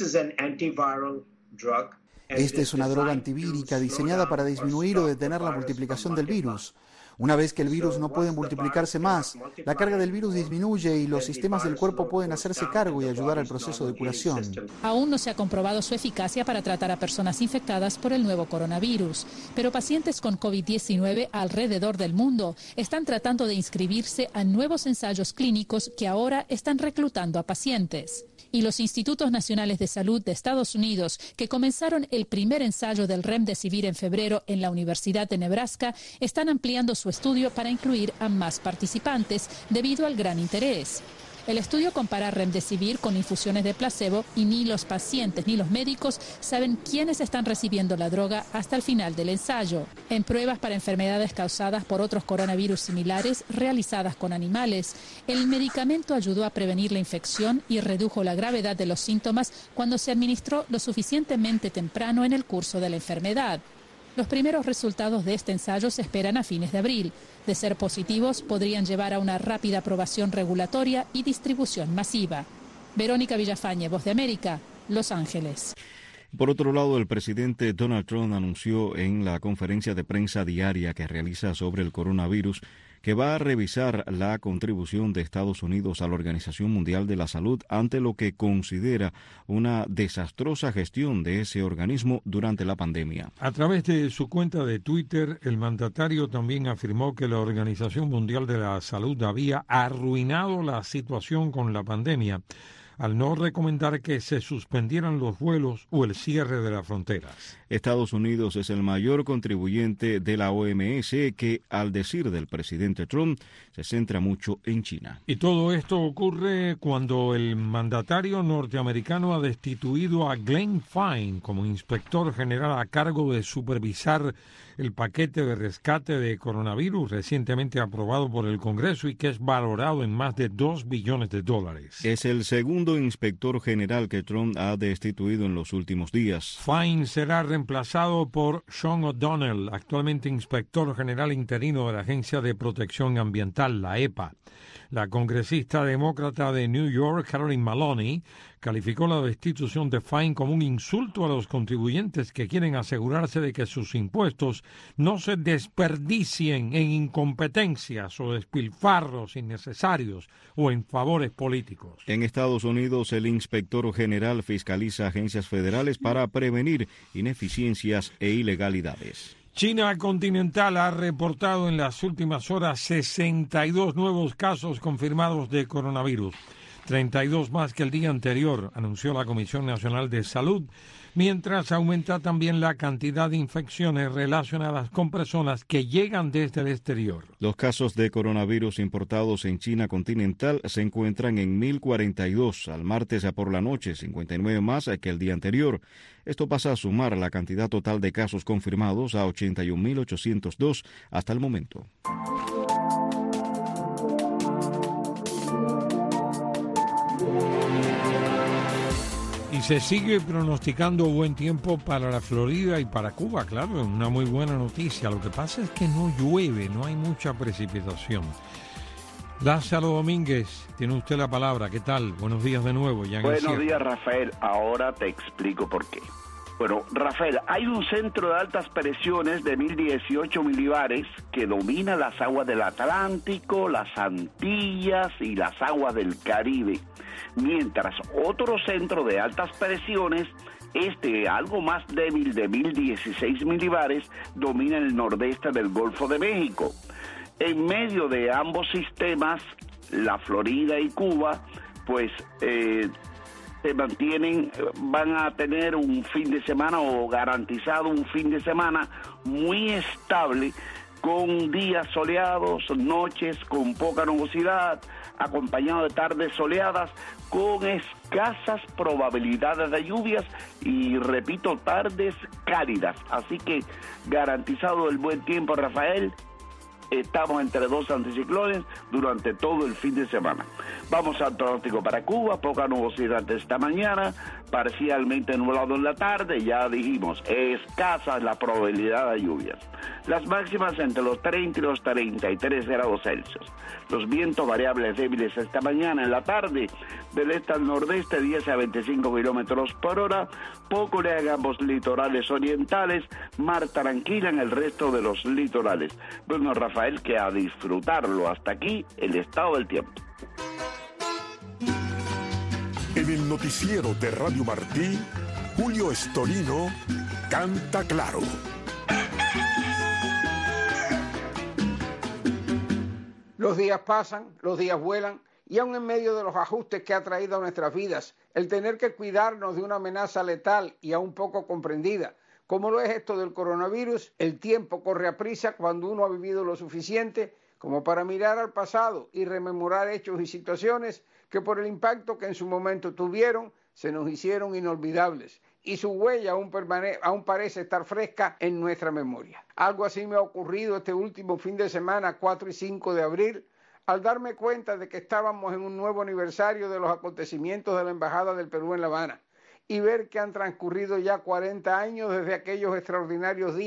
Esta es una droga antivírica diseñada para disminuir o detener la multiplicación del virus. Una vez que el virus no puede multiplicarse más, la carga del virus disminuye y los sistemas del cuerpo pueden hacerse cargo y ayudar al proceso de curación. Aún no se ha comprobado su eficacia para tratar a personas infectadas por el nuevo coronavirus, pero pacientes con COVID diecinueve alrededor del mundo están tratando de inscribirse a nuevos ensayos clínicos que ahora están reclutando a pacientes. Y los Institutos Nacionales de Salud de Estados Unidos, que comenzaron el primer ensayo del Remdesivir en febrero en la Universidad de Nebraska, están ampliando su estudio para incluir a más participantes debido al gran interés. El estudio compara Remdesivir con infusiones de placebo y ni los pacientes ni los médicos saben quiénes están recibiendo la droga hasta el final del ensayo. En pruebas para enfermedades causadas por otros coronavirus similares realizadas con animales, el medicamento ayudó a prevenir la infección y redujo la gravedad de los síntomas cuando se administró lo suficientemente temprano en el curso de la enfermedad. Los primeros resultados de este ensayo se esperan a fines de abril. De ser positivos, podrían llevar a una rápida aprobación regulatoria y distribución masiva. Verónica Villafañe, Voz de América, Los Ángeles. Por otro lado, el presidente Donald Trump anunció en la conferencia de prensa diaria que realiza sobre el coronavirus que va a revisar la contribución de Estados Unidos a la Organización Mundial de la Salud ante lo que considera una desastrosa gestión de ese organismo durante la pandemia. A través de su cuenta de Twitter, el mandatario también afirmó que la Organización Mundial de la Salud había arruinado la situación con la pandemia al no recomendar que se suspendieran los vuelos o el cierre de las fronteras. Estados Unidos es el mayor contribuyente de la O M S que, al decir del presidente Trump, se centra mucho en China. Y todo esto ocurre cuando el mandatario norteamericano ha destituido a Glenn Fine como inspector general a cargo de supervisar el paquete de rescate de coronavirus recientemente aprobado por el Congreso y que es valorado en más de dos billones de dólares. Es el segundo inspector general que Trump ha destituido en los últimos días. Fine será reemplazado por Sean O'Donnell, actualmente inspector general interino de la Agencia de Protección Ambiental, la E P A. La congresista demócrata de New York, Carolyn Maloney, calificó la destitución de Fine como un insulto a los contribuyentes que quieren asegurarse de que sus impuestos no se desperdicien en incompetencias o despilfarros innecesarios o en favores políticos. En Estados Unidos, el inspector general fiscaliza agencias federales para prevenir ineficiencias e ilegalidades. China continental ha reportado en las últimas horas sesenta y dos nuevos casos confirmados de coronavirus, treinta y dos más que el día anterior, anunció la Comisión Nacional de Salud, mientras aumenta también la cantidad de infecciones relacionadas con personas que llegan desde el exterior. Los casos de coronavirus importados en China continental se encuentran en mil cuarenta y dos al martes por la noche, cincuenta y nueve más que el día anterior. Esto pasa a sumar la cantidad total de casos confirmados a ochenta y un mil ochocientos dos hasta el momento. Y se sigue pronosticando buen tiempo para la Florida y para Cuba, claro, es una muy buena noticia. Lo que pasa es que no llueve, no hay mucha precipitación. Lázaro Domínguez, tiene usted la palabra. ¿Qué tal? Buenos días de nuevo. Ya Buenos días, Rafael. Ahora te explico por qué. Bueno, Rafael, hay un centro de altas presiones de mil dieciocho milibares que domina las aguas del Atlántico, las Antillas y las aguas del Caribe, mientras otro centro de altas presiones, este algo más débil de mil dieciséis milibares, domina el nordeste del Golfo de México. En medio de ambos sistemas, la Florida y Cuba, pues eh, se mantienen, van a tener un fin de semana o garantizado un fin de semana muy estable, con días soleados, noches con poca nubosidad, acompañado de tardes soleadas, con escasas probabilidades de lluvias y, repito, tardes cálidas. Así que garantizado el buen tiempo, Rafael. Estamos entre dos anticiclones durante todo el fin de semana. Vamos al pronóstico para Cuba, poca nubosidad esta mañana, parcialmente nublado en la tarde, ya dijimos, escasa la probabilidad de lluvias. Las máximas entre los treinta y los treinta y tres grados Celsius. Los vientos variables débiles esta mañana en la tarde, del este al nordeste, diez a veinticinco kilómetros por hora, poco le en ambos litorales orientales, mar tranquila en el resto de los litorales. Bueno, Rafael, que a disfrutarlo. Hasta aquí el estado del tiempo. En el noticiero de Radio Martí, Julio Estorino canta claro. Los días pasan, los días vuelan, y aun en medio de los ajustes que ha traído a nuestras vidas, el tener que cuidarnos de una amenaza letal y aún poco comprendida, como lo es esto del coronavirus, el tiempo corre a prisa cuando uno ha vivido lo suficiente como para mirar al pasado y rememorar hechos y situaciones que por el impacto que en su momento tuvieron, se nos hicieron inolvidables, y su huella aún, permane- aún parece estar fresca en nuestra memoria. Algo así me ha ocurrido este último fin de semana, cuatro y cinco de abril, al darme cuenta de que estábamos en un nuevo aniversario de los acontecimientos de la Embajada del Perú en La Habana, y ver que han transcurrido ya cuarenta años desde aquellos extraordinarios días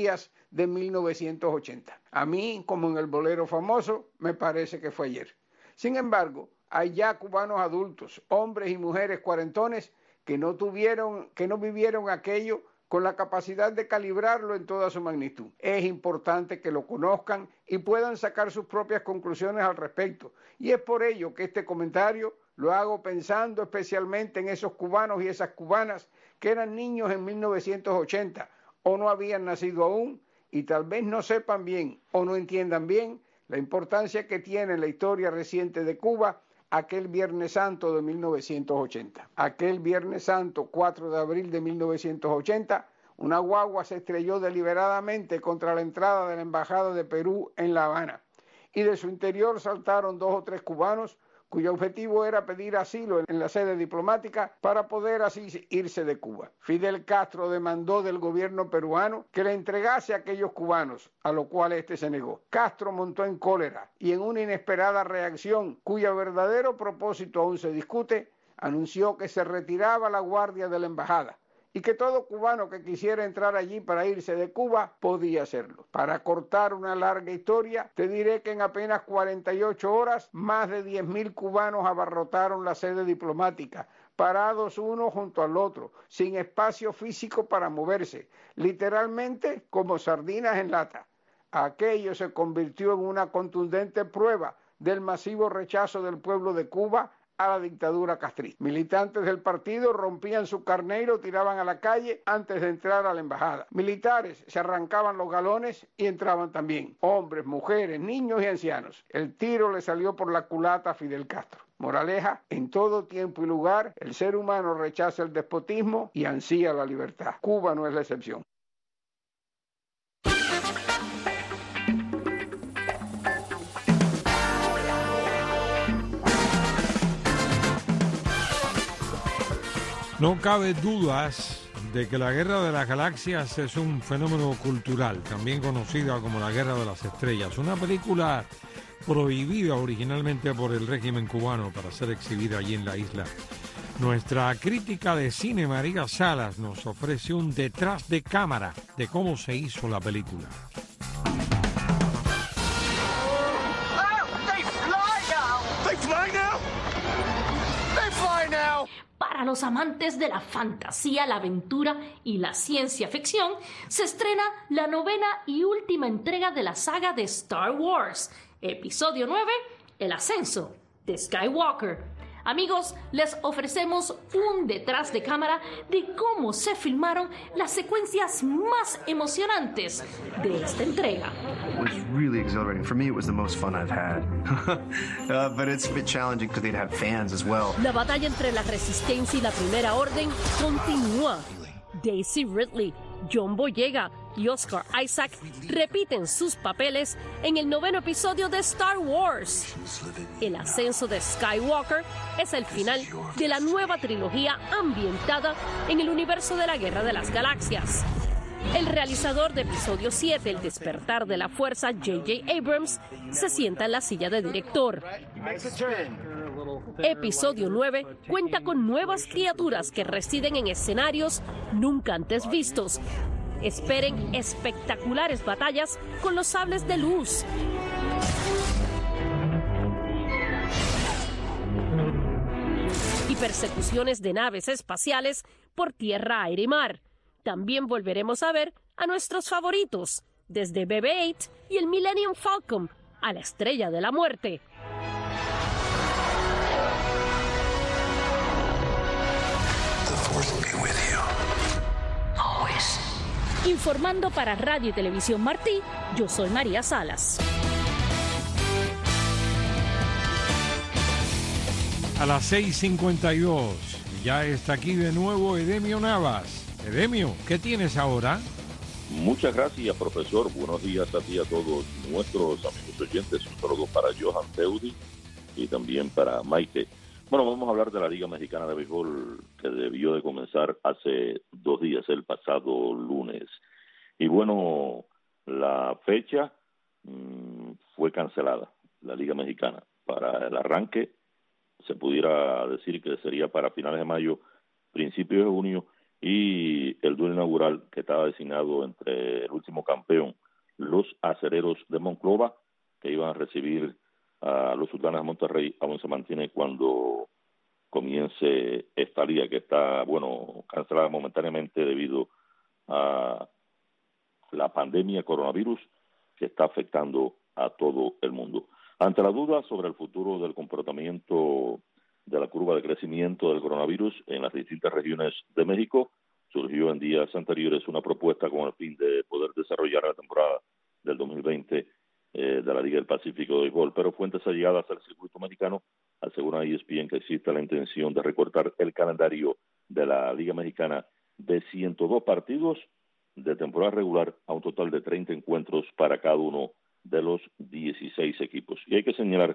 de mil novecientos ochenta. A mí, como en el bolero famoso, me parece que fue ayer. Sin embargo, hay ya cubanos adultos, hombres y mujeres cuarentones, que no tuvieron, que no vivieron aquello con la capacidad de calibrarlo en toda su magnitud. Es importante que lo conozcan y puedan sacar sus propias conclusiones al respecto. Y es por ello que este comentario lo hago pensando especialmente en esos cubanos y esas cubanas que eran niños en mil novecientos ochenta o no habían nacido aún y tal vez no sepan bien o no entiendan bien la importancia que tiene en la historia reciente de Cuba aquel Viernes Santo de mil novecientos ochenta. Aquel Viernes Santo, cuatro de abril de mil novecientos ochenta, una guagua se estrelló deliberadamente contra la entrada de la Embajada de Perú en La Habana y de su interior saltaron dos o tres cubanos cuyo objetivo era pedir asilo en la sede diplomática para poder así irse de Cuba. Fidel Castro demandó del gobierno peruano que le entregase a aquellos cubanos, a lo cual éste se negó. Castro montó en cólera y en una inesperada reacción, cuyo verdadero propósito aún se discute, anunció que se retiraba la guardia de la embajada y que todo cubano que quisiera entrar allí para irse de Cuba podía hacerlo. Para cortar una larga historia, te diré que en apenas cuarenta y ocho horas, más de diez mil cubanos abarrotaron la sede diplomática, parados uno junto al otro, sin espacio físico para moverse, literalmente como sardinas en lata. Aquello se convirtió en una contundente prueba del masivo rechazo del pueblo de Cuba a la dictadura castrista. Militantes del partido rompían su carné y lo tiraban a la calle antes de entrar a la embajada. Militares se arrancaban los galones y entraban también. Hombres, mujeres, niños y ancianos. El tiro le salió por la culata a Fidel Castro. Moraleja, en todo tiempo y lugar, el ser humano rechaza el despotismo y ansía la libertad. Cuba no es la excepción. No cabe dudas de que la Guerra de las Galaxias es un fenómeno cultural, también conocida como la Guerra de las Estrellas, una película prohibida originalmente por el régimen cubano para ser exhibida allí en la isla. Nuestra crítica de cine, María Salas, nos ofrece un detrás de cámara de cómo se hizo la película. Para los amantes de la fantasía, la aventura y la ciencia ficción, se estrena la novena y última entrega de la saga de Star Wars, episodio nueve, El ascenso de Skywalker. Amigos, les ofrecemos un detrás de cámara de cómo se filmaron las secuencias más emocionantes de esta entrega. It was really exhilarating. For me, it was the most fun I've had. uh, but it's a bit challenging because they'd have fans as well. La batalla entre la Resistencia y la Primera Orden continúa. Daisy Ridley, John Boyega y Oscar Isaac repiten sus papeles en el noveno episodio de Star Wars. El ascenso de Skywalker es el final de la nueva trilogía ambientada en el universo de la Guerra de las Galaxias. El realizador de episodio siete, El despertar de la fuerza, J J Abrams, se sienta en la silla de director. Episodio nueve cuenta con nuevas criaturas que residen en escenarios nunca antes vistos. Esperen espectaculares batallas con los sables de luz. Y persecuciones de naves espaciales por tierra, aire y mar. También volveremos a ver a nuestros favoritos, desde B B ocho y el Millennium Falcon a la Estrella de la Muerte. Informando para Radio y Televisión Martí, yo soy María Salas. A las seis cincuenta y dos, ya está aquí de nuevo Edemio Navas. Edemio, ¿qué tienes ahora? Muchas gracias, profesor. Buenos días a ti y a todos nuestros amigos oyentes. Un saludo para Johan Teudi y también para Maite. Bueno, vamos a hablar de la Liga Mexicana de Béisbol que debió de comenzar hace dos días, el pasado lunes. Y bueno, la fecha mmm, fue cancelada, la Liga Mexicana. Para el arranque se pudiera decir que sería para finales de mayo, principios de junio, y el duelo inaugural que estaba designado entre el último campeón, los Acereros de Monclova, que iban a recibir a los Sultanes de Monterrey, aún se mantiene cuando comience esta liga que está, bueno, cancelada momentáneamente debido a la pandemia coronavirus que está afectando a todo el mundo. Ante la duda sobre el futuro del comportamiento de la curva de crecimiento del coronavirus en las distintas regiones de México, surgió en días anteriores una propuesta con el fin de poder desarrollar la temporada del dos mil veinte eh, de la Liga del Pacífico de Béisbol, pero fuentes allegadas al circuito mexicano aseguran a E S P N que existe la intención de recortar el calendario de la Liga Mexicana de ciento dos partidos de temporada regular a un total de treinta encuentros para cada uno de los dieciséis equipos. Y hay que señalar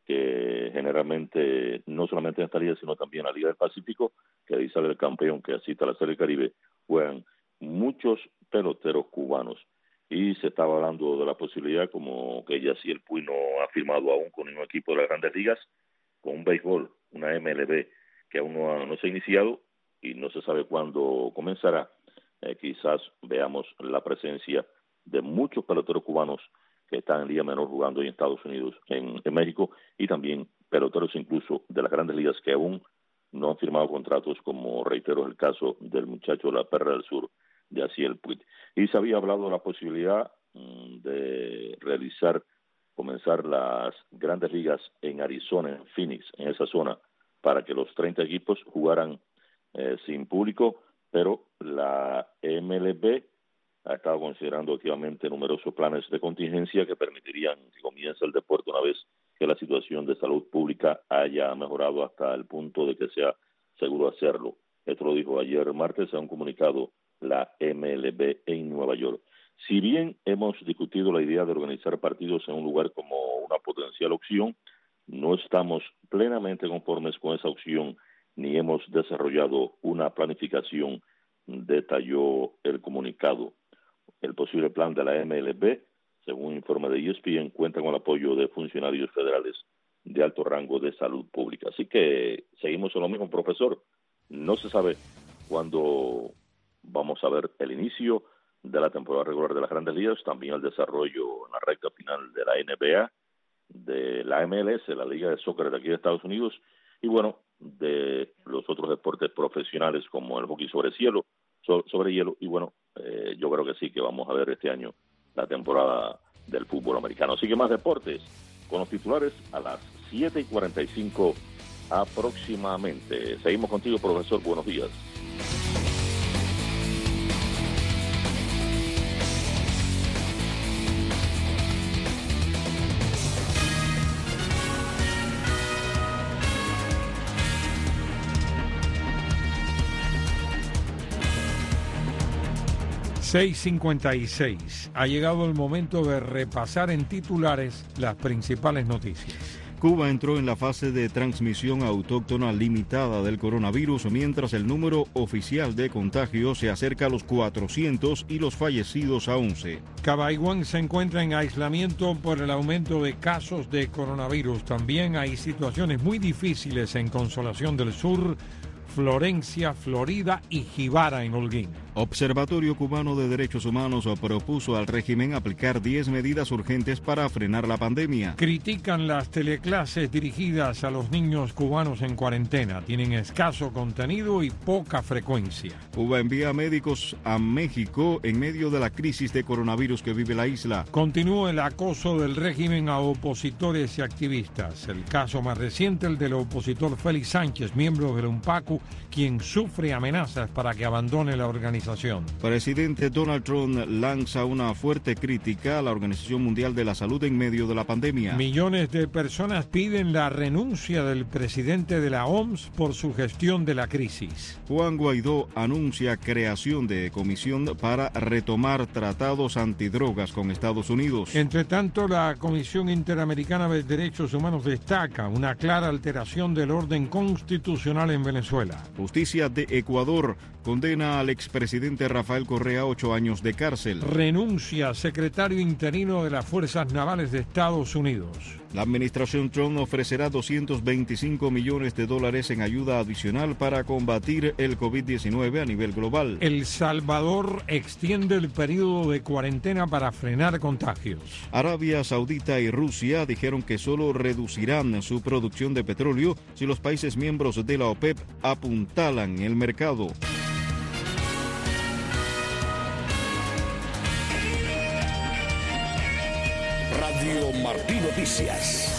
que generalmente, no solamente en esta liga, sino también en la Liga del Pacífico, que ahí sale el campeón que asiste a la Serie del Caribe, juegan muchos peloteros cubanos. Y se estaba hablando de la posibilidad, como que ella sí el Puy no ha firmado aún con ningún equipo de las grandes ligas, con un béisbol, una M L B, que aún no, ha, no se ha iniciado y no se sabe cuándo comenzará. Eh, quizás veamos la presencia de muchos peloteros cubanos que están en Liga Menor jugando en Estados Unidos, en, en México, y también peloteros incluso de las grandes ligas que aún no han firmado contratos, como reitero es el caso del muchacho de la Perla del Sur, de Asiel Puig. Y se había hablado de la posibilidad mmm, de realizar, comenzar las grandes ligas en Arizona, en Phoenix, en esa zona, para que los treinta equipos jugaran eh, sin público, pero la M L B ha estado considerando activamente numerosos planes de contingencia que permitirían que comience el deporte una vez que la situación de salud pública haya mejorado hasta el punto de que sea seguro hacerlo. Esto lo dijo ayer martes en un comunicado la M L B en Nueva York. Si bien hemos discutido la idea de organizar partidos en un lugar como una potencial opción, no estamos plenamente conformes con esa opción ni hemos desarrollado una planificación, detalló el comunicado. El posible plan de la M L B, según un informe de E S P N, cuenta con el apoyo de funcionarios federales de alto rango de salud pública. Así que seguimos en lo mismo, profesor. No se sabe cuándo vamos a ver el inicio de la temporada regular de las grandes ligas, también el desarrollo en la recta final de la N B A, de la M L S, la Liga de Soccer de aquí de Estados Unidos, y bueno, de los otros deportes profesionales como el hockey sobre hielo, sobre hielo, y bueno, eh, yo creo que sí, que vamos a ver este año la temporada del fútbol americano. Así que más deportes, con los titulares a las siete y cuarenta y cinco aproximadamente. Seguimos contigo, profesor, buenos días. seis cincuenta y seis. Ha llegado el momento de repasar en titulares las principales noticias. Cuba entró en la fase de transmisión autóctona limitada del coronavirus, mientras el número oficial de contagios se acerca a los cuatrocientos y los fallecidos a once. Cabaiguán se encuentra en aislamiento por el aumento de casos de coronavirus. También hay situaciones muy difíciles en Consolación del Sur, Florencia, Florida y Jibara en Holguín. Observatorio Cubano de Derechos Humanos propuso al régimen aplicar diez medidas urgentes para frenar la pandemia. Critican las teleclases dirigidas a los niños cubanos en cuarentena. Tienen escaso contenido y poca frecuencia. Cuba envía médicos a México en medio de la crisis de coronavirus que vive la isla. Continúa el acoso del régimen a opositores y activistas. El caso más reciente, el del opositor Félix Sánchez, miembro del UNPACU, quien sufre amenazas para que abandone la organización. Presidente Donald Trump lanza una fuerte crítica a la Organización Mundial de la Salud en medio de la pandemia. Millones de personas piden la renuncia del presidente de la O M S por su gestión de la crisis. Juan Guaidó anuncia creación de comisión para retomar tratados antidrogas con Estados Unidos. Entre tanto, la Comisión Interamericana de Derechos Humanos destaca una clara alteración del orden constitucional en Venezuela. Justicia de Ecuador condena al expresidente Rafael Correa a ocho años de cárcel. Renuncia secretario interino de las Fuerzas Navales de Estados Unidos. La administración Trump ofrecerá doscientos veinticinco millones de dólares en ayuda adicional para combatir el COVID diecinueve a nivel global. El Salvador extiende el periodo de cuarentena para frenar contagios. Arabia Saudita y Rusia dijeron que solo reducirán su producción de petróleo si los países miembros de la OPEP apuntalan el mercado. Radio Martí Noticias.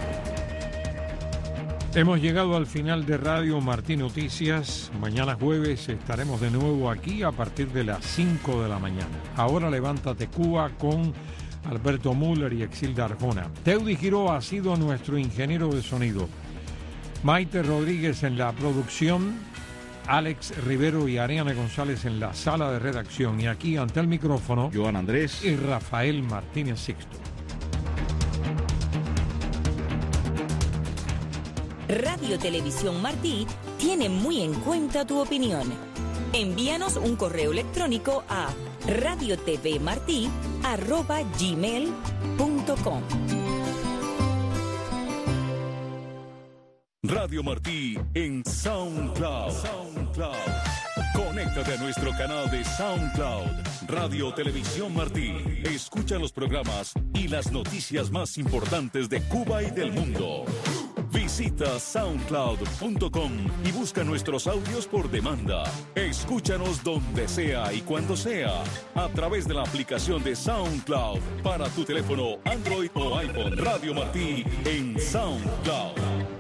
Hemos llegado al final de Radio Martí Noticias. Mañana jueves estaremos de nuevo aquí a partir de las cinco de la mañana. Ahora levántate Cuba con Alberto Müller y Exilda Arjona. Teudy Giró ha sido nuestro ingeniero de sonido. Maite Rodríguez en la producción. Alex Rivero y Ariane González en la sala de redacción. Y aquí ante el micrófono, Joan Andrés y Rafael Martínez Sixto. Radio Televisión Martí tiene muy en cuenta tu opinión. Envíanos un correo electrónico a radiotvmartí arroba gmail punto com. Radio Martí en SoundCloud. SoundCloud. Conéctate a nuestro canal de SoundCloud. Radio Televisión Martí. Escucha los programas y las noticias más importantes de Cuba y del mundo. Visita soundcloud punto com y busca nuestros audios por demanda. Escúchanos donde sea y cuando sea a través de la aplicación de SoundCloud para tu teléfono Android o iPhone. Radio Martí en SoundCloud.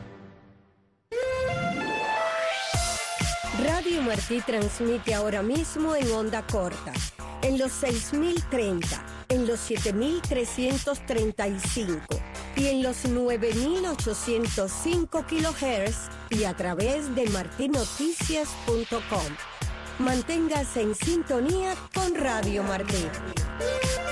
Radio Martí transmite ahora mismo en onda corta, en los seis mil treinta, en los siete mil trescientos treinta y cinco y en los nueve mil ochocientos cinco kilohertz y a través de martí noticias punto com. Manténgase en sintonía con Radio Martí.